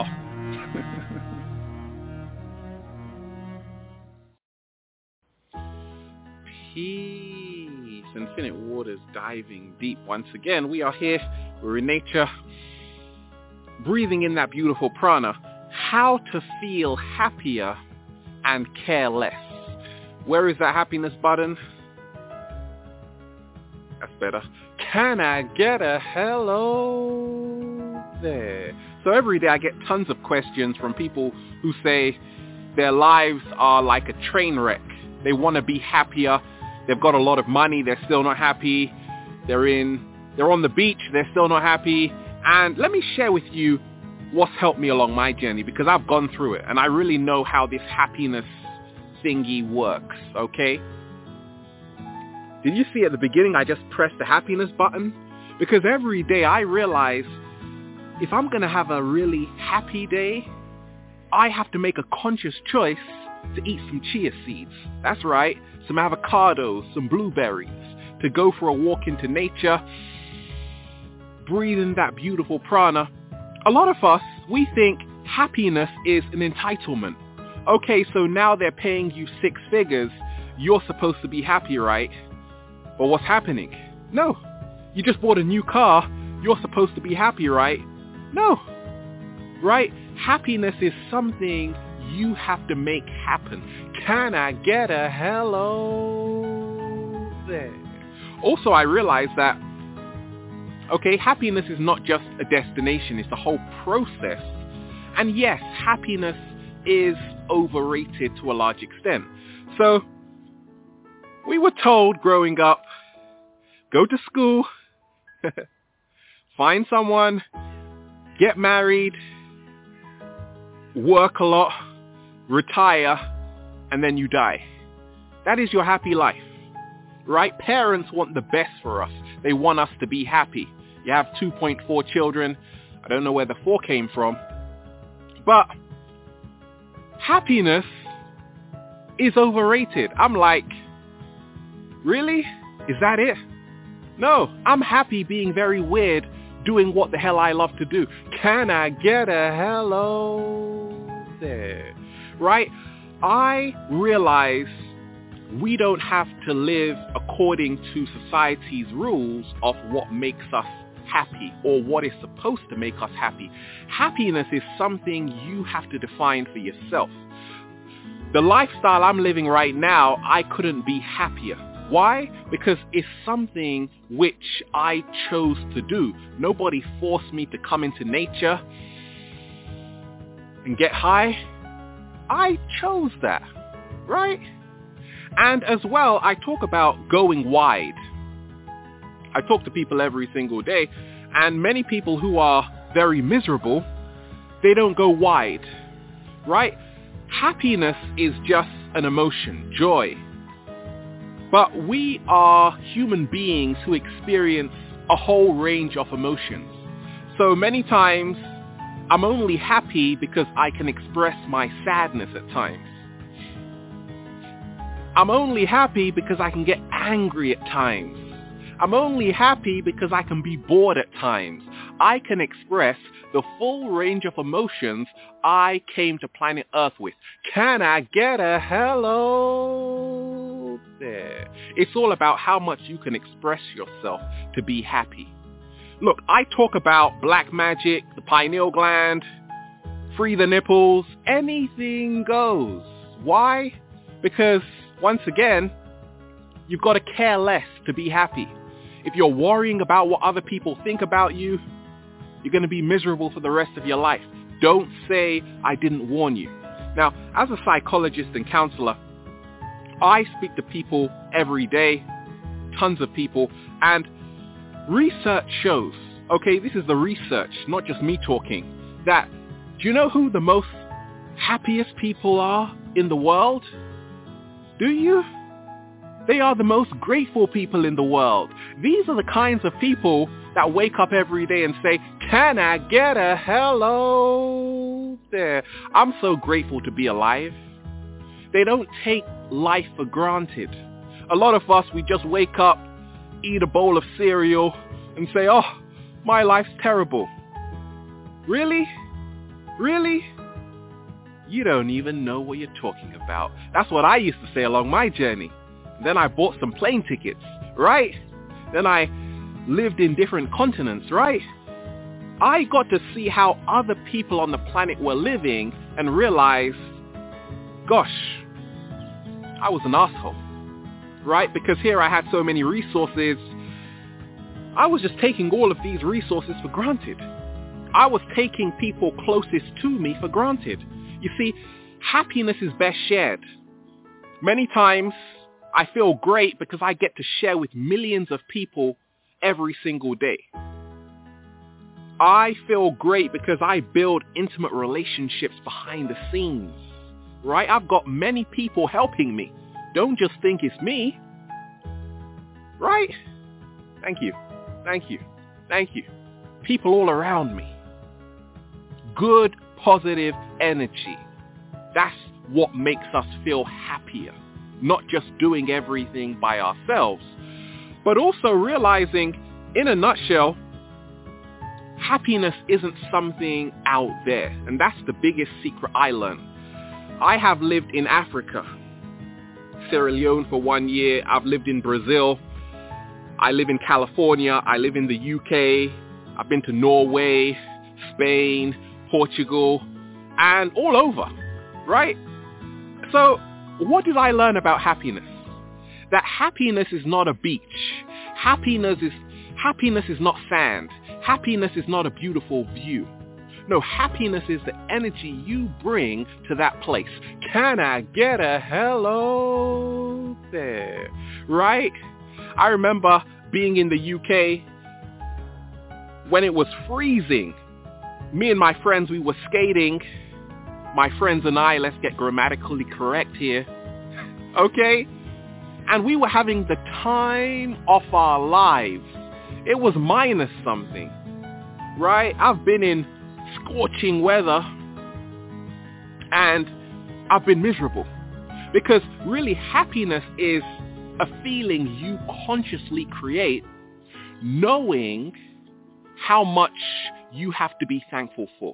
Peace. Infinite waters diving deep. Once again, we are here. We're in nature. Breathing in that beautiful prana. How to feel happier and care less. Where is that happiness button? That's better. Can I get a hello there? So every day I get tons of questions from people who say their lives are like a train wreck. They want to be happier. They've got a lot of money. They're still not happy. They're in, they're on the beach. They're still not happy. And let me share with you what's helped me along my journey, because I've gone through it and I really know how this happiness thingy works, okay? Did you see at the beginning I just pressed the happiness button? Because every day I realize if I'm going to have a really happy day, I have to make a conscious choice to eat some chia seeds. That's right, some avocados, some blueberries, to go for a walk into nature, breathe in that beautiful prana. A lot of us, we think happiness is an entitlement. Okay, so now they're paying you six figures, you're supposed to be happy, right? But what's happening? No. You just bought a new car, you're supposed to be happy, right? No. Right? Happiness is something you have to make happen. Can I get a hello there? Also, I realized that, okay, happiness is not just a destination, it's a whole process. And yes, happiness is overrated to a large extent. So, we were told growing up, go to school, find someone, get married, work a lot, retire, and then you die. That is your happy life, right? Parents want the best for us. They want us to be happy. You have two point four children. I don't know where the four came from. But happiness is overrated. I'm like, really? Is that it? No, I'm happy being very weird, doing what the hell I love to do. Can I get a hello there? Right? I realize we don't have to live according to society's rules of what makes us happy or what is supposed to make us happy. Happiness is something you have to define for yourself. The lifestyle I'm living right now, I couldn't be happier. Why? Because it's something which I chose to do. Nobody forced me to come into nature and get high. I chose that, right? And as well, I talk about going wide. I talk to people every single day, and many people who are very miserable, they don't go wide, right? Happiness is just an emotion, joy. But we are human beings who experience a whole range of emotions. So many times, I'm only happy because I can express my sadness at times. I'm only happy because I can get angry at times. I'm only happy because I can be bored at times. I can express the full range of emotions I came to planet Earth with. Can I get a hello there? It's all about how much you can express yourself to be happy. Look, I talk about black magic, the pineal gland, free the nipples, anything goes. Why? Because, once again, you've got to care less to be happy. If you're worrying about what other people think about you, you're going to be miserable for the rest of your life. Don't say, I didn't warn you. Now, as a psychologist and counselor, I speak to people every day, tons of people, and research shows, okay, this is the research, not just me talking, that do you know who the most happiest people are in the world? Do you? They are the most grateful people in the world. These are the kinds of people that wake up every day and say, can I get a hello there? I'm so grateful to be alive. They don't take life for granted. A lot of us, we just wake up, eat a bowl of cereal, and say, oh, my life's terrible. Really? Really? You don't even know what you're talking about. That's what I used to say along my journey. Then I bought some plane tickets, right? Then I lived in different continents, right? I got to see how other people on the planet were living and realized, gosh, I was an asshole, right? Because here I had so many resources. I was just taking all of these resources for granted. I was taking people closest to me for granted. You see, happiness is best shared. Many times, I feel great because I get to share with millions of people every single day. I feel great because I build intimate relationships behind the scenes, right? I've got many people helping me. Don't just think it's me, right? Thank you. Thank you. Thank you. People all around me. Good, positive energy. That's what makes us feel happier. Not just doing everything by ourselves, but also realizing, in a nutshell, happiness isn't something out there. And that's the biggest secret I learned. I have lived in Africa, Sierra Leone for one year. I've lived in Brazil. I live in California. I live in the U K. I've been to Norway, Spain, Portugal, and all over, right? So, what did I learn about happiness? That happiness is not a beach. Happiness is happiness is not sand. Happiness is not a beautiful view. No, happiness is the energy you bring to that place. Can I get a hello there? Right? I remember being in the U K when it was freezing. Me and my friends, we were skating. My friends and I, let's get grammatically correct here, okay? And we were having the time of our lives. It was minus something, right? I've been in scorching weather and I've been miserable because really happiness is a feeling you consciously create knowing how much you have to be thankful for.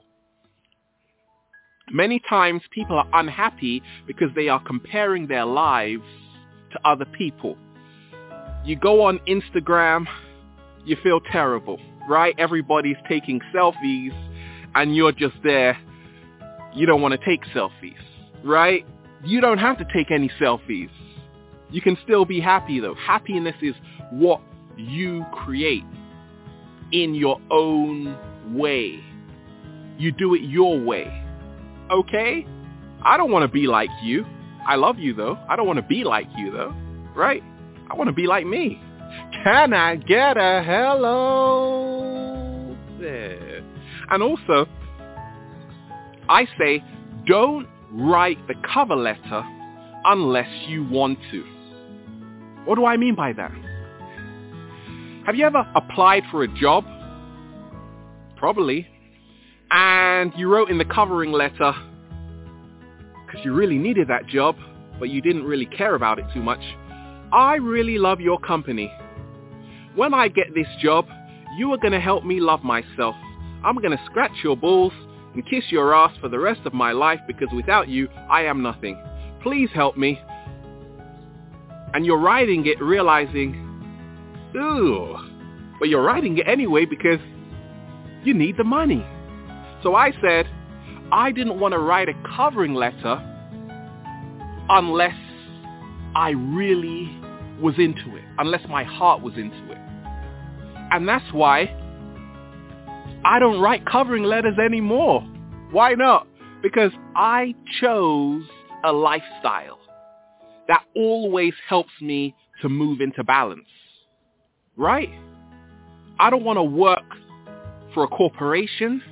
Many times people are unhappy because they are comparing their lives to other people. You go on Instagram, you feel terrible, right? Everybody's taking selfies and you're just there. You don't want to take selfies, right? You don't have to take any selfies. You can still be happy though. Happiness is what you create in your own way. You do it your way. Okay? I don't want to be like you. I love you though. I don't want to be like you though. Right? I want to be like me. Can I get a hello? There. And also, I say, don't write the cover letter unless you want to. What do I mean by that? Have you ever applied for a job? Probably. And you wrote in the covering letter, because you really needed that job, but you didn't really care about it too much. I really love your company. When I get this job, you are going to help me love myself. I'm going to scratch your balls and kiss your ass for the rest of my life because without you, I am nothing. Please help me. And you're writing it realizing, ooh, but you're writing it anyway because you need the money. So I said, I didn't want to write a covering letter unless I really was into it, unless my heart was into it. And that's why I don't write covering letters anymore. Why not? Because I chose a lifestyle that always helps me to move into balance. Right? I don't want to work for a corporation.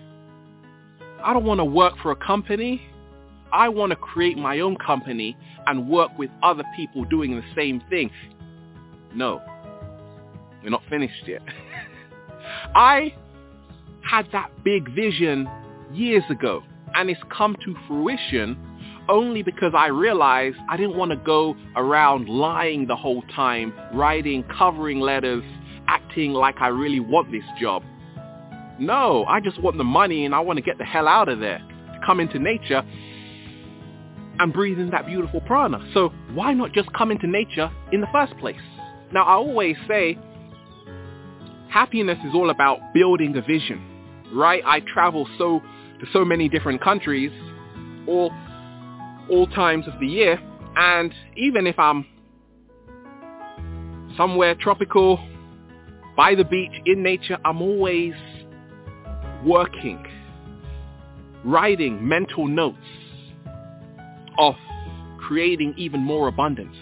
I don't want to work for a company. I want to create my own company and work with other people doing the same thing. No, we're not finished yet. I had that big vision years ago, and it's come to fruition only because I realized I didn't want to go around lying the whole time, writing covering letters, acting like I really want this job. No, I just want the money and I want to get the hell out of there, to come into nature and breathe in that beautiful prana. So why not just come into nature in the first place? Now, I always say happiness is all about building a vision, right? I travel so to so many different countries, all all times of the year, and even if I'm somewhere tropical, by the beach, in nature, I'm always working, writing mental notes of creating even more abundance.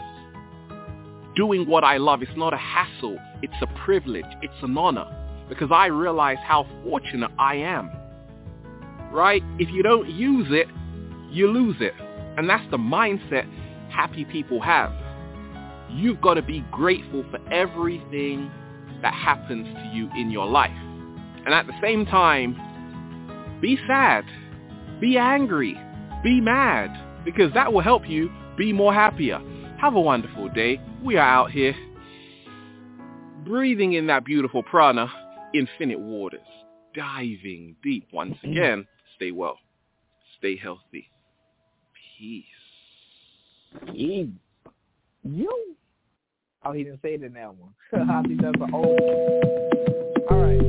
Doing what I love, it's not a hassle, it's a privilege, it's an honor, because I realize how fortunate I am, right? If you don't use it, you lose it. And that's the mindset happy people have. You've got to be grateful for everything that happens to you in your life. And at the same time, be sad, be angry, be mad, because that will help you be more happier. Have a wonderful day. We are out here breathing in that beautiful prana, infinite waters, diving deep. Once again, stay well, stay healthy. Peace. You, you. Oh, he didn't say it in that one. I think that's an old. All right.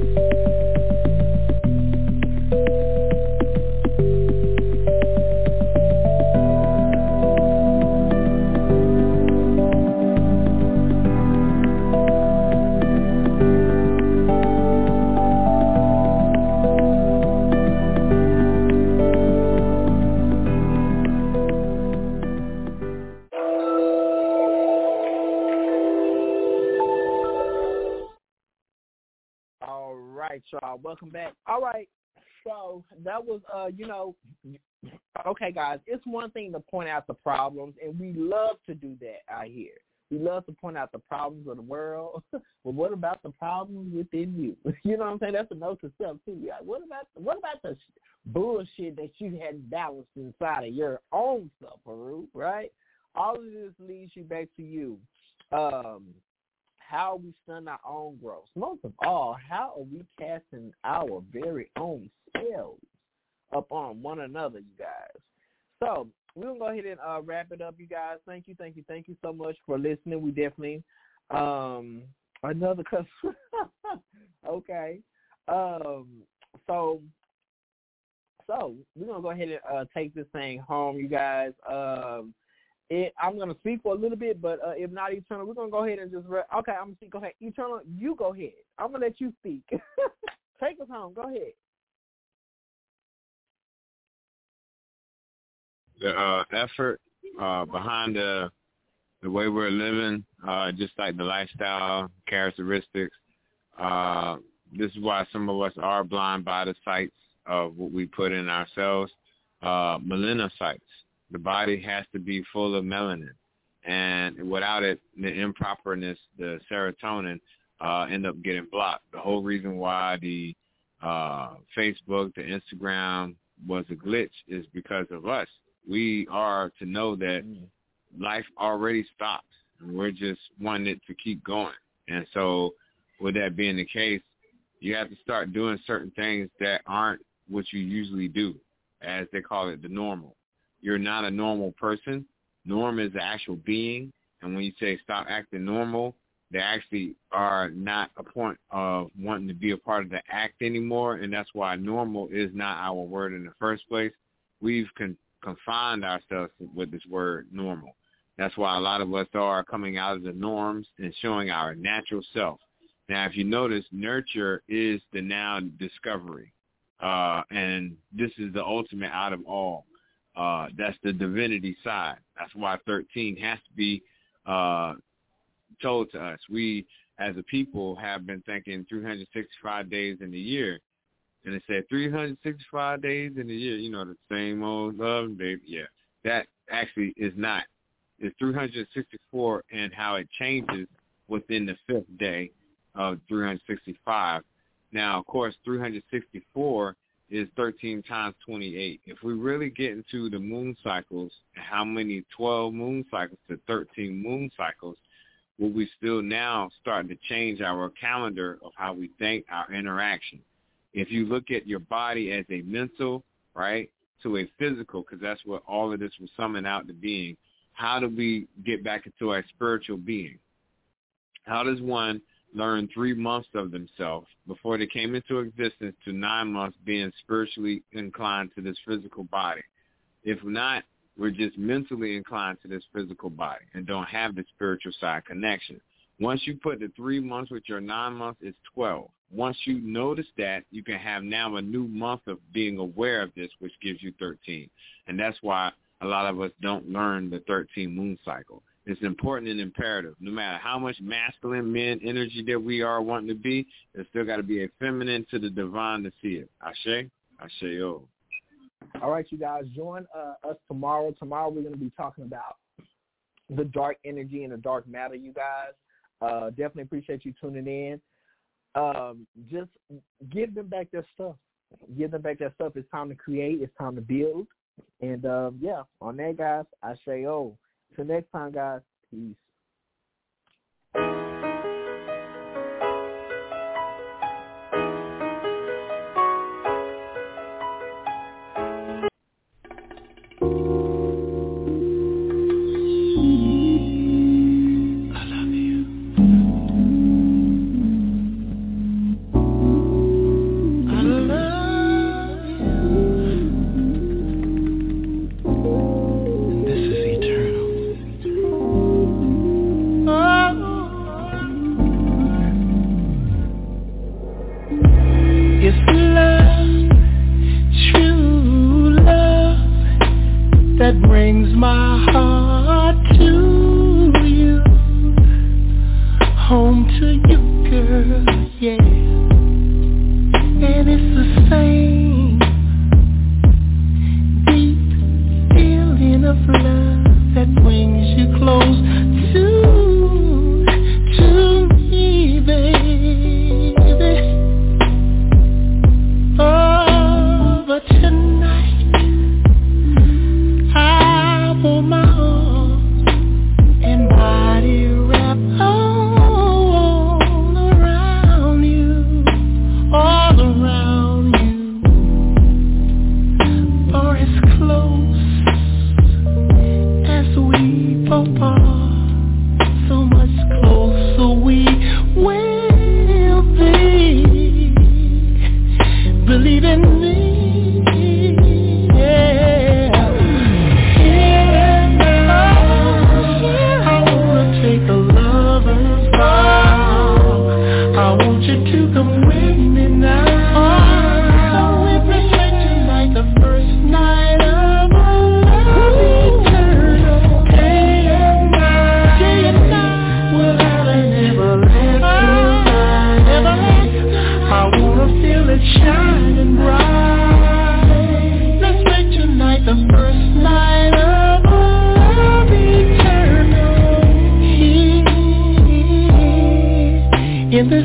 Y'all, welcome back. All right, so that was, uh, you know, okay, guys, it's one thing to point out the problems, and we love to do that out here. We love to point out the problems of the world, but what about the problems within you? You know what I'm saying? That's a note to self, too. Like, what about what about the bullshit that you had balanced inside of your own self, Haru, right? All of this leads you back to you. Um, How we stun our own growth. Most of all, how are we casting our very own spells upon one another, you guys? So we're going to go ahead and uh, wrap it up, you guys. Thank you, thank you, thank you so much for listening. We definitely, um, another customer. Okay. Um, so, so we're going to go ahead and uh, take this thing home, you guys. Um, it, I'm gonna speak for a little bit, but uh, if not, Eternal, we're gonna go ahead and just re- okay. I'm gonna speak. Go ahead, Eternal. You go ahead. I'm gonna let you speak. Take us home. Go ahead. The uh, effort uh, behind the the way we're living, uh, just like the lifestyle characteristics. Uh, this is why some of us are blind by the sights of what we put in ourselves. Uh, melanocytes. The body has to be full of melanin, and without it, the improperness, the serotonin, uh, end up getting blocked. The whole reason why the uh, Facebook, the Instagram was a glitch is because of us. We are to know that life already stops, and we're just wanting it to keep going. And so with that being the case, you have to start doing certain things that aren't what you usually do, as they call it, the normal. You're not a normal person. Norm is the actual being. And when you say stop acting normal, they actually are not a point of wanting to be a part of the act anymore. And that's why normal is not our word in the first place. We've con- confined ourselves with this word normal. That's why a lot of us are coming out of the norms and showing our natural self. Now, if you notice, nurture is the now discovery. Uh, and this is the ultimate out of all. Uh, that's the divinity side. That's why thirteen has to be uh, told to us. We, as a people, have been thinking three hundred sixty-five days in the year. And it said three hundred sixty-five days in the year, you know, the same old love, baby. Yeah, that actually is not. It's three hundred sixty-four and how it changes within the fifth day of three hundred sixty-five. Now, of course, three hundred sixty-four is thirteen times twenty-eight. If we really get into the moon cycles, how many twelve moon cycles to thirteen moon cycles, will we still now starting to change our calendar of how we think, our interaction? If you look at your body as a mental, right, to a physical, because that's what all of this was summing out to being, how do we get back into our spiritual being? How does one learn three months of themselves before they came into existence to nine months being spiritually inclined to this physical body? If not, we're just mentally inclined to this physical body and don't have the spiritual side connection. Once you put the three months with your nine months, it's twelve. Once you notice that, you can have now a new month of being aware of this, which gives you thirteen. And that's why a lot of us don't learn the thirteen moon cycle. It's important and imperative. No matter how much masculine men energy that we are wanting to be, there's still got to be a feminine to the divine to see it. Ashe? Ashe-o. All right, you guys, join uh, us tomorrow. Tomorrow we're going to be talking about the dark energy and the dark matter, you guys. Uh, definitely appreciate you tuning in. Um, just give them back their stuff. Give them back their stuff. It's time to create. It's time to build. And, um, yeah, on that, guys, Ashe-o. Till next time, guys, peace. We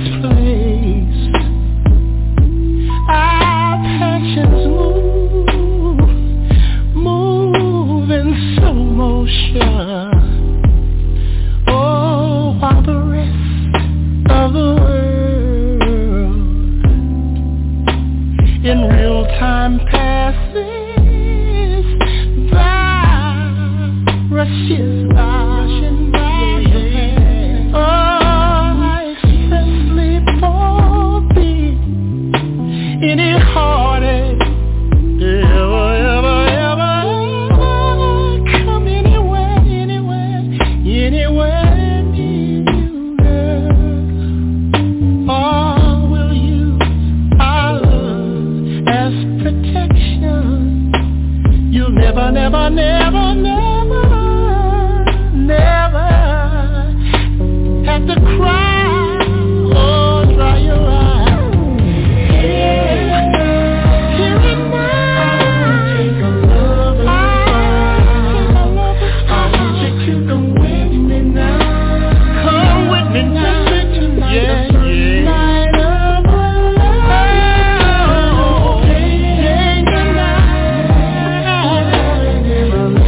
this place. Our passions move, move in slow motion. Oh, while the rest of the world in real time passes by, rushes by, rushing by. Oh, I expressly forbid any heartache ever, ever, ever, ever come anywhere, anywhere, anywhere near you, girl. Oh, we'll use our love as protection. You'll never, never, never, never, never have to cry or dry your eyes. Here and now, take a lover's I want you to come with me now. Come with me now. Tonight, yeah, yeah. Night of love. Take the night.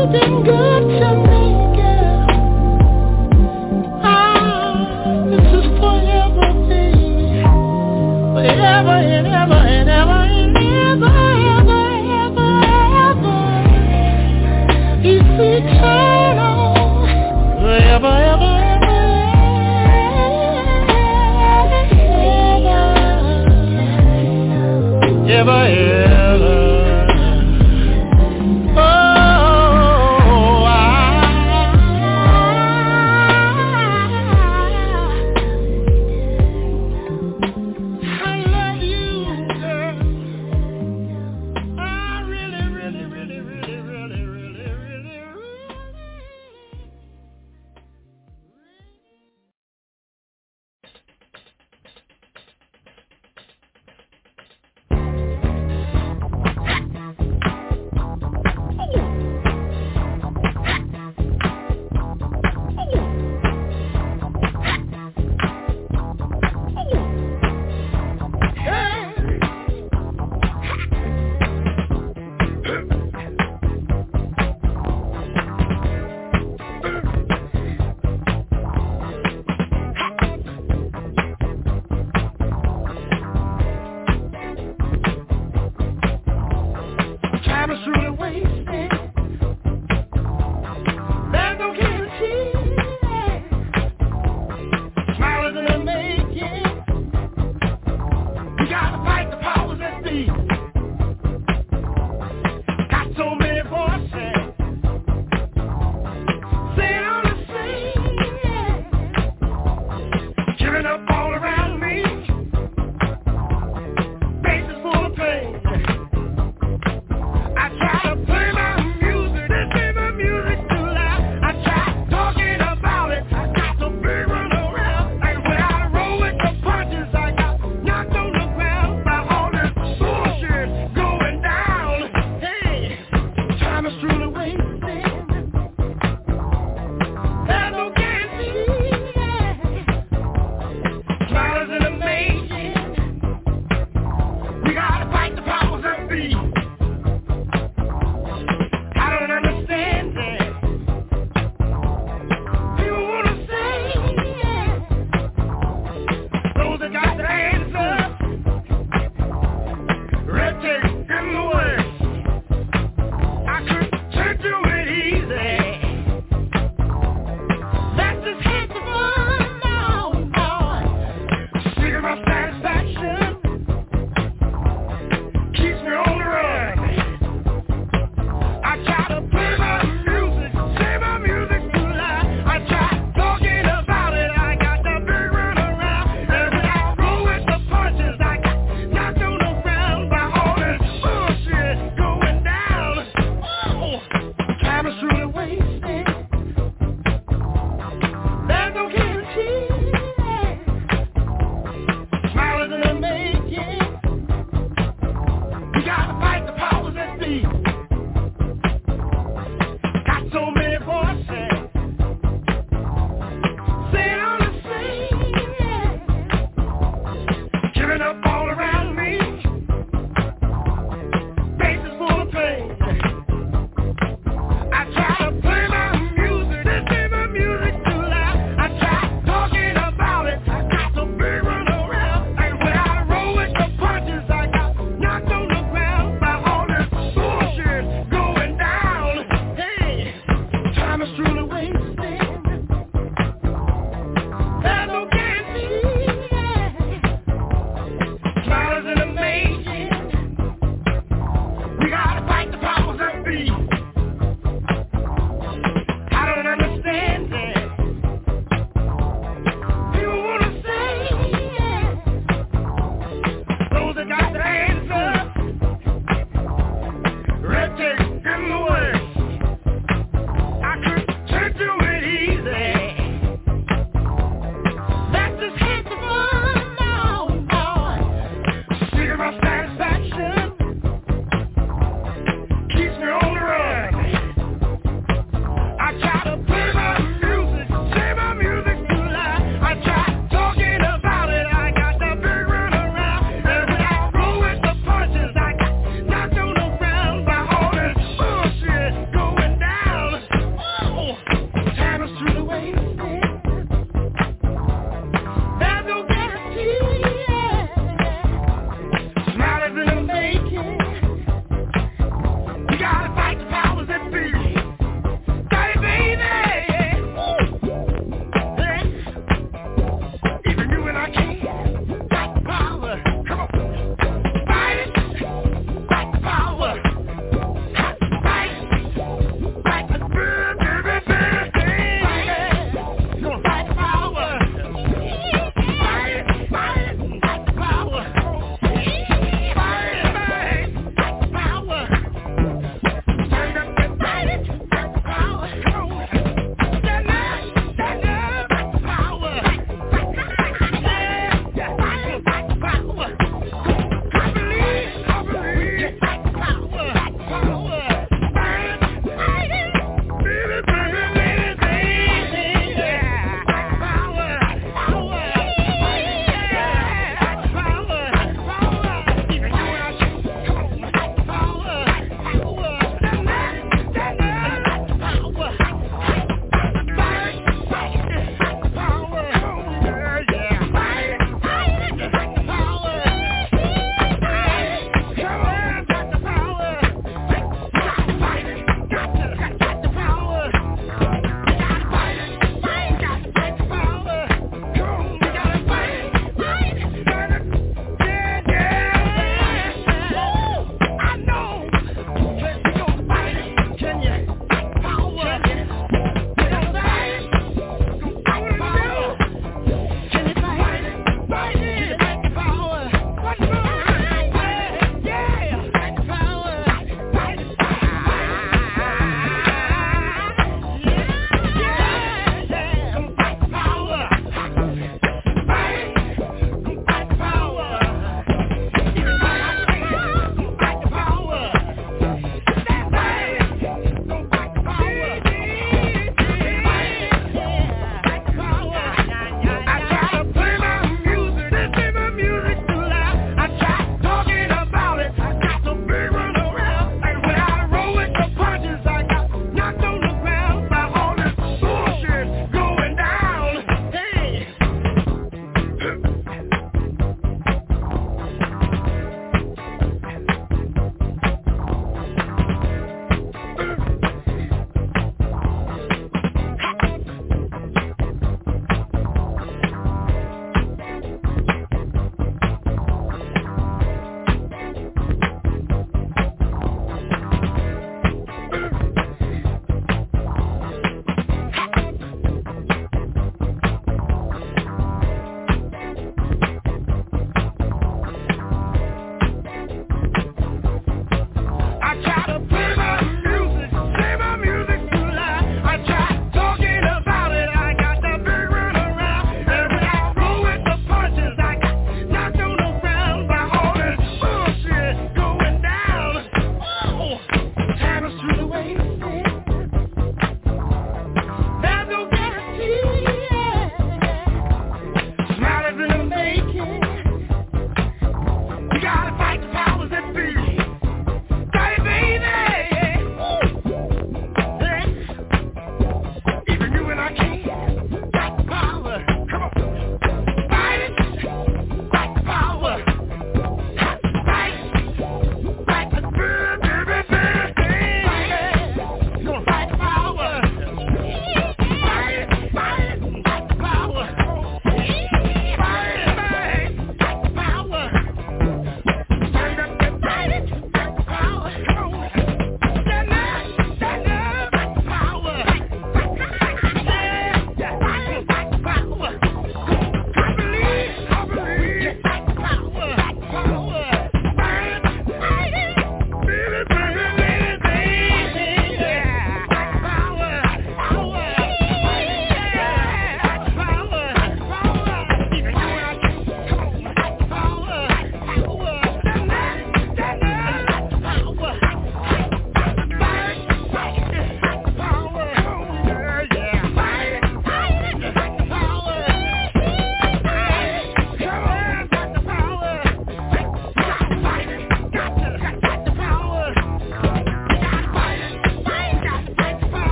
I try to play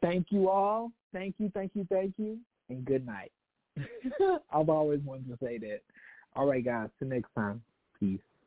Thank you all. Thank you, thank you, thank you, and good night. I've always wanted to say that. All right, guys. Till next time. Peace.